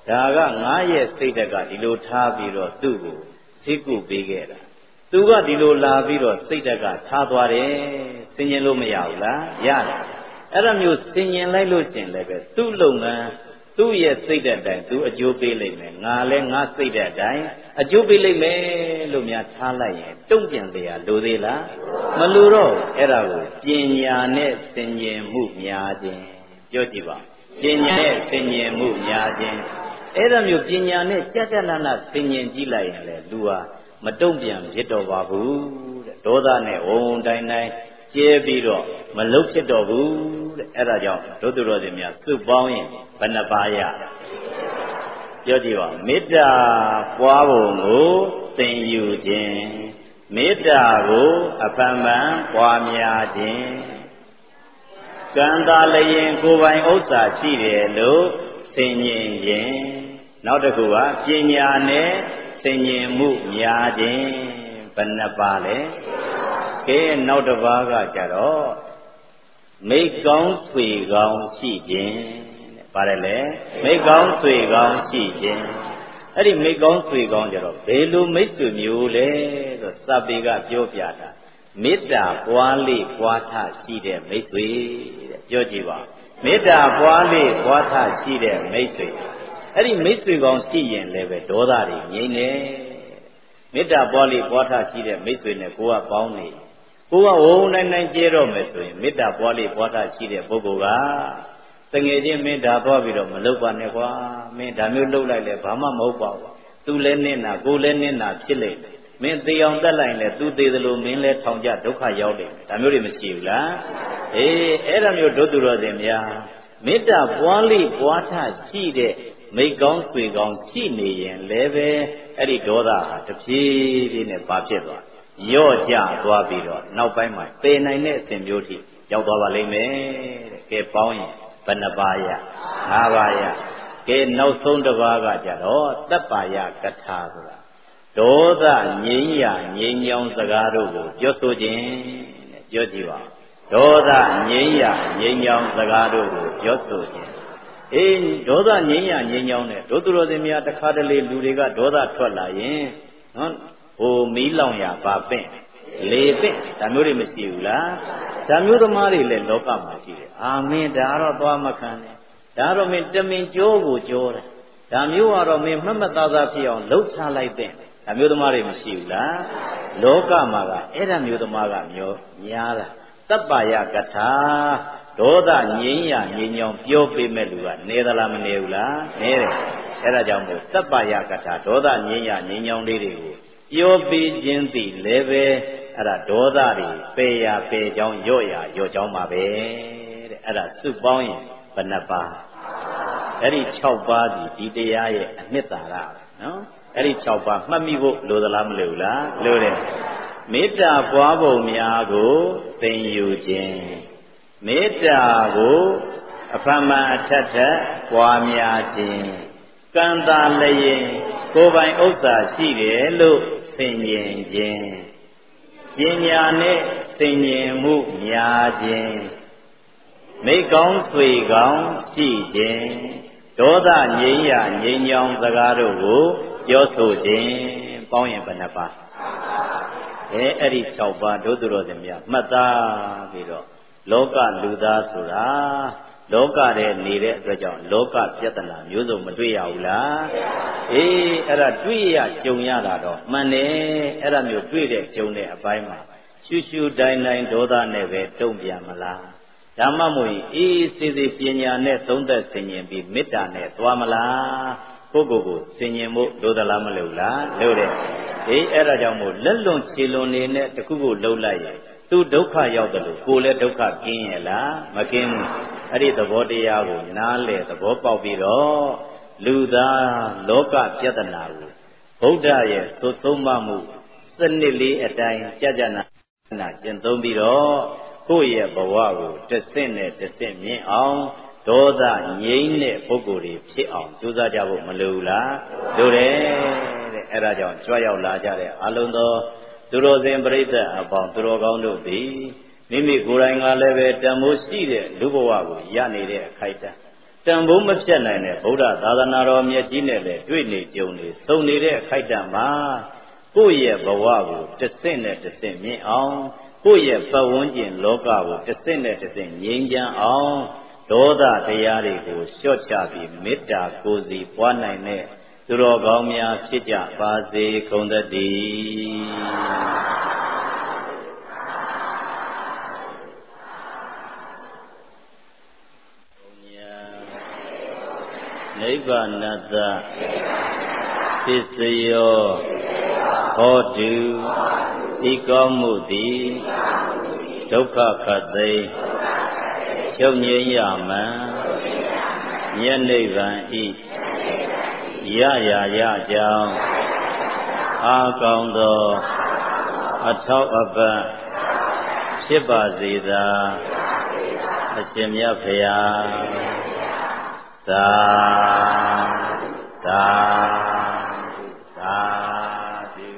ဒါကငါရဲ့စိတ်ဓာတ်ကဒီလိုထားပြီးတော့သူ့ကိုသိကုပေးခဲ့တာသူကဒီလိုလာပြီးတော့စိတ်ဓာတ်ကထားသွားတယ်ဆင်ញင်လို့မရဘူးလားရတယ်အဲ့ဒါမျိုးဆင်ញင်လိုက်လို့ရှင်လည်းပဲသူ့လုပ်ငန်းသူ့ရဲ့စိတ်ဓာတ်တိုင်းသူအကျိုးပေးလိမ့်မယ်ငါလည်းငါစိတ်ဓာတ်တိုင်းအကျိုးပေးလိမ့်မယ်လို့များထားလိုက်ရင်တုံ့ပြန်စရာလိုသေးလားမလိုတော့အဲ့ဒါကိုပညာနဲ့ဆင်ញင်မှုများခြင်းပြောကြည့်ပါပညာနဲ့ဆင်ញင်မှုများခြင်းအဲ့ဒါမျိုးပညာနဲ့ကြက်ကြက်နနဆင်ញင်ကြည့်လိုက်ရင်လေလူဟာမတုံ့ပြန်ဖြစ်တော့ပါဘူးတဲ့ဒေါသနဲ့ဝုံတိုင်းတိုင်းကျဲပြီးတော့မလုဖြစ်တော့ဘူးတဲ့အဲ့ဒါကြောင့်ဒုသူတော်စင်များစုပေါင်းရင်ဘယ်နှပါးရပြောကြည့်ပါမေတ္တာပွားပုံကိုသင်ယူခြင်းမေတ္တာကိုအပံပံပွားများခြင်းကံသာလျင်ကိုယ်ပိုင်ဥစ္စာရှိတယ်လို့သင်ញင်ခြင်းနောက်တစ်ခုကပညာနဲ့သင်ញင်မှုများခြင်းဘယ်နှပါးလဲကဲနောက်တစ်ပါးကကြတော့မိကောင်းဆွေကောင်းရှိခြင်းတဲ့ပါတယ်လေမိကောင်းဆွေကောင်းရှိခြင်းအဲ့ဒီမိကောင်းဆွေကောင်းကြတော့ဘယ်လိုမိတ်ဆွေမျိုးလဲဆိုစပေကပြောပြတာမေတ္တာပွားလေးပွားထရှိတဲ့မိတ်ဆွေတဲ့ပြောကြည့်ပါမေတ္တာပွားလေးပွားထရှိတဲ့မိတ်ဆွေအဲ့ဒီမိတ်ဆွေကောင်းရှိရင်လည်းပဲဒေါသတွေငြိမ်းတယ်မေတ္တာပွားလေးပွားထရှိတဲ့မိတ်ဆွေနဲ့ကိုကပေါင်းနေကိုကဝုံနိုင်နိုင်ကျဲတော့မယ်ဆိုရင်မေတ္တာပွားလေးပွားထရှိတဲ့ပုဂ္ဂိုလ်ကတငယ်ချင်းမင်းဒါသွားပြီးတော့မလုပ်ပါနဲ့ကွာမင်းဒါမျိုးလုပ်လိုက်လဲဘာမှမဟုတ်ပါဘူးသူလည်းနင့်နာကိုလည်းနင့်နာဖြစ်လိမ့်မယ်မင်းသေအောင်တက်လိုက်လဲသူသေးတယ်လို့မင်းလည်းထောင်ကြဒုက္ခရောက်တယ်ဒါမျိုးတွေမရှိဘူးလားအေးအဲ့ဒါမျိုးဒုသူတော်စင်များမေတ္တာပွားလေးပွားထရှိတဲ့မိကောင်းဆွေကောင်းရှိနေရင်လည်းပဲအဲ့ဒီဒေါသဟာတဖြည်းဖြည်းနဲ့ဘာဖြစ်သွားရော့ကျသွားပြီးတော့နောက်ပိုင်းမှာပေနိုင်တဲ့အစဉ်မျိုးထိရောက်သွားပါလိမ့်မယ်တဲ့ကဲပေါင်းရင်ဘယ်နှပါးရငါးပါးရကဲနောက်ဆုံးတစ်ပါးကကြတော့တပ္ပါယကထာဆိုတာဒေါသငြိမ်းရာငြိမ်းချောင်းစကားတို့ကိုပြောဆိုခြင်းတဲ့ပြောကြည့်ပါဒေါသငြိမ်းရာငြိမ်းချောင်းစကားတို့ကိုပြောဆိုခြင်းအေးဒေါသငြိမ်းရာငြိမ်းချောင်းနဲ့ဒုသူတော်စင်များတစ်ခါတလေလူတွေကဒေါသထွက်လာရင်နော်ဟိုမီးလောင်ရာပါပင့်လေပင့်ဒါမျိုးတွေမရှိဘူးလားဒါမျိုးသမားတွေလည်းလောကမှာရှိတယ်အာမင်းဒါတော့သွားမခံနဲ့ဒါတော့မင်းတမင်ကြိုးကိုကြိုးတယ်ဒါမျိုးကတော့မင်းမှတ်မှတ်သားသားဖြစ်အောင်လှုပ်ချလိုက်တဲ့ဒါမျိုးသမားတွေမရှိဘူးလားလောကမှာကအဲ့ဒါမျိုးသမားကမျိုးများတာတပ္ပါယကထာဒေါသငြိမ်းရာငြိမ်းချောင်းပြောပေးမဲ့လူကနေသလားမနေဘူးလားနေတယ်အဲ့ဒါကြောင့်မို့တပ္ပါယကထာဒေါသငြိမ်းရာငြိမ်းချောင်းလေးတွေကိုပြောပေးခြင်းသည်လည်းပဲအဲ့ဒါဒေါသတွေပေရာပေချောင်းရော့ရာရော့ချောင်းပါပဲတဲ့အဲ့ဒါစုပေါင်းရင်ဘယ်နှပါးအဲ့ဒီ၆ပါးဒီဒီတရားရဲ့အနှစ်သာရနော်အဲ့ဒီ၆ပါးမှတ်မိဖို့လိုသလားမလိုဘူးလားလိုတယ်မေတ္တာပွားပုံများကိုသင်ယူခြင်းမေတ္တာကိုအဖန်မှန်အထက်ထက်ပွားများခြင်းကံသာလျင်ကိုယ်ပိုင်ဥစ္စာရှိတယ်လို့သင်ញင်ခြင်းပညာနဲ့သင်ញင်မှုများခြင်းမိကောင်းဆွေကောင်းရှိခြင်းဒေါသငြိမ်းရာငြိမ်းချောင်းစကားတို့ကိုပြောဆိုခြင်းပေါင်းရင်ဘယ်နှပါးအဲအဲ့ဒီ၆ပါးဒုသူတော်စင်များမှတ်သားပြီးတော့လောကလူသားဆိုတာလောကထဲနေတဲ့အတွက်ကြောင့်လောကပြဿနာမျိုးစုံမတွေ့ရဘူးလားအေးအဲ့ဒါတွေ့ရကြုံရတာတော့မှန်တယ်အဲ့ဒါမျိုးတွေ့တဲ့ကြုံတဲ့အပိုင်းမှာရှူရှူတိုင်းတိုင်းဒေါသနဲ့ပဲတုံ့ပြန်မလားဓမ္မမို့အေးစေစေပညာနဲ့သုံးသက်ဆင်ញင်ပြီးမေတ္တာနဲ့သွားမလားကိုယ့်ကိုယ်ကိုဆင်ញင်ဖို့လိုသလားမလိုလားလိုတယ်အေးအဲ့ဒါကြောင့်မို့လက်လွန်ခြေလွန်နေနဲ့တခုခုလှုပ်လိုက်ရင်သူဒုက္ခရောက်တယ်လို့ကိုယ်လည်းဒုက္ခကင်းရဲ့လားမကင်းဘူးအဲ့ဒီသဘောတရားကိုနားလည်သဘောပေါက်ပြီးတော့လူသားလောကပြဿနာကိုဗုဒ္ဓရဲ့သုသုံးမမှုစနစ်လေးအတိုင်းကြာကြာနာနာကျင့်သုံးပြီးတော့ကိုယ့်ရဲ့ဘဝကိုတဆင့်နဲ့တဆင့်မြင့်အောင်ဒေါသငြိမ်းတဲ့ပုဂ္ဂိုလ်တွေဖြစ်အောင်ကြိုးစားကြဖို့မလိုဘူးလားလိုတယ်တဲ့အဲ့ဒါကြောင့်ကြွရောက်လာကြတဲ့အလုံးသောသူတော်စင်ပြိဿအပေါင်းသူတော်ကောင်းတို့သည်မိမိကိုယ်တိုင်ကလည်းပဲတန်ဖိုးရှိတဲ့လူဘဝကိုရနေတဲ့အခိုက်အတန့်တတန်ဖိုးမဖြတ်နိုင်တဲ့ဗုဒ္ဓသာသနာတော်မြတ်ကြီးနဲ့လည်းတွေ့နေကြုံနေစုံနေတဲ့အခိုက်အတန့်မှာကိုယ့်ရဲ့ဘဝကိုတစ်ဆင့်နဲ့တစ်ဆင့်မြင့်အောင်ကိုယ့်ရဲ့ပတ်ဝန်းကျင်လောကကိုတစ်ဆင့်နဲ့တစ်ဆင့်ငြိမ်းချမ်းအောင်ဒေါသတရားတွေကိုလျှော့ချပြီးမေတ္တာကိုယ်စီပွားနိုင်တဲ့သူတော်ကောင်းများဖြစ်ကြပါစေကုန်သတည်းနိဗ္ဗာနတပစ္စယောဟောတုဤကောင်းမှုသည်ဒုက္ခခတ်သိချုပ်ငြိမ်းရမှန်မြတ်နိဗ္ဗာန်ဤရရာရကြောင်းအာကောင်းသောအထောက်အပံ့ဖြစ်ပါစေသာအရှင်မြတ်ဖရာသာသာသာတု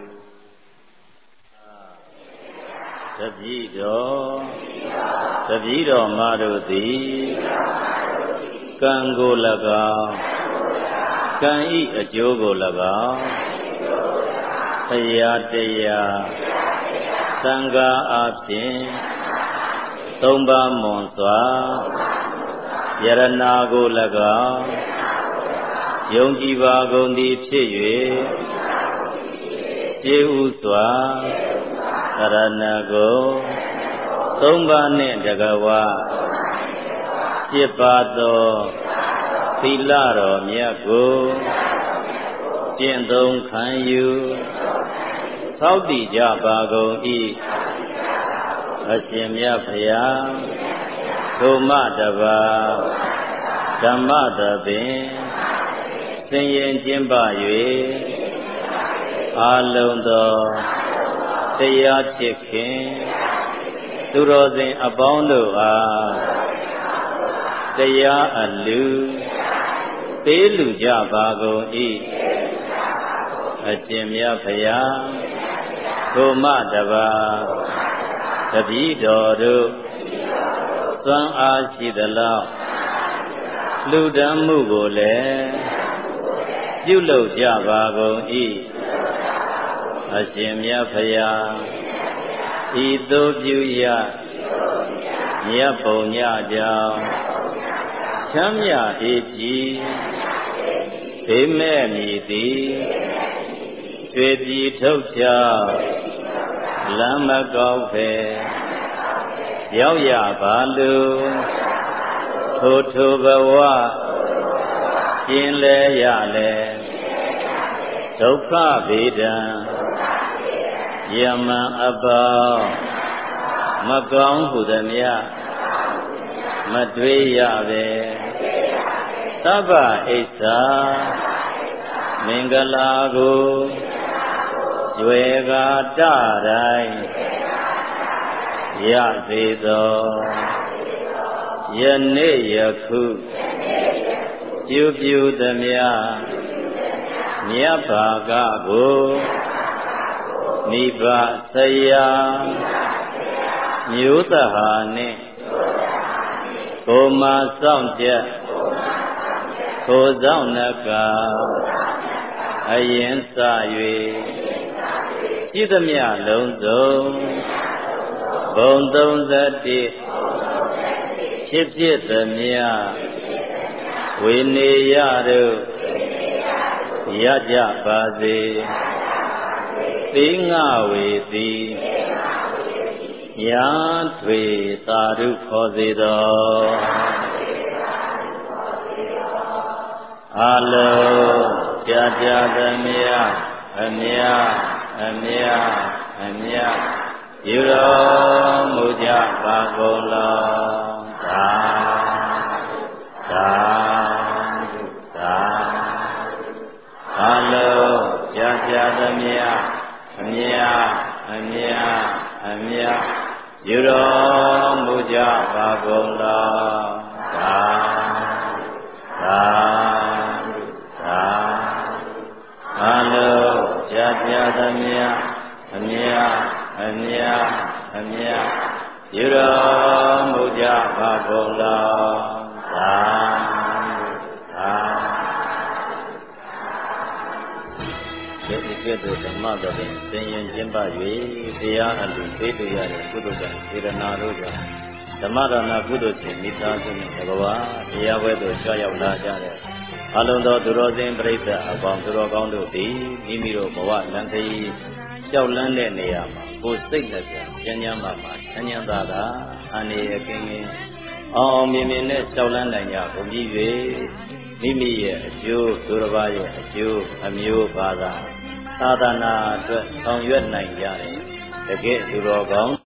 တပည့်တော်တပည့်တော်မတို့သည်ကံကို၎င်းကံဤအကျိုးကို၎င်းတရားတရားသံဃာအဖြစ်သုံးပါးမွန်စွာယရနာကို၎င်းယုံကြည်ပါကုန်သည်ဖြစ်၍ကျေးဥစွာသရဏကိုသုံးပါးနှင့်တကဝရှစ်ပါးသောသီလတော်မြတ်ကိုကျင့်သုံးခံယူသောက်တည်ကြပါကုန်၏အရှင်မြတ်ဖရာထိုမတပါဓမ္မတပင်သင်ရင်ကျင့်ပါ၍အာလုံးသောတရားချစ်ခင်သူတော်စင်အပေါင်းတို့အားတရားအလူသေးလူကြပါကုန်၏အရှင်မြတ်ဖရာထိုမတပါတပည့်တော်တို့စွမ်းအားရှိသလောက်လူဒန်းမှုကိုလည်းပြုလုပ်ကြပါကုန်၏အရှင်မြတ်ဖရာဤသို့ပြုရမြတ်ပုံညကြောင့်ချမ်းမြအေးကြည်ဘေးမဲ့မည်သည်ရွှေပြည်ထုတ်ချလမ်းမကောက်ဖဲရောက်ရပါလို့ထိုထိုဘဝကျင်လဲရလဲဒုက္ခဗေဒံယမံအပေါမကောင်းဟုသမျှမတွေးရပဲသဗ္ဗဣစ္ဆာမင်္ဂလာကိုကျွယ်ကာတတိုင်းရစေသောယနေ့ယခုပြုပြုသမျှမြတ်ဘာကကိုမိဘဆရာမျိုးသဟာနှင့်ကိုမဆောင်ချက်ကိုဆောင်နကအရင်စ၍ရှိသမျှလုံးစုံဘုံသုံးသတိဖြစ်ဖြစ်သမျှဝေနေရတို့ရကြပါစေသိငါဝေသည်ညာထွေသာဓုခေါ်စေသောအလုံးကြာကြာသမျှအမြအမြအမြယူတော်မူကြပါကုန်လောသာသာသာအလုံးကြာကြာသမျှအမြအမြအမြယူတော်မူကြပါကုန်လောသာသာသာအလုံးကြာကြာသမျှအမြအမြအမြယူတော်မူကြပါကုန်လောသာကဲ့သို့ဓမ္မသဘင်သင်ရင်ကျင့်ပ၍တရားအလူပေးတွေ့ရတဲ့ကုသိုလ်ကံစေရနာတို့ကြောင့်ဓမ္မဒါနကုသိုလ်ရှင်မိသားစုနှင့်တကဘာတရားပွဲသို့ကြွရောက်လာကြတဲ့အလုံးသောသူတော်စင်ပြိဿအပေါင်းသူတော်ကောင်းတို့သည်မိမိတို့ဘဝလမ်းခရီးလျှောက်လန်းတဲ့နေရာမှာကိုယ်စိတ်နဲ့ပြန်ကျမ်းကျမ်းမာမာချမ်းချမ်းသာသာအန္တရာယ်ကင်းကင်းအောင်အောင်မြင်မြင်နဲ့လျှောက်လန်းနိုင်ကြကုန်ပြီ၍မိမိရဲ့အကျိုးသူတစ်ပါးရဲ့အကျိုးအမျိုးဘာသာသာသနာအတွက်ဆောင်ရွက်နိုင်ကြတယ်တကယ်သူတော်ကောင်း